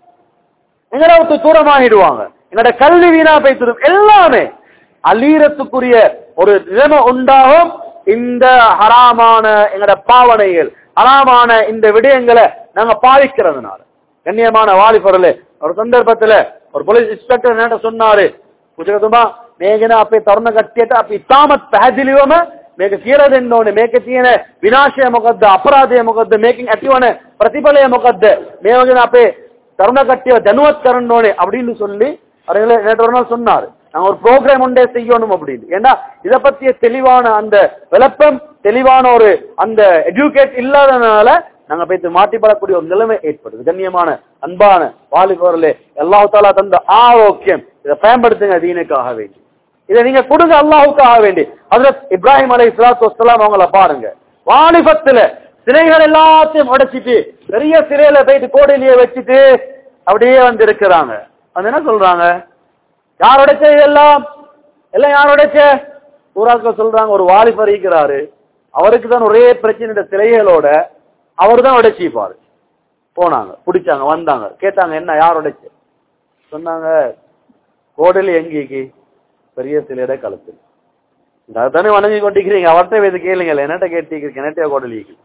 எங்களை விட்டு தூரமாகிடுவாங்க, என்னோட கல்வி வீணா போய்த்திடும், எல்லாமே அலீரத்துக்குரிய ஒரு நிலைமை உண்டாகும். இந்த ஹராமான எங்களோட பாவனைகள், ஹராமான இந்த விடயங்களை நாங்க பாதிக்கிறதுனால. கண்ணியமான வாலிபர்களே, ஒரு சந்தர்ப்பத்துல ஒரு போலீஸ் இன்ஸ்பெக்டர் என்ன சொன்னாரு, புஜகதுமா மேகனா அப்பே தருண கட்டிයට අපි ඉතාමත් පැහැදිලිවම මේක කියලා දෙන්න ඕනේ. මේකේ තියෙන විනාශය මොකද්ද, අපරාධය මොකද්ද, මේකෙන් ඇතිවන ප්‍රතිඵලය මොකද්ද, මේ වගේ අපේ தருண கட்டிய தனுவத் කරන්න ඕනේ அப்படின்னு சொல்லி அவர்களே நேற்று ஒரு நாள் சொன்னாரு. நாங்க ஒரு ப்ரோக்ராம் ஒன்றே செய்யணும் அப்படின்னு. ஏன்னா இதை பத்திய தெளிவான அந்த விளப்பம், தெளிவான ஒரு அந்த எஜுகேட் இல்லாதனால நாங்க போய் மாட்டிப்படக்கூடிய ஒரு நிலைமை ஏற்படுது. கண்ணியமான அன்பான வாலிபர்களே, அல்லாஹ் தஆலா தந்த ஆரோக்கியம், இதை பயன்படுத்துங்க தீனுக்காக வேண்டி. இதை நீங்க கொடுங்க அல்லாஹ்வுக்காக வேண்டி. ஹஜ்ரத் இப்ராஹிம் அலைஹிஸ்ஸலாத்து வஸ்ஸலாம் அவங்கள பாருங்க, வாலிபத்துல சிலைகள் எல்லாத்தையும் உடைச்சிட்டு பெரிய சிலையில போயிட்டு கோடையிலேயே வச்சுட்டு அப்படியே வந்து இருக்கிறாங்க. அது என்ன சொல்றாங்க, யார் உடைச்ச இதெல்லாம், எல்லாம் யார் உடைச்ச? ஊராக்கள் சொல்றாங்க, ஒரு வாலிபர் இருக்கிறாரு, அவருக்கு தான் ஒரே பிரச்சனை, சிலைகளோட அவர் தான் உடைச்சிப்பாரு. போனாங்க, பிடிச்சாங்க, வந்தாங்க, கேட்டாங்க என்ன யார் உடைச்சு? சொன்னாங்க, கோடையில எங்கேக்கு பெரிய சிலையோட கழுத்து. அதுதானே வணங்கி கொண்டிருக்கிறீங்க, அவர்கிட்ட இது கேளுங்க, என்னட்ட கேட்டீங்க, என்னட்டையா கோடலிக்கு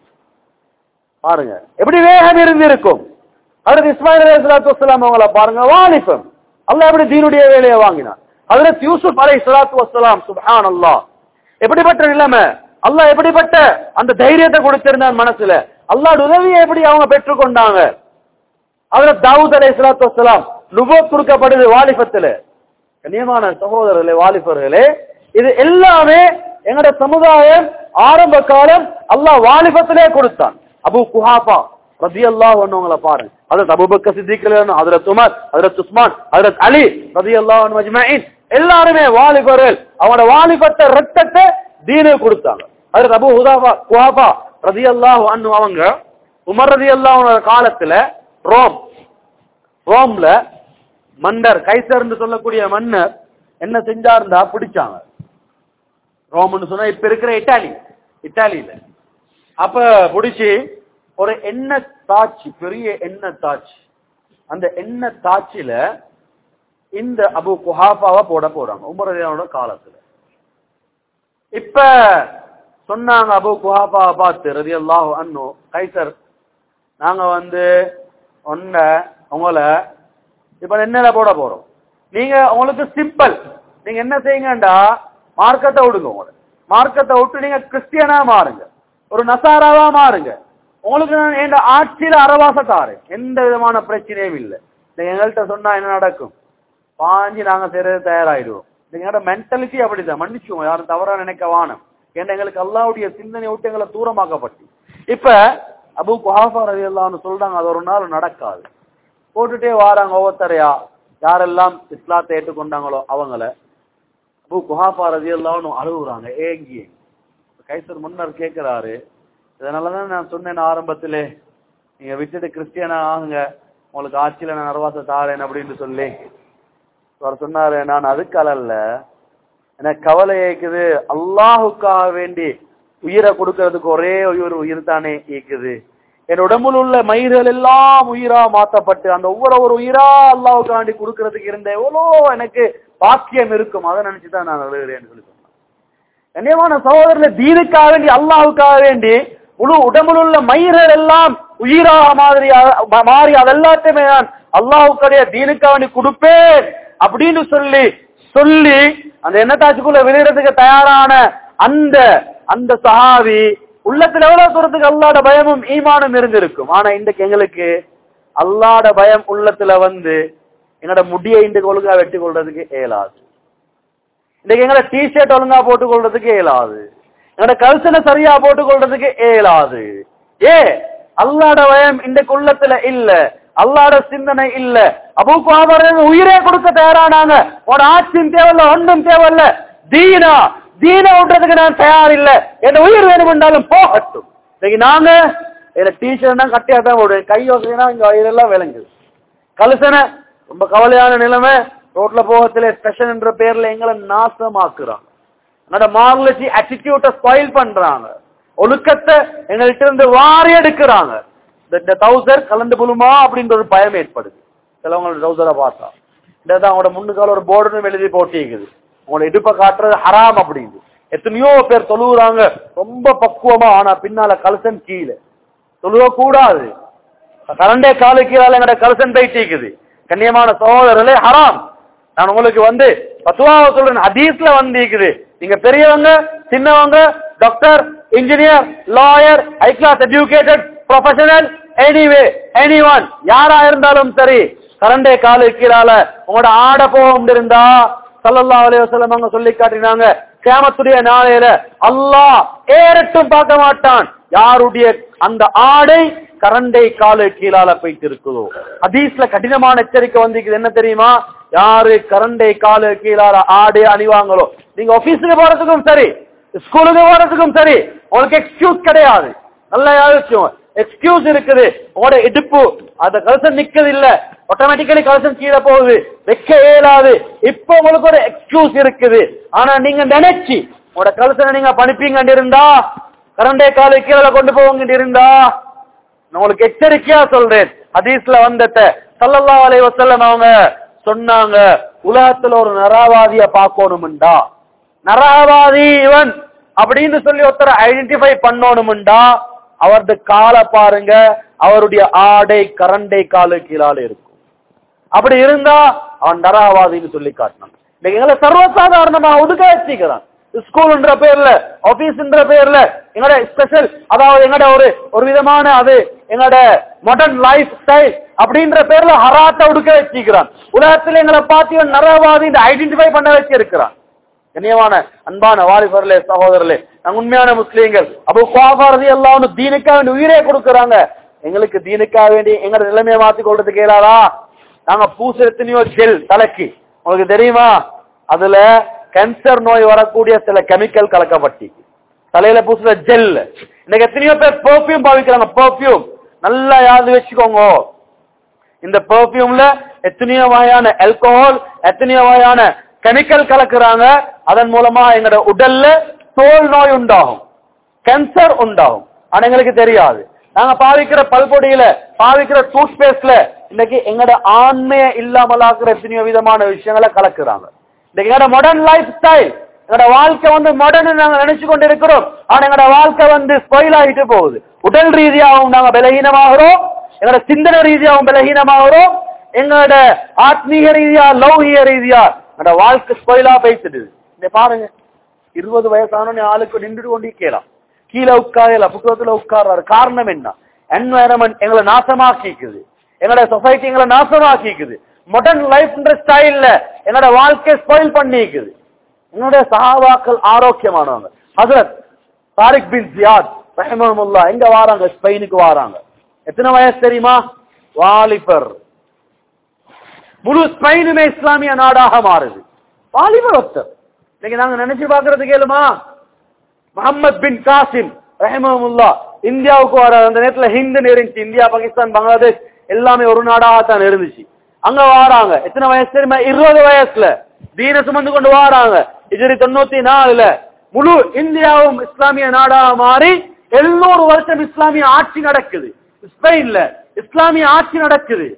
பாருங்க எப்படி வேகம் இருந்திருக்கும். ஹஜ்ரத் இஸ்மாயில் அலைஹிஸ்ஸலாத்து வஸ்ஸலாம் அவங்கள பாருங்க, வாலிபம், அல்லாஹ் எப்படி தீனுடைய வேலையை வாங்கினான். ஹஜ்ரத் யூசுப் அலைஹிஸ்ஸலாத்து வஸ்ஸலாம், சுப்ஹானல்லாஹ், எப்படிப்பட்ட நிலைமை, அல்லாஹ் எப்படிப்பட்ட அந்த தைரியத்தை கொடுத்திருந்தான் மனசுல, அல்லாஹ்வுடைய உதவியை எப்படி அவங்க பெற்றுக்கொண்டாங்க. ஹஜ்ரத் தாவூத் அலைஹிஸ்ஸலாத்து வஸ்ஸலாம் நுபுவத் கொடுக்கப்படுது வாலிபத்துல. கண்ணியமான சகோதரர்களே, வாலிபர்களே, இது எல்லாமே எங்கட சமுதாயம் ஆரம்ப காலம் அல்லாஹ் வாலிபத்திலே கொடுத்தான். அபூ குஹாஃபா ரலியல்லாஹு அன்ஹுங்கள பாருங்க, ஹஜ்ரத் அபூபக்கர் சித்திக் ரலியல்லாஹு, ஹஜ்ரத் உமர், ஹஜ்ரத் உஸ்மான், ஹஜ்ரத் அலி ரலியல்லாஹு அன்ஹு அஜ்மஈன், எல்லாருமே வாலிபர்கள். அவங்களோட வாலிபத்தை ரத்தத்தை தீனுக்கு கொடுத்தாங்க. ஹஜ்ரத் அபூ ஹுதாஃபா குஹாஃபா ரலியல்லாஹு அன்ஹு அவங்க உமர் ரலியல்லாஹு அன்ஹு காலத்துல ரோம் ரோம்ல மன்னர் கைசர் என்று சொல்லக்கூடிய மன்னர் என்ன செஞ்சாருந்தா பிடிச்சாங்க. ரோம்னு சொன்னா இப்ப இருக்கிற இட்டாலி, இட்டாலியில அப்ப பிடிச்சி ஒரு எண்ணெய் தாட்சி, பெரிய எண்ணெய் தாட்சி, அந்த எண்ணெய் தாட்சியில இந்த அபூ குஹாஃபாவை போட போறாங்க உமர் ரலியல்லாஹு அன்ஹு காலத்துல. இப்ப சொன்னாங்க அபூ குஹாஃபாவை பார்த்து ரலியல்லாஹு அன்ஹு, கைசர் நாங்க வந்து ஒன்ன உங்களை இப்ப என்னல போட போறோம், நீங்க உங்களுக்கு சிம்பிள், நீங்க என்ன செய்யுங்கண்டா மார்க்கத்தை விடுங்க, உங்களை மார்க்கத்தை விட்டு நீங்க கிறிஸ்டியனா மாறுங்க, ஒரு நசாராவா மாறுங்க, உங்களுக்கு நான் என் ஆட்சியில அரவாச தாரேன், எந்த விதமான பிரச்சனையும் இல்லை. நீங்க எங்கள்கிட்ட சொன்னா என்ன நடக்கும், பாஞ்சு நாங்க செய்யறது தயாராயிடுவோம். எங்களோட மென்டாலிட்டி அப்படிதான், மன்னிச்சுவோம், யாரும் தவறா நினைக்க வானம். ஏன்னா எங்களுக்கு அல்லாஹ்வுடைய சிந்தனை விட்டு எங்களை தூரமாக்கப்பட்டு. இப்ப அபூ குஹாஃபா ரலியல்லாஹு அன்ஹு சொல்றாங்க, அது ஒரு நாள் நடக்காது. போட்டுட்டே வாராங்க ஒவ்வொருத்தரையா, யாரெல்லாம் இஸ்லாத்தை ஏற்றுக்கொண்டாங்களோ அவங்கள. அபூ குஹாஃபா ரலியல்லாஹு அன்ஹு அழுகுறாங்க, ஏங்கி. கைசர் முன்னர் கேட்கிறாரு, இதனாலதான் நான் சொன்னேன் ஆரம்பத்திலே, நீங்க விட்டுட்டு கிறிஸ்டியனா ஆகுங்க, உங்களுக்கு ஆட்சியில நான் அரவாச தாரேன் அப்படின்னு சொல்லி. அவர் சொன்னாரு, நான் அதுக்கால அல்ல, எனக்கு கவலை இருக்குது, அல்லாஹுக்காக வேண்டி உயிரை கொடுக்கறதுக்கு ஒரே ஒரு உயிர் தானே இருக்குது. என் உடம்புல உள்ள மயிர்கள் எல்லாம் உயிரா மாற்றப்பட்டு அந்த ஒவ்வொரு ஒரு உயிரா அல்லாஹுக்காண்டி கொடுக்கறதுக்கு இருந்த எவ்வளோ எனக்கு பாக்கியம் இருக்கும், அதை நினைச்சுதான் நான் எழுதுறேன்னு சொல்லி சொன்னேன். கண்ணியமான சகோதரர்களே, தீனுக்காக வேண்டி அல்லாஹுக்காக வேண்டி முழு உடம்புல உள்ள மயிர்கள் எல்லாம் உயிராக மாதிரி மாறி அதெல்லாத்தையுமே நான் அல்லாஹுக்காடைய தீனுக்காக வேண்டி கொடுப்பேன் அப்படின்னு சொல்லி சொல்லி அந்த எண்ணத்தாச்சுக்குள்ள விளையாடுறதுக்கு தயாரான அந்த அந்த சஹாபி உள்ளத்துல எவ்வளவு தூரத்துக்கு அல்லாஹ்வோட பயமும் ஈமானும் இருந்திருக்கும். ஆனா இன்றைக்கு எங்களுக்கு அல்லாஹ்வோட பயம் உள்ளத்துல வந்து எங்களோட முடியை இன்றைக்கு ஒழுங்கா வெட்டி கொள்றதுக்கு இயலாது. இன்னைக்கு எங்களோட டி ஷர்ட் ஒழுங்கா போட்டுக் கொள்றதுக்கு இயலாது, எங்களோட கல்சனை சரியா போட்டுக் கொள்றதுக்கு இயலாது. ஏ அல்லாஹ்வோட பயம் இன்றைக்கு உள்ளத்துல இல்ல, அல்லாஹ்வோட சிந்தனை இல்ல. அபூ குஹாஃபா உயிரே கொடுக்க தயாரானாங்க, உன் ஆட்சியும் தேவையில்ல, ஒன்றும் தேவையில்ல, தீனா தீன விடுறதுக்கு நான் தயார் இல்லை, என் உயிர் வேணும் என்றாலும் போகட்டும். இன்னைக்கு நாங்க இதுல டீச்சர்னா கட்டியா தான் போடுவேன், கை யோசனைனா இங்க இதெல்லாம் விளங்குது. கலுசனை ரொம்ப கவலையான நிலைமை, ரோட்ல போகத்துல ஸ்பெஷல் என்ற பேர்ல எங்களை நாசமாக்குறாங்க. என்னோட மாரலிட்டி ஆட்டிடியூட்ட ஸ்பாயில் பண்றாங்க, ஒழுக்கத்தை எங்கள்கிட்ட இருந்து வாரி எடுக்கிறாங்க. இந்த டவுசர் கலந்து புழுமா அப்படின்ற ஒரு பயம் ஏற்படுது. சிலவங்களோட டவுசரை பார்த்தா இதான் அவங்களோட முன்னுக்கால ஒரு போர்டுன்னு எழுதி போட்டிக்குது, உங்களோட இடுப்பை காட்டுறது ஹராம் அப்படின்னு. எத்தனையோ பேர் தொழுவுறாங்க ரொம்ப பக்குவமா, ஆனா பின்னால கலசன் கீழே தொழுவ கூடாது. கரண்டே காலு கீழால எங்கட கலசன் போயிட்டு கண்ணியமான சகோதரர்களே ஹராம். நான் உங்களுக்கு வந்து பத்துவாவை சொல்றேன், ஹதீஸ்ல வந்து இருக்குது, நீங்க பெரியவங்க சின்னவங்க, doctor, engineer, lawyer, high class educated professional, anyway any one யாரா இருந்தாலும் சரி, கரண்டே காலு கீழால உங்களோட ஆட போகும் இருந்தா ஸல்லல்லாஹு அலைஹி வஸல்லம் அவங்க சொல்லி காட்டினாங்க, கியாமத்துடைய நாளையில அல்லாஹ் ஏறட்டும் பார்க்க மாட்டான் யாருடைய அந்த ஆடை கரண்டை காலு கீழால போயிட்டு இருக்குதோ. ஹதீஸ்ல கடினமான எச்சரிக்கை வந்திருக்குது, என்ன தெரியுமா? யாரு கரண்டை காலு கீழால ஆடை அணிவாங்களோ, நீங்க ஆபீஸுக்கு போறதுக்கும் சரி ஸ்கூலுக்கு போறதுக்கும் சரி உங்களுக்கு எக்ஸ்கியூஸ் கிடையாது. நல்லா யோசிச்சோம், எக்ஸ்கியூஸ் இருக்குது. உங்களோட இடுப்பு அந்த கலசம் நிக்கிறது இல்ல, ஆட்டோமேட்டிக்கலி கலசம் கீழே போகுது, வைக்க இயலாது. இப்ப உங்களுக்கு ஒரு எக்ஸ்கியூஸ் இருக்குது. ஆனா நீங்க நினைச்சு உங்களோட கலசனை நீங்க பணிப்பீங்க இருந்தா, கரண்டே காலு கீழே கொண்டு போவங்க இருந்தா, நான் உங்களுக்கு எச்சரிக்கையா சொல்றேன். ஹதீஸ்ல வந்தத ஸல்லல்லாஹு அலைஹி வஸல்லம் அவங்க சொன்னாங்க, உலகத்துல ஒரு நரவாதிய பார்க்கணும்டா, நரவாதி இவன் அப்படின்னு சொல்லி ஒருத்தரை ஐடென்டிஃபை பண்ணணும்டா, அவரது காலை பாருங்க, அவருடைய ஆடை கரண்டை காலு கீழால இருக்கும். அப்படி இருந்தா அவன் நரவாதின்னு சொல்லி காட்டினான். எங்களை சர்வசாதாரணமா ஒதுக்க வச்சுக்கிறான். ஸ்கூல்ன்ற பேர்ல, ஆபீஸ்ன்ற பேர்ல, எங்கட ஸ்பெஷல், அதாவது எங்கட ஒரு ஒரு விதமான அது எங்கட மாடர்ன் லைஃப் ஸ்டைல் அப்படின்ற பேர்ல ஹராத்த ஒடுக்க வச்சுக்கிறான். உலகத்துல எங்களை பார்த்து நரவாதி ஐடென்டிஃபை பண்ண வச்சிருக்கிறான். கண்ணியமான அன்பான வாலிபர்களே, சகோதரர்களே, நாங்க உண்மையான முஸ்லீம்கள். அபூ குஹாஃபா ரலியல்லாஹு அன்ஹு தீனுக்காக வேண்டி உயிரே கொடுக்கறாங்க. எங்களுக்கு தீனுக்காக வேண்டி எங்களோட நிலைமையை மாத்தி கொள்றது கேளாதா? நாங்க பூச எத்தனையோ ஜெல் தலைக்கு, உங்களுக்கு தெரியுமா? அதுல கேன்சர் நோய் வரக்கூடிய சில கெமிக்கல் கலக்கப்பட்டி தலையில பூசுற ஜெல். இன்னைக்கு எத்தனையோ பேர் பெர்ஃபியூம் பாவிக்கிறாங்க. பெர்ஃபியூம் நல்லா யாரு வச்சுக்கோங்க, இந்த பெர்ஃபியூம்ல எத்தனையோ வகையான ஆல்கஹால், எத்தனையோ வகையான கெமிக்கல் கலக்குறாங்க. அதன் மூலமா எங்களோட உடல்ல தோல் நோய் உண்டாகும், கேன்சர் உண்டாகும். ஆனா எங்களுக்கு தெரியாது. நாங்க பாவிக்கிற பல்பொடியில, பாவிக்கிற டூத் பேஸ்ட்ல இன்னைக்கு எங்களோட ஆண்மைய இல்லாமலாக்குற எத்தனையோ விதமான விஷயங்களை கலக்குறாங்க. இன்னைக்கு எங்களோட மாடர்ன் லைஃப் ஸ்டைல், எங்களோட வாழ்க்கை வந்து மாடர்ன் நாங்க நினைச்சு கொண்டு இருக்கிறோம். ஆனா எங்களோட வாழ்க்கை வந்து ஸ்பாயில் ஆகிட்டு போகுது. உடல் ரீதியாகவும் நாங்க பலகீனமாகிறோம், எங்களோட சிந்தனை ரீதியாகவும் பலகீனமாகிறோம், எங்களோட ஆத்மீக ரீதியா லௌகிய ரீதியா என்னோட வாழ்க்கை ஸ்பாயிலா பேசிடுது. இந்த பாருங்க, இருபது வயசான ஆளுக்கு நின்று கொண்டு கேலாம், கீழே உட்காரல, புத்தகத்துல உட்கார்றாரு. காரணம் என்ன? என்வாயரன்மெண்ட் எங்களை நாசமாக்கிக்குது, எங்களோட சொசைட்டி எங்களை நாசமாக்கிக்குது. மாடர்ன் லைஃப்ன்ற ஸ்டைல்ல என்னோட வாழ்க்கை ஸ்பாயில் பண்ணிக்குது. என்னுடைய சஹாபாக்கள் ஆரோக்கியமானவங்க. ஹஜ்ரத் தாரிக் பின் ஜியாத் ரஹிமஹுல்லாஹ் எங்க வாராங்க? ஸ்பெயினுக்கு வாராங்க. எத்தனை வயசு தெரியுமா? வாலிபர். முழு ஸ்பெயினுமே இஸ்லாமிய நாடாக மாறுது. வாலிபர் ஒருத்தர். இன்னைக்கு நாங்க நினைச்சு பாக்குறது கேளுமா? முஹம்மத் பின் காசிம் ரஹிமஹுல்லாஹ் இந்தியாவுக்கு வர அந்த நேரத்துல ஹிந்து இருந்துச்சு. இந்தியா, பாகிஸ்தான், பங்களாதேஷ் எல்லாமே ஒரு நாடாகத்தான் இருந்துச்சு. அங்க வாராங்க. எத்தனை வயசு தெரியுமா? இருபது வயசுல தீன சுமந்து கொண்டு வாராங்க. ஹிஜ்ரி தொண்ணூத்தி நாலுல முழு இந்தியாவும் இஸ்லாமிய நாடாக மாறி எழுநூறு வருஷம் இஸ்லாமிய ஆட்சி நடக்குது. ஸ்பெயின்ல இஸ்லாமிய ஆட்சி நடக்குது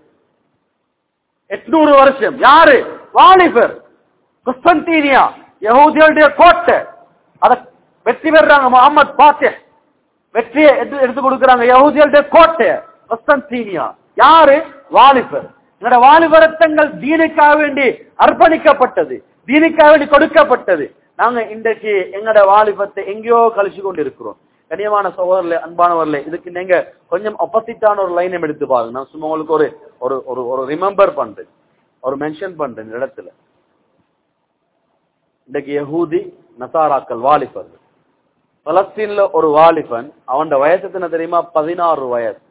எட்நூறு வருஷம். யாரு? வாலிபர். குஸ்தன்டீனியா யஹூதிகளுடைய கோட்டை, அத வெற்றி பெறாங்க. முஹம்மத் பாத்திஹ் வெற்றியை எடுத்து கொடுக்கிறாங்க. யஹூதிகளுடைய கோட்டை குஸ்தன்டீனியா. யாரு? வாலிபர். எங்களோட வாலிபரத்தங்கள் தீனுக்காக வேண்டி அர்ப்பணிக்கப்பட்டது, தீனுக்காக வேண்டி கொடுக்கப்பட்டது. நாங்க இன்றைக்கு எங்களோட வாலிபத்தை எங்கேயோ கழிச்சு கொண்டு இருக்கிறோம். கனியமான சகோதரர்களே, அன்பானவர்களே, இதுக்கு நீங்க கொஞ்சம் ஆப்போசிட்டான ஒரு லைனை எடுத்து பாருங்க. நான் சும்மா உங்களுக்கு ஒரு ஒரு ஒரு ரிமெம்பர் பண்றேன், ஒரு மென்ஷன் பண்றேன் இந்த இடத்துல. இன்றைக்கு யஹூதி நசாராக்கள் வாலிபர்கள். பலஸ்தீன்ல ஒரு வாலிபன், அவன் வயசு என்ன தெரியுமா? பதினாறு வயசு.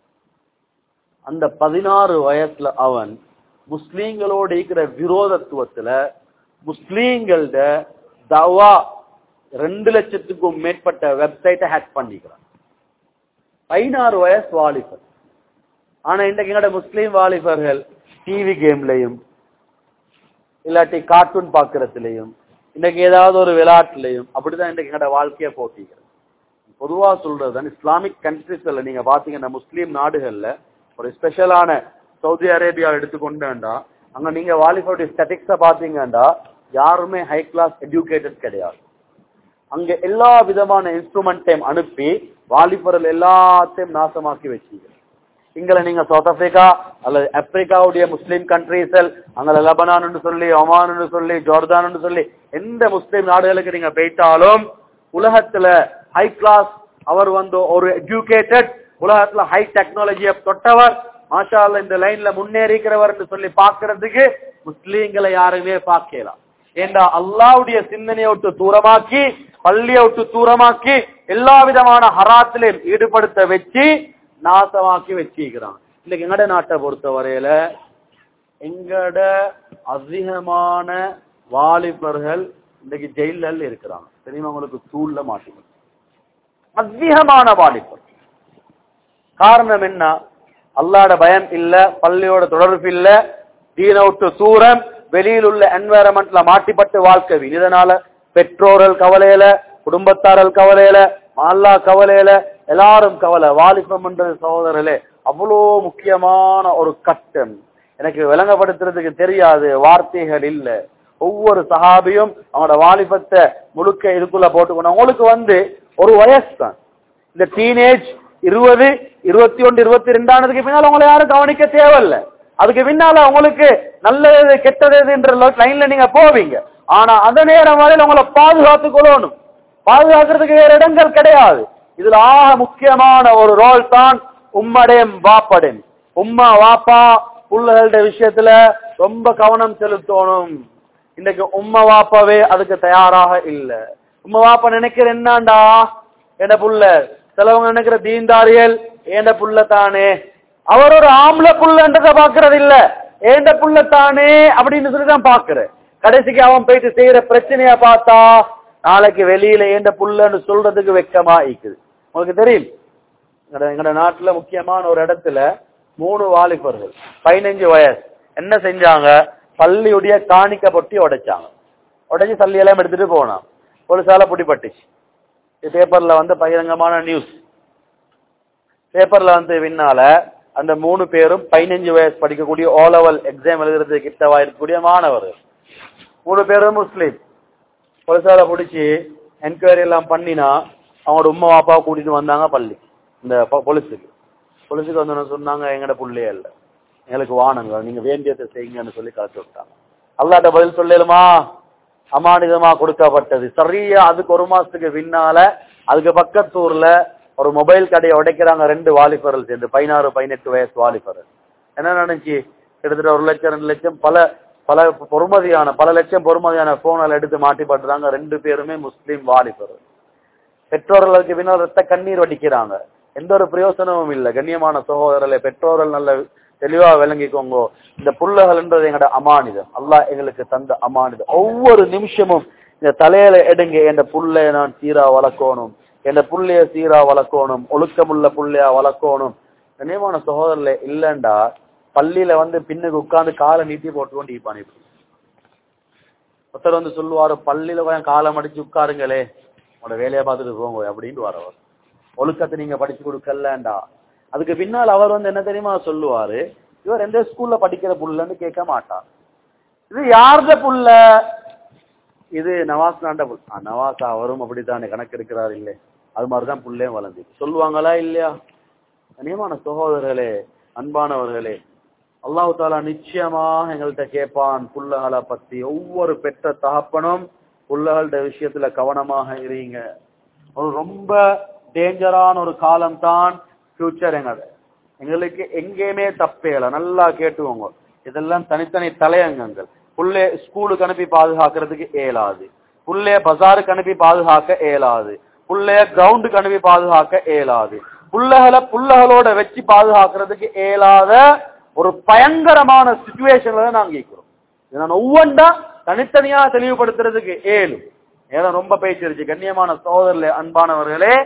அந்த பதினாறு வயசுல அவன் முஸ்லீம்களோட இருக்கிற விரோதத்துவத்துல முஸ்லீம்களோட தவா ரெண்டு லட்சத்துக்கும் மேற்பட்ட வெப்சைட்டை ஹேக் பண்ணிக்கிறான். பதினாறு வயசு வாலிபர். ஆனா இன்றைக்கு எங்கட முஸ்லீம் வாலிபர்கள் டிவி கேம்லயும் இல்லாட்டி கார்ட்டூன் பாக்குறதுலயும் இன்னைக்கு ஏதாவது ஒரு விளையாட்டுலயும் அப்படிதான் இன்றைக்கு எங்கட வாழ்க்கைய போட்டிக்கிறது. பொதுவா சொல்றதுதான் இஸ்லாமிக் கண்ட்ரிஸ்ல நீங்க பாத்தீங்கன்னா முஸ்லீம் நாடுகள்ல ஒரு ஸ்பெஷலான சவுதி அரேபியா எடுத்துக்கொண்டா அங்க நீங்க வாலிபருடைய ஸ்டாட்டிஸ்டிக்ஸ பாத்தீங்கன்னா யாருமே ஹை கிளாஸ் எஜுகேட்டட் கிடையாது. அங்க எல்லா விதமான இன்ஸ்ட்ருமெண்ட்டையும் அனுப்பி வாலிபர்கள் எல்லாத்தையும் நாசமாக்கி வச்சீங்க. இங்களை நீங்க சவுத் ஆப்பிரிக்கா அல்லது ஆப்பிரிக்காவுடைய முஸ்லீம் கண்ட்ரீஸ் அங்க லெபனான் சொல்லி ஒமான் சொல்லி ஜோர்தான் சொல்லி எந்த முஸ்லீம் நாடுகளுக்கு நீங்க போயிட்டாலும் உலகத்துல ஹை கிளாஸ் அவர் வந்து ஒரு எஜுகேட்டட் உலகத்துல ஹை டெக்னாலஜியை தொட்டவர் மாஷா அல்லாஹ் இந்த லைன்ல முன்னேறிக்கிறவர் என்று சொல்லி பாக்குறதுக்கு முஸ்லீம்களை யாருமே பார்க்கலாம். ஏண்டா அல்லாஹ்வுடைய சிந்தனையை விட்டு தூரமாக்கி பள்ளியை விட்டு தூரமாக்கி எல்லா விதமான ஹராத்திலையும் ஈடுபடுத்த வச்சு நாசமாக்கி வச்சிருக்கிறான். இன்னைக்கு எங்கட நாட்டை பொறுத்த வரையில எங்கட அதிகமான வாலிபர்கள் இன்னைக்கு ஜெயிலில் இருக்கிறாங்க. தெரியுமா உங்களுக்கு? தூள்ல மாட்டிக்கணும் அதிகமான வாலிபர். காரணம் என்ன? அல்லாஹ்வோட பயம் இல்ல, பள்ளியோட தொடர்பு இல்ல, தீன விட்டு தூரம், வெளியில் உள்ள என்வைரன்மெண்ட்ல மாட்டிப்பட்டு வாழ்க்கை. இதனால பெற்றோர்கள் கவலையில, குடும்பத்தாரல் கவலையில, அல்லா கவலையில, எல்லாரும் கவலை. வாலிபம் என்ற சகோதரர்களே அவ்வளோ முக்கியமான ஒரு கட்டம். எனக்கு விளங்கப்படுத்துறதுக்கு தெரியாது, வார்த்தைகள் இல்ல. ஒவ்வொரு சஹாபியும் அவனோட வாலிபத்தை முழுக்க இதுக்குள்ள போட்டுக்கணும். அவங்களுக்கு வந்து ஒரு வயசு தான் இந்த டீனேஜ், இருபது இருபத்தி ஒன்று இருபத்தி ரெண்டானதுக்கு பின்னால அவங்களை யாரும் கவனிக்க தேவையில்லை. அதுக்கு பின்னால உங்களுக்கு நல்லது கெட்டது என்ற லைன்ல நீங்க போவீங்க. ஆனா அந்த நேரம் வரையில் உங்களை பாதுகாத்துக் கொள்ளணும். பாதுகாக்கிறதுக்கு வேற இடங்கள் கிடையாது. இதுல ஆக முக்கியமான ஒரு ரோல் தான் உம்மடையும் வாப்படையும். உம்மா வாப்பா புள்ளைகளுடைய விஷயத்துல ரொம்ப கவனம் செலுத்தணும். இன்னைக்கு உம்மா வாப்பாவே அதுக்கு தயாராக இல்ல. உம்மா வாப்பா நினைக்கிற என்னண்டா என்ன புள்ள, சிலவங்க நினைக்கிற தீன்தாரியல் ஏண்ட புள்ள தானே, அவர் ஒரு ஆம்பளை புள்ளன்றத பாக்குறது இல்ல, ஏண்ட புள்ள தானே அப்படின்னு சொல்லிதான் பாக்குற. கடைசிக்கு அவன் போயிட்டு செய்யற பிரச்சனைய பார்த்தா நாளைக்கு வெளியில ஏண்ட புள்ளன்னு சொல்றதுக்கு வெக்கமா இருக்குது. உங்களுக்கு தெரியும் எங்கட நாட்டுல முக்கியமான ஒரு இடத்துல மூணு வாலிபர்கள் பதினஞ்சு வயசு என்ன செஞ்சாங்க, பள்ளியுடைய காணிக்க பொட்டி உடைச்சாங்க. உடைச்சு சல்லி எல்லாம் எடுத்துட்டு போனான். ஒரு சாலை பிடிபட்டுச்சு. பேப்பர்ல வந்து பகிரங்கமான நியூஸ். பேப்பர்ல வந்து பின்னால அந்த மூணு பேரும் பதினஞ்சு வயசு படிக்கக்கூடிய ஓ லெவல் எக்ஸாம் எழுதுறது கிட்டவா இருக்கக்கூடிய மாணவர்கள். மூணு பேரும் முஸ்லீம். போலீசார பிடிச்சி என்கொயரி எல்லாம் பண்ணினா அவங்களோட உம்மா வாப்பாவை கூட்டிட்டு வந்தாங்க பள்ளி இந்த போலீஸுக்கு. போலீஸுக்கு வந்து சொன்னாங்க எங்கட புள்ளையே இல்ல, எங்களுக்கு வாணுங்க, நீங்க வேண்டியதை செய்யுங்கன்னு சொல்லி கலச்சு விட்டாங்க. அல்லாட்ட பதில் சொல்லலுமா? அமானிதமா கொடுக்கப்பட்டது. சரியா அதுக்கு ஒரு மாசத்துக்கு பின்னால அதுக்கு பக்கத்தூர்ல ஒரு மொபைல் கடையை உடைக்கிறாங்க ரெண்டு வாலிபர்கள் சேர்ந்து, பதினாறு பதினெட்டு வயசு வாலிபர்கள். என்ன நினைச்சு கிட்டத்தட்ட ஒரு லட்சம் ரெண்டு லட்சம் பல பல பொறுமதியான பல லட்சம் பொறுமதியான போனால் எடுத்து மாட்டிப்பட்டுறாங்க. ரெண்டு பேருமே முஸ்லீம் வாலிபர்கள். பெற்றோர்களுக்கு பின்னால் ரத்த கண்ணீர் வடிக்கிறாங்க. எந்த ஒரு பிரயோசனமும் இல்லை. கண்ணியமான சகோதரர்களே, பெற்றோர்கள் நல்ல தெளிவா விளங்கிக்கோங்க. இந்த புள்ளகள்ன்றது எங்களோட அமானிதம். அல்லாஹ் எங்களுக்கு தந்த அமானிதம். ஒவ்வொரு நிமிஷமும் இந்த தலையில எடுங்க, என் புள்ளைய நான் சீரா வளர்க்கணும், என் புள்ளைய சீரா வளர்க்கணும், ஒழுக்கமுள்ள புள்ளையா வளர்க்கணும். கண்ணியமான சகோதரர்களே, இல்லண்டா பள்ளியில வந்து பின்னுக்கு உட்கார்ந்து காலை நீட்டி போட்டுக்கொண்டு இருப்பான். ஒருத்தர் வந்து சொல்லுவாரு, பள்ளியில கொஞ்சம் காலை மடிச்சு உட்காருங்களே, உங்களோட வேலையை பார்த்துட்டு போங்க அப்படின்னு வரவர். ஒழுக்கத்தை நீங்க படிச்சு கொடுக்கலண்டா. அதுக்கு பின்னால் அவர் வந்து என்ன தெரியுமா சொல்லுவாரு, இவர் எந்த ஸ்கூல்ல படிக்கிற புள்ளன்னு கேட்க மாட்டார். இது யார்த புள்ள? இது நவாஸ் நாண்ட புல். நவாஸ் அவரும் அப்படித்தானே கணக்கு இருக்கிறார் இல்லை, அது மாதிரிதான் புள்ளையும் வளர்ந்து சொல்லுவாங்களா இல்லையா? கண்ணியமான சகோதரர்களே, அன்பானவர்களே, அல்லாஹ் தாலா நிச்சயமாக எங்கள்கிட்ட கேட்பான் புள்ளகளை பத்தி. ஒவ்வொரு பெற்ற தகப்பனும் புள்ளகளோட விஷயத்துல கவனமாக இருங்க. ஒரு ரொம்ப டேஞ்சரான ஒரு காலம் தான் ஃபியூச்சர். எங்கட எங்களுக்கு எங்கேயுமே தப்பேல. நல்லா கேட்டுவோங்க, இதெல்லாம் தனித்தனி தலையங்கங்கள். புள்ளே ஸ்கூலுக்கு அனுப்பி பாதுகாக்கிறதுக்கு இயலாது, புள்ளைய பஜாருக்கு அனுப்பி பாதுகாக்க இயலாது, புள்ளைய கிரவுண்டுக்கு அனுப்பி பாதுகாக்க இயலாது, புள்ளகளை புள்ளகளோட வச்சு பாதுகாக்கிறதுக்கு இயலாத ஒரு பயங்கரமான சிச்சுவேஷன்ல தான் நாங்க இருக்கிறோம். நான் ஒவ்வொன்றா தனித்தனியா தெளிவுபடுத்துறதுக்கு ஏழும். ஏன்னா ரொம்ப பேச்சிருச்சு. கண்ணியமான சகோதரர்களே, அன்பானவர்களே,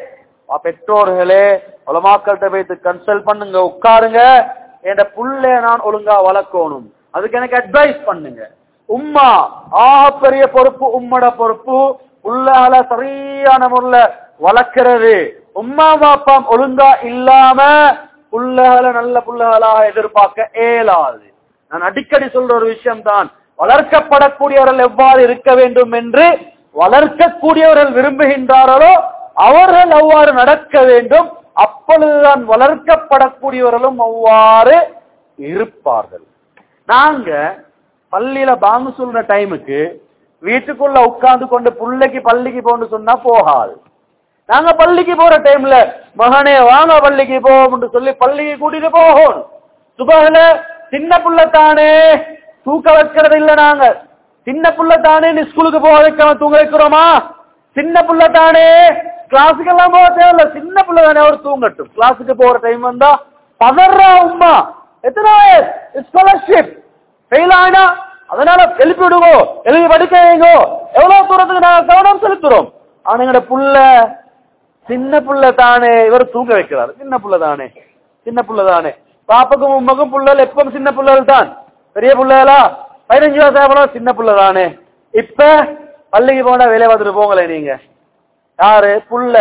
பெற்றோர்களே உலமாக்கள்கிட்ட போயிட்டு கன்சல்ட் பண்ணுங்க, உட்காருங்க, என் புள்ள நான் ஒழுங்கா வளர்க்கணும், அதுக்கு எனக்கு அட்வைஸ் பண்ணுங்க. உம்மா ஆக பெரிய பொறுப்பு, உம்மோட பொறுப்பு புள்ளால சரியான முறையில வளர்க்கிறது. உம்மா பாப்பா ஒழுங்கா இல்லாம புள்ளகளை நல்ல புள்ளகளாக எதிர்பார்க்க இயலாது. நான் அடிக்கடி சொல்ற ஒரு விஷயம் தான், வளர்க்கப்படக்கூடியவர்கள் எவ்வாறு இருக்க வேண்டும் என்று வளர்க்கக்கூடியவர்கள் விரும்புகின்றார்களோ அவர்கள் அவ்வாறு நடக்க வேண்டும். அப்பொழுதுதான் வளர்க்கப்படக்கூடியவர்களும் அவ்வாறு இருப்பார்கள். நாங்க பள்ளியில பாங்கு சொல்ற டைமுக்கு வீட்டுக்குள்ள உட்கார்ந்து கொண்டு பிள்ளைக்கு பள்ளிக்கு போன்னு சொன்னா போகாது. நாங்க பள்ளிக்கு போற டைம்ல மகனே வாங்க பள்ளிக்கு போவோம்னு சொல்லி பள்ளிக்கு கூட்டிட்டு போகணும். சுபஹல சின்ன புள்ள தானே தூக்க வைக்கிறது இல்ல, நாங்க சின்ன புள்ள தானே ஸ்கூலுக்கு போக வைக்காம தூங்க வைக்கிறோமா? சின்ன புள்ள தானே கிளாஸுக்கு எல்லாம் போக தேவையில்ல, சின்ன புள்ள தானே அவர் தூங்கட்டும். கிளாஸுக்கு போற டைம் வந்தா பதறா உம்மா, எத்தனை ஸ்காலர்ஷிப் ஃபெயில் ஆனா அதனால எழுப்பி விடுவோம், எழுதி படிக்க வைங்கோ, எவ்வளவு தூரத்துக்கு நாங்க கவனம் செலுத்துறோம். ஆனா எங்கட புள்ள சின்ன புள்ள தானே இவர் தூங்க வைக்கிறார். சின்ன புள்ள தானே சின்ன புள்ள தானே பாப்புக்கும் உம்மக்கும் புள்ளல் எப்பவும் சின்ன புள்ளல் தான். பெரிய புள்ளலா பதினஞ்சு வயசு சின்ன புள்ள தானே. இப்ப பள்ளிக்கு போனா வேலையை பார்த்துட்டு போங்களே நீங்க. யாரு புள்ள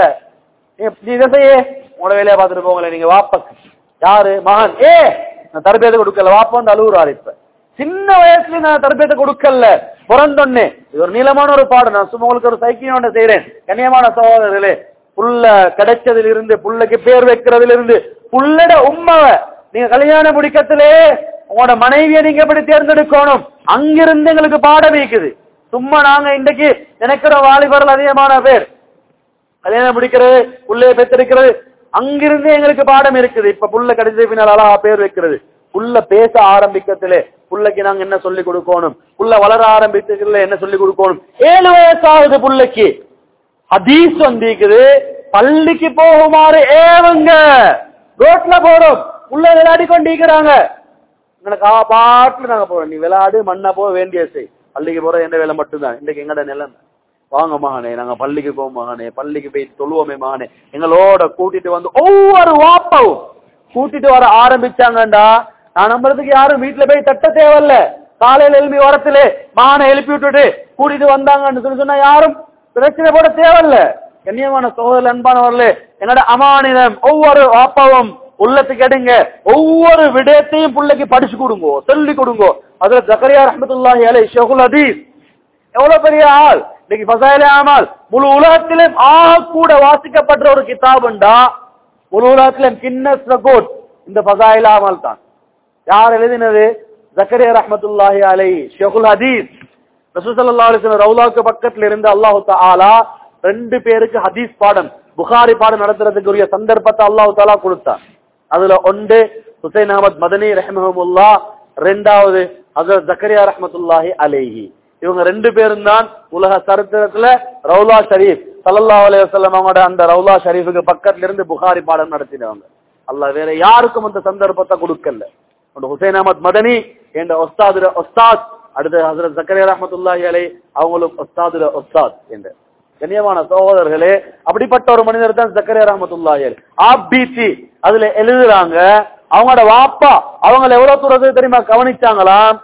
செய்ய உங்களோட வேலையை பார்த்துட்டு போங்களே நீங்க. வாப்பக்கு யாரு மகன், ஏ நான் தரபியத்தை கொடுக்கல, வாப்பா வந்து அழுகுறாரு. இப்ப சின்ன வயசுல நான் தரபியத்தை கொடுக்கல, பிறந்தொன்னே. இது ஒரு நீளமான ஒரு பாடம். நான் சும்மா உங்களுக்கு ஒரு சைக்கிள் செய்யறேன். கண்ணியமான சகோதரர்களே, புள்ள கிடைச்சதுல இருந்து புள்ளைக்கு பேர் வைக்கிறதுல இருந்து புள்ளட உண்மாவை நீங்க கல்யாணம் முடிக்கத்திலே உங்களோட மனைவியை நீங்க எப்படி தேர்ந்தெடுக்கணும், அங்கிருந்து எங்களுக்கு பாடம் இருக்குது. சும்மா நாங்க இன்றைக்கு நினைக்கிற வாலிபர்கள் அதிகமான பேர் கல்யாணம் முடிக்கிறது புள்ளைய பெற்றெடுக்கிறது, அங்கிருந்து எங்களுக்கு பாடம் இருக்குது. இப்ப புள்ள கிடைச்ச பின்னால் அழகா பேர் வைக்கிறது. புள்ள பேச ஆரம்பிக்கத்திலே புள்ளைக்கு நாங்க என்ன சொல்லி கொடுக்கணும், புள்ள வளர ஆரம்பிக்கிறதுல என்ன சொல்லி கொடுக்கணும். ஏழு வயசாகுது புள்ளைக்கு ஹதீஸ் வந்திருக்குது, பள்ளிக்கு போகுமாறு ஏவங்க. ரோட்ல போறோம், புள்ள விளையாடி கொண்டிருக்கிறாங்க, எங்களுக்கு பாட்டுல நாங்க போறோம். நீ விளையாடு மண்ணா போக வேண்டிய செய், பள்ளிக்கு போற எந்த வேலை மட்டும்தான். இன்னைக்கு எங்கட நிலைமை, வாங்க மகனே நாங்க பள்ளிக்கு போவோம் மகனே, பள்ளிக்கு போய் தொழுவோமே மகனே, எங்களோட கூட்டிட்டு வந்து ஒவ்வொரு வாப்பாவும் கூட்டிட்டு வர ஆரம்பிச்சாங்கண்டா நான் நம்புறதுக்கு யாரும் வீட்டுல போய் தட்ட தேவையில்ல. காலையில எழுப்பி வரத்திலே மகனை எழுப்பி விட்டுட்டு கூட்டிட்டு வந்தாங்கன்னு சொல்லி சொன்னா யாரும் பிரச்சனை போட தேவையில்ல. கண்ணியமான சகோதரர் அன்பானவர்களே, என்னோட அமானிதம் ஒவ்வொரு வாப்பாவும் உள்ளத்துக்கு எடுங்க, ஒவ்வொரு விடயத்தையும் பிள்ளைக்கு படிச்சு கொடுங்கோ, சொல்லி கொடுங்கோ. அதுல ஜக்கரியா ரஹ்மத்துல்லாஹி அலைஹி ஷேகுல் ஹதீஸ் எவ்வளவு பெரிய ஆள். இன்னைக்கு ஃபஸாயிலே அமால் முழு உலகத்திலும் ஆக கூட வாசிக்கப்படுற ஒரு கிதாபுண்டா, முழு உலகத்திலும் கின்னஸ் ரெக்கார்ட் இந்த ஃபஸாயிலே அமால் தான். யார் எழுதினது? ஜக்கரியா ரஹ்மத்துல்லாஹி அலைஹி ஷேகுல் ஹதீஸ். ரசூல் ஸல்லல்லாஹு அலைஹி வஸல்லம் ரவுலாவுக்கு பக்கத்துல இருந்து அல்லாஹ் தஆலா ரெண்டு பேருக்கு ஹதீஸ் பாடம் புகாரி பாடம் நடத்துறதுக்குரிய சந்தர்ப்பத்தை அல்லாஹ் தஆலா கொடுத்தார். அதுல ஒன்று ஹுசைன் அஹமத் மதனி ரஹ்மஹுல்லாஹ், இரண்டாவது ஹஜ்ரத் ஜக்கரியா ரஹ்மத்துல்லாஹி அலைஹி. இவங்க ரெண்டு பேரும் தான் உலக சரித்திரத்துல ரவுலா ஷரீஃப் ஸல்லல்லாஹு அலைஹி வஸல்லம் அவங்களோட அந்த ரவுலா ஷரீஃபுக்கு பக்கத்துல இருந்து புகாரி பாடம் நடத்தினவங்க. அல்லாஹ் வேற யாருக்கும் அந்த சந்தர்ப்பத்தை கொடுக்கல. ஹுசைன் அஹமத் மதனி என்ற ஒஸ்தாது ஒஸ்தாத், அடுத்து ஹஜ்ரத் ஜக்கரியா ரஹ்மத்துல்லாஹி அலைஹி அவங்களும் ஒஸ்தாதுல ஒஸ்தாத் என்ற. கண்ணியமான சகோதரர்களே, அப்படிப்பட்ட ஒரு மனிதர் தான் ஜக்கரியா ரஹ்மத்துல்லாஹி அலைஹி. ஆபிசி அதுல எழுதுறாங்க, அவங்களோட வாப்பா அவங்களை எவ்வளவு தூரத்துக்கு தெரியுமா கவனிச்சாங்களாம்.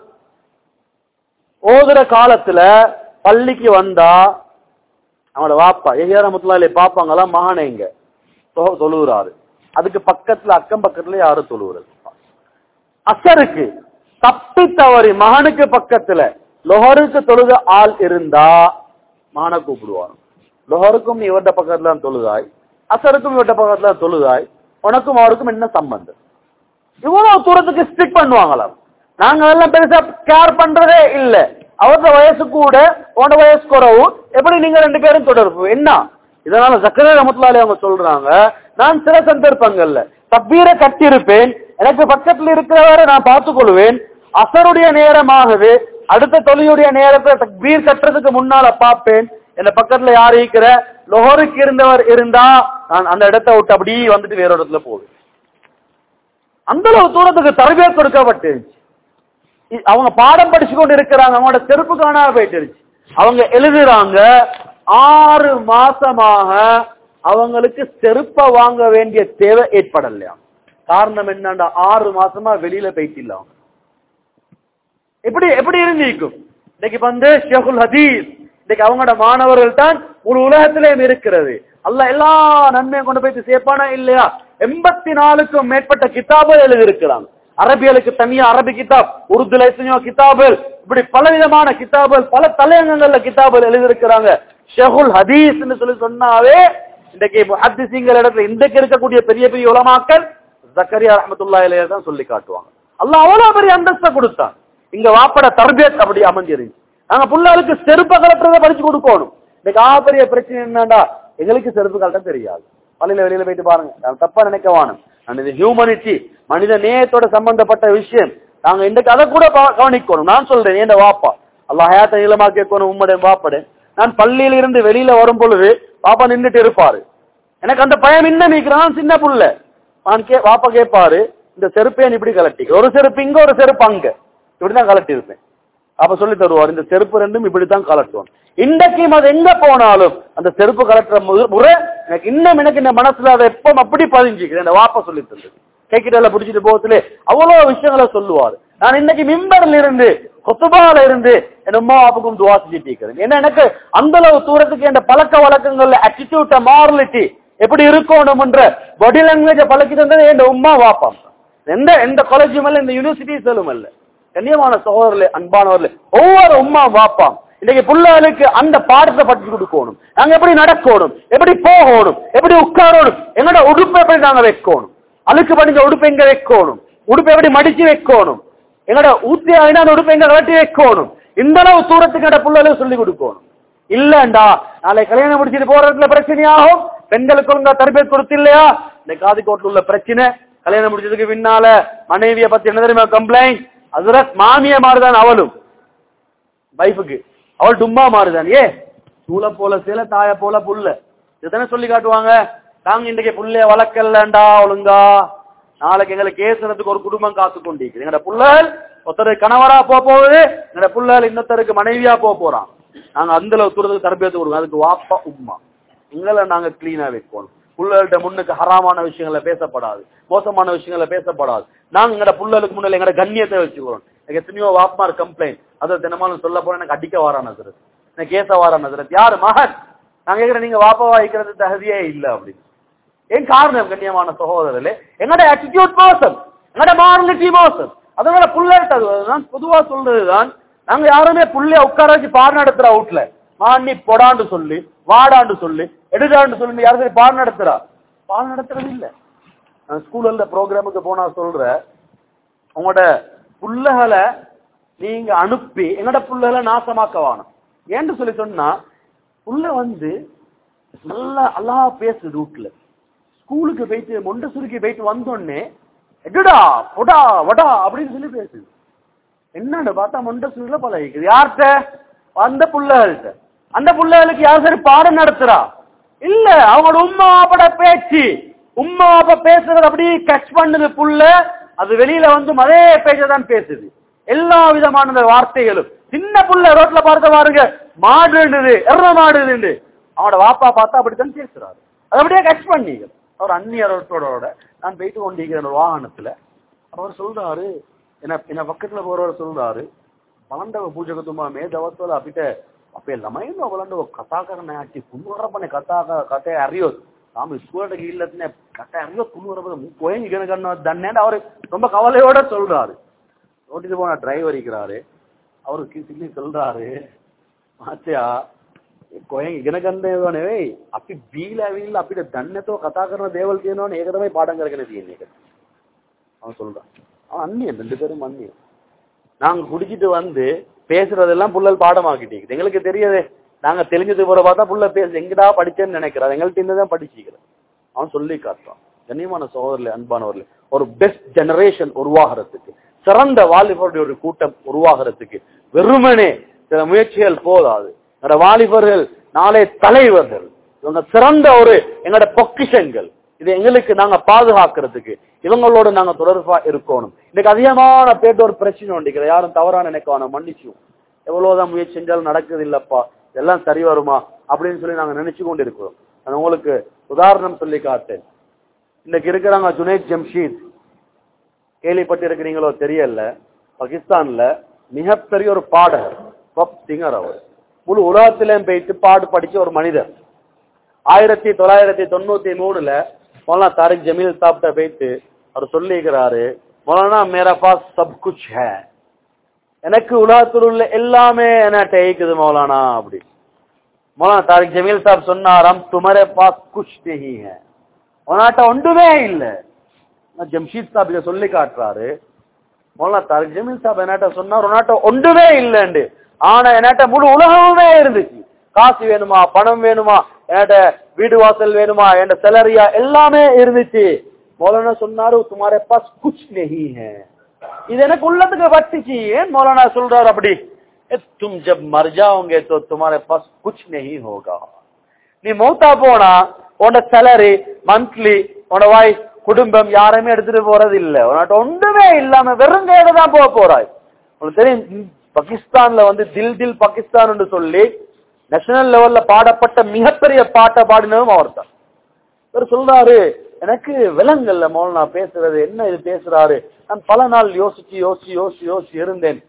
ஓதுற காலத்துல பள்ளிக்கு வந்தா அவங்களோட வாப்பா யஹ்யா ரஹ்மத்துல்லாஹி அலைஹி பாப்பாங்களாம், மகனேங்க தொழுகிறாரு, அதுக்கு பக்கத்துல அக்கம் பக்கத்துல யாரும் தொழுகிறது. அசருக்கு தப்பி தவறி மகனுக்கு பக்கத்துல லொஹருக்கு தொழுக ஆள் இருந்தா மகனை கூப்பிடுவாங்க. லொஹருக்கும் இவர்ட பக்கத்துல தான் தொழுதாய், அசருக்கும் இவர்ட பக்கத்துல தான் தொழுதாய், உனக்கும் அவருக்கும் என்ன சம்பந்தம்? இவ்வளவு தூரத்துக்கு ஸ்டிக் பண்ணுவாங்களாம். நாங்க எல்லாம் பெருசா கேர் பண்றதே இல்ல. அவரோட வயசு கூட உன்னோட வயசு குறவு, எப்படி நீங்க ரெண்டு பேரும் தொடர்பு என்ன? இதனால ஜக்கரியா ரஹ்மத்துல்லாஹி அலைஹி அவங்க சொல்றாங்க, நான் சில சந்தர்ப்பங்கள்ல தக்பீரை கட்டியிருப்பேன், எனக்கு பக்கத்துல இருக்கிறவரை நான் பார்த்துக் கொள்வேன், அசருடைய நேரமாகுது, அடுத்த தொழிலுடைய நேரத்தை தக்பீர் கட்டுறதுக்கு முன்னால பார்ப்பேன், என்ன பக்கத்துல யாரு இருக்கிற லொஹருக்கு இருந்தவர் இருந்தா நான் அந்த இடத்தை விட்டு அப்படியே வந்துட்டு வேற இடத்துல போவேன். அந்த அளவு தூரத்துக்கு தரபியத் கொடுக்கப்பட்டு அவங்க பாடம் படிச்சு கொண்டு இருக்கிறாங்க. அவங்களோட செருப்பு காணாம போயிட்டு அவங்க எழுதுறாங்க, ஆறு மாசமாக அவங்களுக்கு செருப்ப வாங்க வேண்டிய தேவை ஏற்படலையா. காரணம் என்னன்னா ஆறு மாசமா வெளியில போயிட்டு இல்ல. எப்படி எப்படி இருந்திருக்கும்? இன்னைக்கு வந்து ஷேகுல் ஹதீஸ் இன்னைக்கு அவங்களோட மாணவர்கள் தான் ஒரு உலகத்திலேயும் இருக்கிறது. அல்லாஹ் எல்லா நன்மையும் கொண்டு போயிட்டு சேர்ப்பானா இல்லையா? எண்பத்தி நாலுக்கும் மேற்பட்ட கிதாபுகள் எழுதி இருக்கிறாங்க. அரபியலுக்கு தனியா அரபி கிதாப், உருதுல எத்தனையோ கிதாபுகள், இப்படி பலவிதமான கிதாபுகள், பல தலையங்கங்கள்ல கிதாபுகள் எழுதி இருக்கிறாங்க. ஷேகுல் ஹதீஸ் சொல்லி சொன்னாவே இன்றைக்கு முஹத்திஸீன்கள் இடத்துல இன்றைக்கு இருக்கக்கூடிய பெரிய பெரிய உலமாக்கள் ஜக்கரியா ரஹ்மத்துல்லாஹி அலைஹி தான் சொல்லி காட்டுவாங்க. அல்லாஹ் அவ்வளவு பெரிய அந்தஸ்தை கொடுத்தான். இங்க வாப்பட தர்பியத் அப்படி அமைஞ்சிருச்சு. நாங்க பிள்ளைகளுக்கு செருப்பு கலட்டுறதை படிச்சு கொடுக்கணும். இன்னைக்கு ஆ பெரிய பிரச்சனை என்னண்டா, எங்களுக்கு செருப்பு கலட்ட தெரியாது. பள்ளியில வெளியில போயிட்டு பாருங்க, நான் தப்பா நினைக்க வேணும். இது ஹியூமனிட்டி, மனித நேயத்தோட சம்பந்தப்பட்ட விஷயம். நாங்க இன்றைக்கு அதை கூட கவனிக்கணும். நான் சொல்றேன், என் வாப்பா அல்லாஹ் ஹயாத்தை நீளமா கேட்கணும். உம்மடைய வாப்படு நான் பள்ளியில இருந்து வெளியில வரும் பொழுது பாப்பா நின்றுட்டு இருப்பாரு. எனக்கு அந்த பயம் இன்னும் நிற்கிறான். சின்ன புள்ள நான் கே பாப்பா கேட்பாரு, இந்த செருப்பேன் இப்படி கலட்டி, ஒரு செருப்பு இங்க ஒரு செருப்பு அங்க, இப்படிதான் கலட்டி இருப்பேன். அப்ப சொல்லி தருவார், இந்த செருப்பு ரெண்டும் இப்படித்தான் கலட்டுவோம். இன்றைக்கும் அது எங்க போனாலும் அந்த செருப்பு கலட்டுற முறை எனக்கு இன்னும் எனக்கு இந்த மனசுல அதை எப்ப அப்படி பதிஞ்சுக்கிறேன். இந்த வாப்பா சொல்லி தந்தது கேக்கிட்ட பிடிச்சிட்டு போகத்துல அவ்வளவு விஷயங்களை சொல்லுவாரு. நான் இன்னைக்கு மிம்பர்ல இருந்து கொத்துபால இருந்து என் அம்மா வாப்புக்கும் துவா செஞ்சுட்டு இருக்கிறேன். ஏன்னா எனக்கு அந்த அளவு தூரத்துக்கு என் பழக்க வழக்கங்கள்ல ஆட்டிடியூட் மாரலிட்டி எப்படி இருக்கணும் என்ற பாடி லாங்குவேஜ பழக்கி தந்தது என் உம்மா வாப்பா. எந்த எந்த காலேஜும் அல்ல, இந்த யூனிவர்சிட்டிஸும் அல்ல. கண்ணியமான சகோதரர்களே, அன்பானவர்களே, ஒவ்வொரு உம்மா வாப்பாம் இன்னைக்கு பிள்ளைகளுக்கு அந்த பாடத்தை படிச்சு கொடுக்கணும். நாங்க எப்படி நடக்கணும், எப்படி போகணும், எப்படி உட்காரணும், எங்களோட உடுப்பை எப்படி நாங்க வைக்கணும், அழுக்கு படிஞ்ச உடுப்பை எங்க வைக்கணும், உடுப்பை எப்படி மடிச்சு வைக்கணும், எங்களோட ஊத்தி ஆயினா உடுப்பை எங்க கட்டி வைக்கணும், இந்த அளவு தூரத்துக்கு எங்களோட பிள்ளைகளுக்கு சொல்லி கொடுக்கணும். இல்லண்டா நாளை கல்யாணம் முடிச்சுட்டு போறதுல பிரச்சனையாகும். பெண்களுக்கு ஒழுங்கா தரபியத் கொடுத்து இல்லையா, இந்த காதிக்கோட்டில் உள்ள பிரச்சனை. கல்யாணம் முடிச்சதுக்கு பின்னால மனைவியை பத்தி என்ன தெரியுமா கம்ப்ளைண்ட், அதுரத் மாமிய மாறுதான் அவளும் வைஃபுக்கு, அவள் டும்மா மாறுதான். ஏ சூழ போல சேல தாய போல புல்ல, இதுதானே சொல்லி காட்டுவாங்க. நாங்க இன்றைக்கு புள்ளைய வளர்க்கலண்டா ஒழுங்கா, நாளைக்கு எங்களுக்கு கேசுறதுக்கு ஒரு குடும்பம் காத்து கொண்டிருக்கு. எங்கட புள்ளல் ஒருத்தருக்கு கணவரா போக போகுது, எங்கட புள்ளல் இன்னொருத்தருக்கு மனைவியா போக போறான். நாங்க அந்த அளவு தூரத்துக்கு தரபியத்து கொடுங்க. அதுக்கு வாப்பா உம்மா எங்களை நாங்க கிளீனா வைக்கணும். புள்ளல்கிட்ட முன்னுக்கு ஹராமான விஷயங்களை பேசப்படாது, மோசமான விஷயங்களை பேசப்படாது. நாங்க எங்கட புள்ளலுக்கு முன்னால எங்கட கண்ணியத்தை வச்சுக்கிறோம். எனக்கு எத்தனையோ வாப்மார் கம்ப்ளைண்ட், அதை தினமாலும் சொல்ல போற எனக்கு அடிக்க வாரான சரத், எனக்கு கேச வாரான சரத், யாரு மகன் நாங்க கேட்கிறேன், நீங்க வாப்பா வாய்க்கிறது தகுதியே இல்லை அப்படின்னு. ஏன் காரணம் கண்ணியமான சகோதரர்களே, எங்கட ஆட்டிடியூட் மோசம், எங்கட மாரலிட்டி மோசம். அதனால புள்ளதான் பொதுவா சொல்றதுதான், நாங்க யாருமே புள்ளைய உட்கார வச்சு பாடம் நடத்துற அவுட்ல மாண்ணி பொடாண்டு சொல்லி வாடாண்டு சொல்லி எடுதாண்டு சொல்லி யாரும் பாடம் நடத்துறா, பாடம் நடத்துறது இல்ல. நான் ஸ்கூல்ல ப்ரோக்ராமுக்கு போனா சொல்ற, உங்களோட புள்ளைகளை நீங்க அனுப்பி எங்கட புள்ளைகளை நாசமாக்க வேணும். ஏன்னு சொல்லி சொன்னா, புள்ள வந்து நல்லா அல்லாஹ் பேசுது வீட்டுல, ஸ்கூலுக்கு போயிட்டு மொண்டசுருக்கு போயிட்டு வந்தோடனே எடுடா பொடா வடா அப்படின்னு சொல்லி பேசுது. என்னன்னு பார்த்தா மொண்டசுருல பழகிக்குது. யார்கிட்ட? அந்த புள்ளைகள்கிட்ட. அந்த புள்ளைகளுக்கு யார் சரி பாடம் நடத்துறா இல்ல, அவங்களோட உம்மா வாப்பட பேச்சு, உம்மா வாப்பா பேசுறது அப்படியே கட்ச் பண்ணுது புள்ள, அது வெளியில வந்து அதே பேச்சதான் பேசுது, எல்லா விதமான வார்த்தைகளும். சின்ன புள்ள ரோட்ல பார்த்த பாருங்க, மாடுது எற மாடுது, அவனோட வாப்பா பார்த்தா அப்படித்தான் பேசுறாரு. அது அப்படியே கட்ச் பண்ணீங்க. அவர் அந்நியரோட நான் போயிட்டு கொண்டிருக்கிறேன் ஒரு வாகனத்துல. அவர் சொல்றாரு, என்ன என்ன பக்கத்துல போறவர் சொல்றாரு, பலண்டவ பூஜகத்துமா மே දවස්වල අපිට අපේ ළමයින්ව බලන්න කතා කරන්න ඇටි කුණුවරපනේ කතා කතා ඇරියොත් තාම ඉස්කෝලේට ගිහිල්ලත් නෑ, කතා ඇරියොත් කුණුවරපද කොහෙන් ඉගෙන ගන්නවද දන්නේ නැහැ. அவர் ரொம்ப கவலையோட சொல்றாரு. ரோட்டில போன டிரைவர் இருக்கிறாரு, அவரு கிசிலி சொல்றாரு, மாத்தியா කොහෙන් ඉගෙන ගන්නව නෙවෙයි, අපි බීලා ඇවිල්ලා අපිට දන්නේ නැතෝ කතා කරන දේවල් කියනවනේ, ඒක තමයි පාඩම් කරගෙන තියෙන්නේ එක. அவன் சொல்றான், அவன் அண்ணியன், ரெண்டு பேரும் அண்ணியன். நாங்க குடிச்சிட்டு வந்து பேசுறதெல்லாம் புள்ளல் பாடமாக்கிட்டீங்க. எங்களுக்கு தெரியாது, நாங்க தெளிஞ்சது போற பார்த்தா புள்ள பேச எங்கடா படிச்சேன்னு நினைக்கிறோம், எங்கள்கிட்ட இருந்துதான் படிச்சுக்கிறோம். அவன் சொல்லி காட்டுறான். கண்ணியமான சகோதரர்களே, அன்பானவர்களே, ஒரு பெஸ்ட் ஜெனரேஷன் உருவாகிறதுக்கு, சிறந்த வாலிபருடைய ஒரு கூட்டம் உருவாகிறதுக்கு வெறுமனே சில முயற்சிகள் போதாது. எங்களோட வாலிபர்கள் நாளை தலைவர்கள், இவங்க சிறந்த ஒரு எங்களோட பொக்கிஷங்கள். இது எங்களுக்கு நாங்க பாதுகாக்கிறதுக்கு இவங்களோட நாங்க தொடர்பா இருக்கணும். இன்னைக்கு அதிகமான பேட்டு ஒரு பிரச்சனை உண்டிக்கிற, யாரும் தவறான நினைக்க வேணாம், மன்னிச்சும். எவ்வளவுதான் முயற்சி செஞ்சாலும் நடக்குது இல்லப்பா, இதெல்லாம் சரி வருமா அப்படின்னு சொல்லி நாங்க நினைச்சு கொண்டு இருக்கிறோம். நான் உங்களுக்கு உதாரணம் சொல்லி காட்டேன். இன்னைக்கு இருக்கிறாங்க ஜுனைத் ஜம்ஷீத், கேள்விப்பட்டிருக்கிறீங்களோ தெரியல. பாகிஸ்தான்ல மிகப்பெரிய ஒரு பாடகர், பாப் சிங்கர். அவர் முழு உலகத்திலும் போயிட்டு பாடு படிச்ச ஒரு மனிதர். ஆயிரத்தி தொள்ளாயிரத்தி தொண்ணூத்தி மூணுல மௌலானா தாரிக் ஜமீல் சாப்ட போயிட்டு அவர் சொல்லிக்கிறாரு, மௌலானா மேரா பாஸ் சப் குச் ஹை, எனக்கு உலகத்தில் உள்ள எல்லாமே என்கிட்ட இருக்குது மௌலானா அப்படி. மௌலானா தாரிக் ஜமீல் சாப் சொன்னாராம், துமரே பாஸ் குச் நஹீ ஹை, உன்னாட்ட ஒன்றுமே இல்லை. ஜம்ஷீத் சாப் இதை சொல்லி காட்டுறாரு. மௌலானா தாரிக் ஜமீல் சாப் என்கிட்ட சொன்னார், உன்னாட்ட ஒன்றுமே இல்லைண்டு, ஆனா என்கிட்ட முழு உலகமே இருந்துச்சு. காசு வேணுமா, பணம் வேணுமா, என்கிட்ட வீடு வாசல் வேணுமா, என் செலரியா எல்லாமே இருந்துச்சு. மௌலானா சொன்னாரு, துமாரே பாஸ் குச் நஹீ ஹை, இது எனக்கு உள்ளத்துக்கு வட்டுச்சு. ஏன் மௌலானா சொல்றாரு அப்படி? தும் ஜப் மர் ஜாओगे तो तुम्हारे पास कुछ नहीं होगा. நீ மௌத்தா போனா உன்னோட சேலரி, மந்த்லி, உன்னோட வைஃப், குடும்பம் யாருமே எடுத்துட்டு போறது இல்ல. உன்னாட்ட ஒன்றுமே இல்லாம வெறும் கையில தான் போக போறாய். உங்களுக்கு தெரியும், பாகிஸ்தான்ல வந்து தில் தில் பாகிஸ்தான் சொல்லி நேஷனல் லெவல்ல பாடப்பட்ட மிகப்பெரிய பாட்டை பாடினதும் அவர் தான். இவர் சொல்றாரு, எனக்கு விலங்கல்ல மௌலானா பேசுறது, என்ன இது பேசுறாரு. நான் பல நாள் யோசிச்சு யோசிச்சு யோசிச்சு யோசிச்சு இருந்தேன்.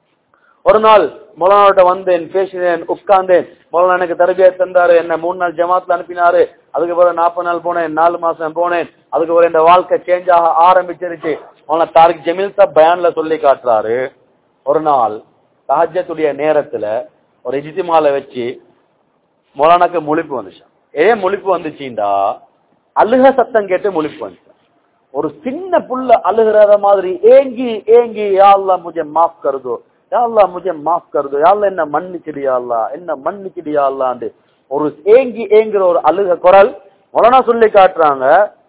ஒரு நாள் மௌலானாட்ட வந்தேன், பேசினேன், உட்கார்ந்தேன். மௌலானா எனக்கு தர்பியத் தந்தாரு, என்ன மூணு நாள் ஜமாத்ல அனுப்பினாரு. அதுக்கு பிறகு நாற்பது நாள் போனேன், நாலு மாசம் போனேன். அதுக்கு பிறகு இந்த வாழ்க்கை சேஞ்ச் ஆக ஆரம்பிச்சிருச்சு. மௌலானா தாரிக் ஜமீல் சாப் பயான்ல சொல்லி காட்டுறாரு, ஒரு நாள் தஹஜ்ஜுடைய நேரத்துல ஒரு இஜ்திமால வச்சு மௌலானாக்கு முழிப்பு வந்துச்சு. ஏன் முழிப்பு வந்துச்சுண்டா, அழுக சத்தம் கேட்டு முழிப்பு வந்துச்சு. ஒரு சின்ன புள்ள அழுகிறத மாதிரி ஏங்கி ஏங்கி, யா அல்லாஹ் முஜே மாஃப் கர் தோ, யா அல்லாஹ் முஜே மாஃப் கர் தோ, யா அல்லாஹ் என்ன மன்னிச்சிடு யா அல்லாஹ், என்ன மன்னிச்சிடு யா அல்லாஹ்னு ஒரு ஏங்கி ஏங்குற ஒரு அழுக குரல். மௌலானா சொல்லி காட்டுறாங்க,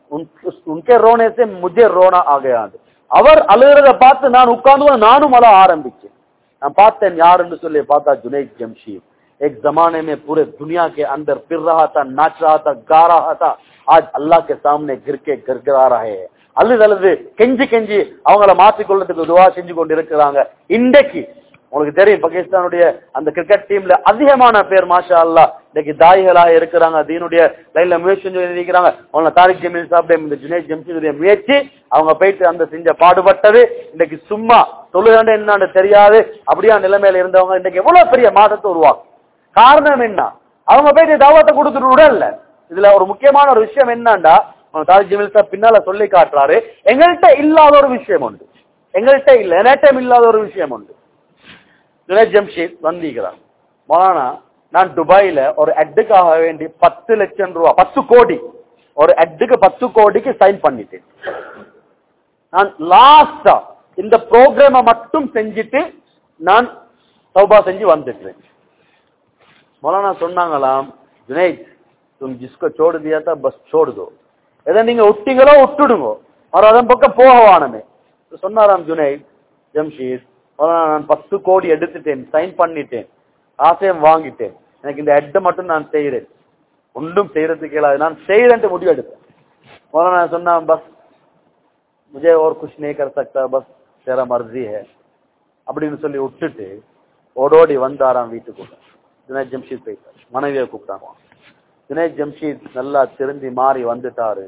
உன்கே ரோனே சே முஜே ரோனா ஆ கயா. அவர் அழுகிறத பார்த்து நான் உட்கார்ந்து நானும் அழ ஆரம்பிச்சேன். நான் பார்த்தேன் யாருன்னு சொல்லி பார்த்தா ஜுனைத் ஜம்ஷீத். एक जमाने में पूरे दुनिया के अंदर फिर रहा था, नाच रहा था, गा रहा था. आज अल्लाह के सामने गिर के गिरगिरा रहे हैं. அழுது அழுது கெஞ்சி கெஞ்சி அவங்கள மாற்றிக்கொள்ளதுக்கு துவா செஞ்சு கொண்டு இருக்கிறாங்க. இன்றைக்கு உங்களுக்கு தெரியும், பாகிஸ்தானுடைய அந்த கிரிக்கெட் டீம்ல அதிகமான பேர் மாஷா அல்லாஹ் இன்னைக்கு தாயிகளாக இருக்கிறாங்க, தீனுடைய லைன்ல முயற்சி செஞ்சு இருக்கிறாங்க. அவங்க தாரிக் ஜமீல் சாப்பிட இந்த ஜுனைத் ஜம்ஷீதுடைய முயற்சி, அவங்க போயிட்டு அந்த செஞ்ச பாடுபட்டது, இன்னைக்கு சும்மா தொழுகண்டு என்னன்னு தெரியாது அப்படியா நிலைமையில இருந்தவங்க இன்னைக்கு எவ்வளவு பெரிய மாற்றத்தை உருவாக்கும். காரணம் என்ன? அவங்க போயிட்டு தாவத்தை கொடுத்துட்டு விடல. இதுல ஒரு முக்கியமான ஒரு விஷயம் என்னன்னா, தாரிக் ஜமீல் சாப் பின்னால சொல்லி காட்டுறாரு, எங்கள்கிட்ட இல்லாத ஒரு விஷயம் உண்டு, எங்கள்கிட்ட இல்ல என்னட்டம் இல்லாத ஒரு விஷயம் உண்டு. ஜுனைத் ஜம்ஷீத் வந்திருக்கிறார், மௌலானா நான் துபாயில ஒரு அட்டுக்காக வேண்டி பத்து லட்சம் ரூபாய், பத்து கோடி ஒரு அட்டுக்கு பத்து கோடிக்கு சைன் பண்ணிட்டேன். நான் லாஸ்டா இந்த ப்ரோக்ராம மட்டும் செஞ்சுட்டு நான் தௌபா செஞ்சு வந்துட்டேன். மௌலானா சொன்னாங்களாம், ஜுனைத் तुम जिसको छोड़ दिया था बस छोड़ दो, எதை நீங்க விட்டீங்களோ விட்டுடுங்க, அவர் அதன் பக்கம் போகவானமே சொன்னாராம் ஜுனைத் ஜம்ஷீத். நான் பத்து கோடி எடுத்துட்டேன், சைன் பண்ணிட்டேன், ஆசையம் வாங்கிட்டேன், எனக்கு இந்த ஹெட்டை மட்டும் நான் செய்யறேன், ஒன்றும் செய்யறதுக்கு இயலாது, நான் செய்யறேன்ட்டு முடிவு எடுத்தேன். மௌலானா சொன்னா, பஸ் முஜே और कुछ नहीं कर सकता, बस तेरा मर्जी है அப்படின்னு சொல்லி விட்டுட்டு ஓடோடி வந்தாராம் வீட்டுக்குள்ள. ஜுனைத் ஜம்ஷீத் போயிட்டார், மனைவியை கூப்பிட்டாங்க. ஜுனைத் ஜம்ஷீத் நல்லா திருந்தி மாறி வந்துட்டாரு.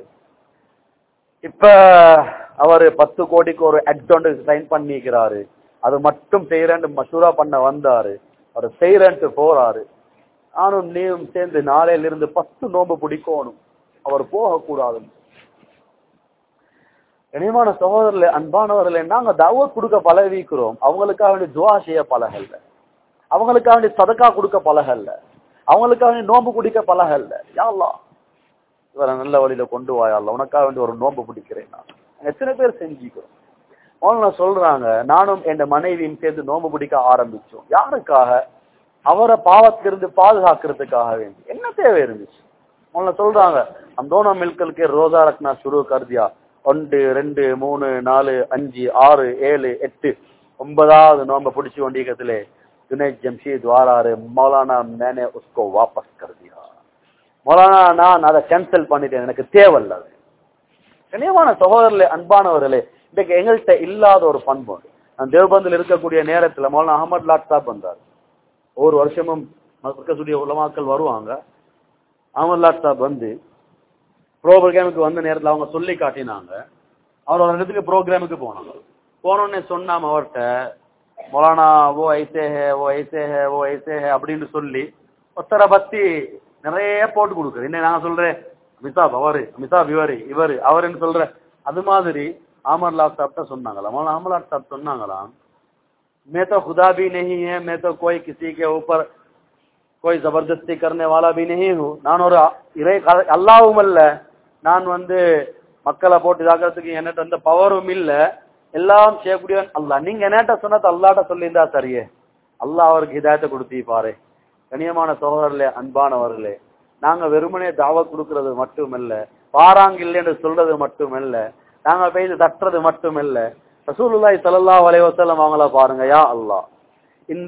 இப்ப அவரு பத்து கோடிக்கு ஒரு அட்வான்ட் சைன் பண்ணிக்கிறாரு, அது மட்டும் செய்யறேன்னு மசூரா பண்ண வந்தாரு. அவர் செய்யறேன்ட்டு போறாரு. நானும் நீயும் சேர்ந்து நாளையில இருந்து பத்து நோம்பு பிடிக்கணும், அவர் போக கூடாது. கனிமான சகோதரர்களே, அன்பானவர்களே, நாங்க தாவத் கொடுக்க பழகிக்கிறோம், அவங்களுக்காக வேண்டி துவா செய்ய பழகல்ல, அவங்களுக்காக வேண்டி சதக்கா கொடுக்க பழகல்ல, அவங்களுக்காக வேண்டி நோம்பு குடிக்க பழகல்ல. யா அல்லாஹ் இவரை நல்ல வழியில கொண்டு வாயல்ல, உனக்காக வேண்டி ஒரு நோம்பு பிடிக்கிறேன். நான் எத்தனை பேர் செஞ்சுக்கிறோம். மௌலானா சொல்றாங்க, நானும் என் மனைவியும் சேர்ந்து நோம்பு பிடிக்க ஆரம்பிச்சோம். யாருக்காக? அவரை பாவத்திலிருந்து பாதுகாக்கிறதுக்காக வேண்டி. என்ன தேவை இருந்துச்சு? மௌலானா சொல்றாங்க, அந்த दोनों मिलकर के रोजा रखना शुरू कर दिया. ஒன்று ரெண்டு மூணு நாலு அஞ்சு ஆறு ஏழு எட்டு ஒன்பதாவது நோம்ப பிடிச்சு கொண்டிருக்கிறதுல ஜுனைத் ஜம்ஷீத் வாராரு. மௌலானா மேனே உஸ்கோ வாபஸ் கர் தியா. மௌலானா நான் அதை கேன்சல் பண்ணிட்டேன், எனக்கு தேவையில்ல. கனியமான சகோதரர்களே, அன்பானவர்களே, இன்றைக்கு எங்கள்கிட்ட இல்லாத ஒரு பண்பு. நான் தேவபந்தில் இருக்கக்கூடிய நேரத்தில் மௌலானா அஹமது லாட் சாப் வந்தார். ஒவ்வொரு வருஷமும் மக்களுடைய உலமாக்கள் வருவாங்க. அமர்லாட் சாப் வந்து ப்ரோக்ராமுக்கு வந்த நேரத்தில் அவங்க சொல்லி காட்டினாங்க. அவர் ஒரு இடத்துக்கு ப்ரோக்ராமுக்கு போனாங்க. போனோடனே சொன்னாம அவர்கிட்ட மௌலானா ஓ ஐசே ஹே ஓ ஐசே ஹே ஓ ஐசே ஹே அப்படின்னு சொல்லி ஒத்தரை பத்தி நிறைய போட்டு கொடுக்குறது. என்ன நான் சொல்றேன் அமிதாப் அவரு, அமிதாப் இவரு, இவரு அவருன்னு சொல்ற. அது மாதிரி அமர்லாட் சாப்ட்ட சொன்னாங்களாம். மௌலானா அமர்லாட் சாப் சொன்னாங்களாம், मैं तो खुदा भी नहीं है, मैं तो कोई किसी के ऊपर कोई जबरदस्ती करने वाला भी नहीं हूँ. நான் ஒரு இறை அல்லாஹ்வும் அல்ல, நான் வந்து மக்களை போட்டு இதாக்கிறதுக்கு என்கிட்ட அந்த பவரும் இல்ல, எல்லாம் செய்யக்கூடியவன் அல்லாஹ். நீங்க என்கிட்ட சொன்னது அல்லாஹ்ட்ட சொல்லியிருந்தா சரியே, அல்லாஹ் அவருக்கு ஹிதாயத்தை கொடுத்தி பாரு. கண்ணியமான சகோதரர்களே, அன்பானவர்களே, நாங்க வெறுமனே தாவத் கொடுக்கறது மட்டுமல்ல, பாராங்கில்லை என்று சொல்றது மட்டுமல்ல, நாங்க போய் தட்டுறது மட்டுமல்ல. ரசூலுல்லாஹி ஸல்லல்லாஹு அலைஹி வஸல்லம் அவங்கள பாருங்க. யா அல்லாஹ், இந்த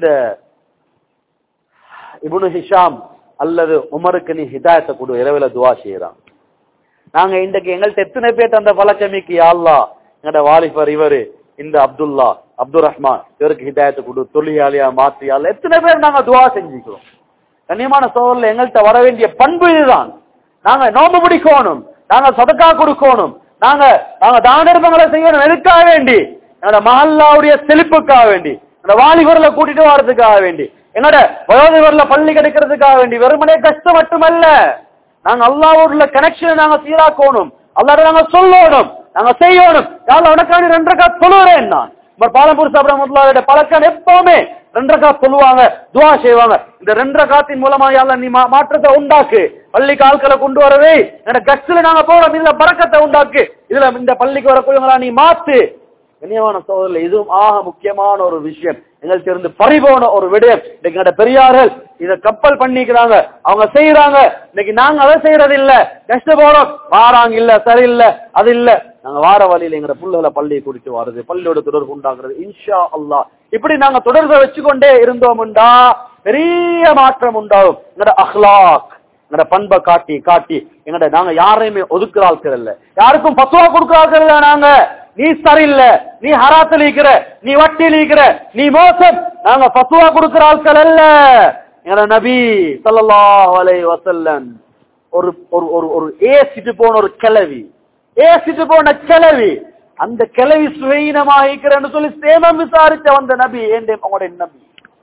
இப்னு ஹிஷாம் அல்லது உமருக்கு நீ ஹிதாயத்தை கொடு, இரவில துஆ செய்யறான். நாங்க இன்றைக்கு எங்கள்ட்ட எத்தனை பேர் அந்த பலச்சமிக்கு யா அல்லாஹ் எங்கட வாலிபர் இவரு இந்த அப்துல்லா அப்துல் ரஹ்மான் இவருக்கு ஹிதாயத்தை கொடு, தொழிலாளியா மாற்றி அல்ல எத்தனை பேர் நாங்க துஆ செஞ்சுக்கிறோம். கண்ணியமான சோதரில் எங்கள்கிட்ட வர வேண்டிய பண்பு இதுதான். நாங்க நோம்பு பிடிக்கணும், நாங்க சதக்கா கொடுக்கணும், நாங்க நாங்க தான தர்மங்களை செய்யணும். எதுக்காக வேண்டி? என்னோட மஹல்லாவுடைய செழிப்புக்காக வேண்டி, என்னோட வாலிபர்ல கூட்டிட்டு வர்றதுக்காக வேண்டி, என்னோட வயோதிபர்ல பள்ளி கிடைக்கிறதுக்காக வேண்டி. வெறுமனே கஷ்டம் மட்டுமல்ல, நாங்க அல்லாஹ்வோட கனெக்ஷனை நாங்க சீராக்கணும், அல்லாஹ்ட்ட நாங்க சொல்லணும், நாங்க செய்யணும். யாரும் உனக்காண்டி ரெண்டு ரக்காத் தொழுகிறேன் நான். பாலம்பூர் சாப்பிட பழக்கம் எப்பவுமே ரெண்டு ரக்காத் சொல்லுவாங்க, துஆ செய்வாங்க. இந்த ரெண்டு ரக்காத்தின் மூலமா யா அல்லாஹ் நீ மாற்றத்தை உண்டாக்கு, பள்ளிக்கு ஆட்களை கொண்டு வரவே என்னோட கட்சியில நாங்க போறோம், இதுல பரக்கத்தை உண்டாக்கு, இதுல இந்த பள்ளிக்கு வரக்கூடியவங்களா நீ மாத்து. கண்ணியமான சோதரில் இதுவும் ஆக முக்கியமான ஒரு விஷயம். எங்களுக்கு இருந்து பறிபோன ஒரு விடயம். இன்னைக்கு பெரியார்கள் இதை கப்பல் பண்ணிக்கிறாங்க, அவங்க செய்யறாங்க. இன்னைக்கு நாங்க அதை செய்யறது இல்ல, கஷ்டப்போறோம், வாராங்க இல்ல, சரியில்லை, அது இல்ல. நாங்க வார வழியில எங்க புள்ளைகளை பள்ளியை கூட்டிட்டு வர்றது, பள்ளியோட தொடர்பு உண்டாக்குறது. இன்ஷா அல்லாஹ் இப்படி நாங்க தொடர்பை வச்சுக்கொண்டே இருந்தோம்டா பெரிய மாற்றம் உண்டாகும். எங்கட அஹ்லாக், எங்கட பண்பை காட்டி காட்டி எங்கட நாங்க யாரையுமே ஒதுக்குற ஆட்கள் இல்ல, யாருக்கும் பத்துவா கொடுக்குற ஆட்கள் இல்ல. நாங்க நீ சரியில்லை, நீ ஹராத்தில் இருக்கிற, நீ வட்டியில் இருக்கிற, நீ மோசம், நாங்க பத்துவா கொடுக்கிற ஆட்கள் அல்ல. எங்கட நபி ஸல்லல்லாஹு அலைஹி வஸல்லம் ஒரு ஒரு ஒரு ஏசிட்டு போன ஒரு கிழவி, ஏசிட்டு போன கிழவி, அந்த கிழவி சுயீனமாகிறன்னு சொல்லி சேமம் விசாரிச்ச வந்த நபி ஏண்டே அவங்களுடைய நபி.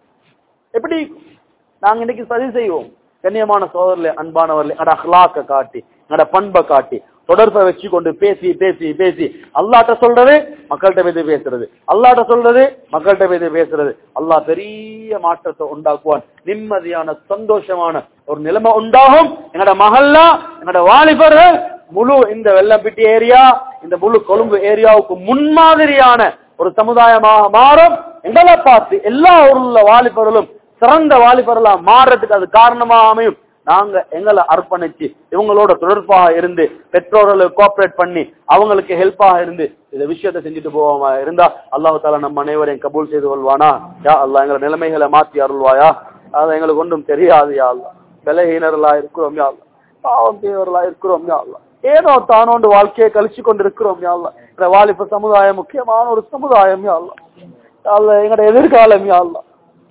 எப்படி நாங்க இன்னைக்கு சரி செய்வோம்? கண்ணியமான சோதரிலே, அன்பானவர்களே, எங்கட அஹ்லாக்க காட்டி எங்கட பண்பை காட்டி தொடர்பை வச்சு கொண்டு பேசி பேசி பேசி அல்லாஹ்ட்ட சொல்றது மக்கள்கிட்ட போய் பேசுறது, அல்லாஹ்ட்ட சொல்றது மக்கள்கிட்ட போய் பேசுறது. அல்லாஹ் பெரிய மாற்றத்தை உண்டாக்குவான். நிம்மதியான சந்தோஷமான ஒரு நிலைமை உண்டாகும். எங்கட மஹல்லா, எங்கட வாலிபர்கள் முழு இந்த வெள்ளம்பிட்டி ஏரியா, இந்த முழு கொழும்பு ஏரியாவுக்கு முன்மாதிரியான ஒரு சமுதாயமாக மாறும். எங்களை பார்த்து எல்லா ஊர்ல வாலிபர்களும் சிறந்த வாலிபர்களா மாறுறதுக்கு அது காரணமாக அமையும். நாங்க எங்களை அர்ப்பணிச்சு இவங்களோட தொடர்பாக இருந்து பெற்றோர்களுக்கு கோஆபரேட் பண்ணி அவங்களுக்கு ஹெல்ப்பாக இருந்து இந்த விஷயத்தை செஞ்சுட்டு போவோமா இருந்தா அல்லாஹ் தஆலா நம்ம அனைவரையும் கபூல் செய்து கொள்வானா. யா அல்லாஹ் எங்களை நிலைமைகளை மாற்றி அருள்வாயா. அதை எங்களுக்கு ஒன்றும் தெரியாது யா அல்லாஹ், பலஹீனர்களா இருக்கிறோம் யா அல்லாஹ், பாவம் செய்வர்களா இருக்கிறோம் யா அல்லாஹ், ஏதோ தானோண்டு வாழ்க்கையை கழிச்சு கொண்டு இருக்கிறோம் யா அல்லாஹ். இந்த வாலிப சமுதாயம் முக்கியமான ஒரு சமுதாயம் யா அல்லாஹ். யா அல்லாஹ் எங்களோட எதிர்காலம் யா அல்லாஹ்,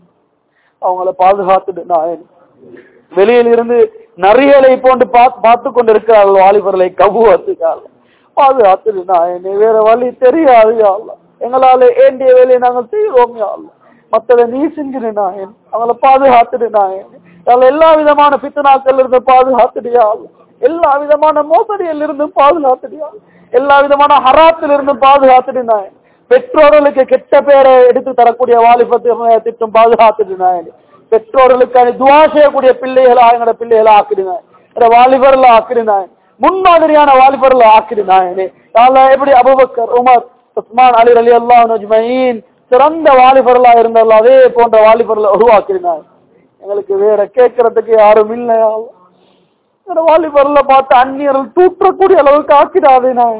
அவங்கள பாதுகாத்துட்டு நான் வெளியில் இருந்து நரிகளை போன்று பார்த்து கொண்டு இருக்கிறார்கள் வாலிபர்களை கபுவத்துக்காக பாதுகாத்துட்டு நான் வேற வழி தெரியாது யா அல்லாஹ். எங்களால ஏண்டிய வேலையை நாங்கள் செய்வோம் யா அல்லாஹ், மற்றதை நீ செஞ்சிரு நாயன், அவங்களை பாதுகாத்துட்டு நாயன். எல்லா விதமான பித்தனாக்கள் இருந்து பாதுகாத்துட்டு யா அல்லாஹ், எல்லா விதமான மோசடியில் இருந்தும் பாதுகாத்துட்டு யா அல்லாஹ், எல்லா விதமான ஹராத்தில் இருந்தும் பாதுகாத்துட்டு நாயன். பெற்றோர்களுக்கு கெட்ட பேரை எடுத்து தரக்கூடிய வாலிபத்தை திட்டம் பாதுகாத்துட்டு நாயன். பெற்றோர்களுக்கு துஆ செய்யக்கூடிய பிள்ளைகளா எங்கட பிள்ளைகளை ஆக்கிடுங்க, வாலிபர்ல ஆக்கிடுங்க, முன்மாதிரியான வாலிபர்ல ஆக்கிடுங்க. எப்படி அபூபக்கர், உமர், உஸ்மான், அலி ரலியல்லாஹு அஜ்மஈன் சிறந்த வாலிபர்களா இருந்தாலும் அதே போன்ற வாலிபர்ல உருவாக்கிடுங்க. எங்களுக்கு வேற கேட்கறதுக்கு யாரும் இல்லையா? வாலிபர்ல பார்த்து அந்நியர்கள் தூற்றக்கூடிய அளவுக்கு ஆக்கிடாதே. நான்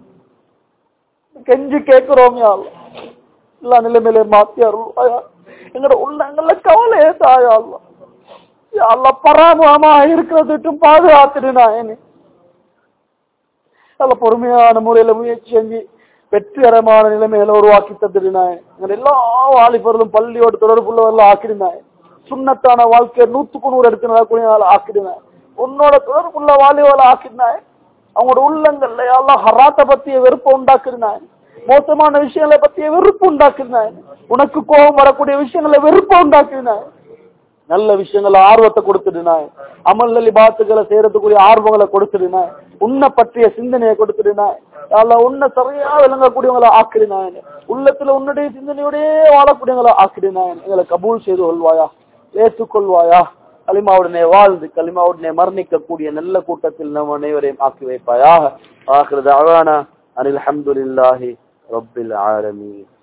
கெஞ்சி கேட்கிறோம் யா அல்லாஹ், எல்லா நிலைமையிலே மாத்தி அருள்வாயா. எங்கட உள்ளங்கள்ல கவலையே தாயா அல்லாஹ். யா அல்லாஹ் பராமுகமா இருக்கிறதுட்டும் பாதுகாத்துடு நாயனே. நல்ல பொறுமையான முறையில முயற்சி செஞ்சு வெற்றிகரமான நிலைமைகளை உருவாக்கி தந்துடு நாயன். எங்க எல்லா வாலிபர்களும் பள்ளியோடு தொடர்புள்ளவர்கள் ஆக்கிடுனாய். சுண்ணத்தான வாழ்க்கையை நூத்துக்கு நூறு எடுத்து நடக்கூடிய ஆக்கிடுனாய். உன்னோட தொடர்புள்ள வாலிபல ஆக்கினாய். அவங்களோட உள்ளங்கள்ல யா அல்லாஹ் ஹராத்த பத்திய வெறுப்பு உண்டாக்குனாய், மோசமான விஷயங்களை பத்திய வெறுப்பு உண்டாக்குனாய், உனக்கு கோபம் வரக்கூடிய விஷயங்களை வெறுப்பு உண்டாக்குனாய். நல்ல விஷயங்களை ஆர்வத்தை கொடுத்துடுனாய், அமல் இபாதத்துகளை செய்யறதுக்குரிய ஆர்வங்களை கொடுத்துடுனாய், உன்னை பற்றிய சிந்தனையை கொடுத்துடுனாய். அல்லாஹ் உன்னை சரியா விளங்கக்கூடியவங்களை ஆக்கிடுனாய், உள்ளத்துல உன்னுடைய சிந்தனையோடய வாழக்கூடியவங்களை ஆக்கிடுனாய். எங்களை கபூல் செய்து கொள்வாயா, ஏற்றுக்கொள்வாயா. கலிமாவுடனே வாழ்ந்து கலிமாவுடனே மரணிக்க கூடிய நல்ல கூட்டத்தில் நம் அனைவரையும் ஆக்கி வைப்பாயாக. ஆகிரு தஅவானா அனில் ஹம்துலில்லாஹி ரப்பில் ஆலமீன்.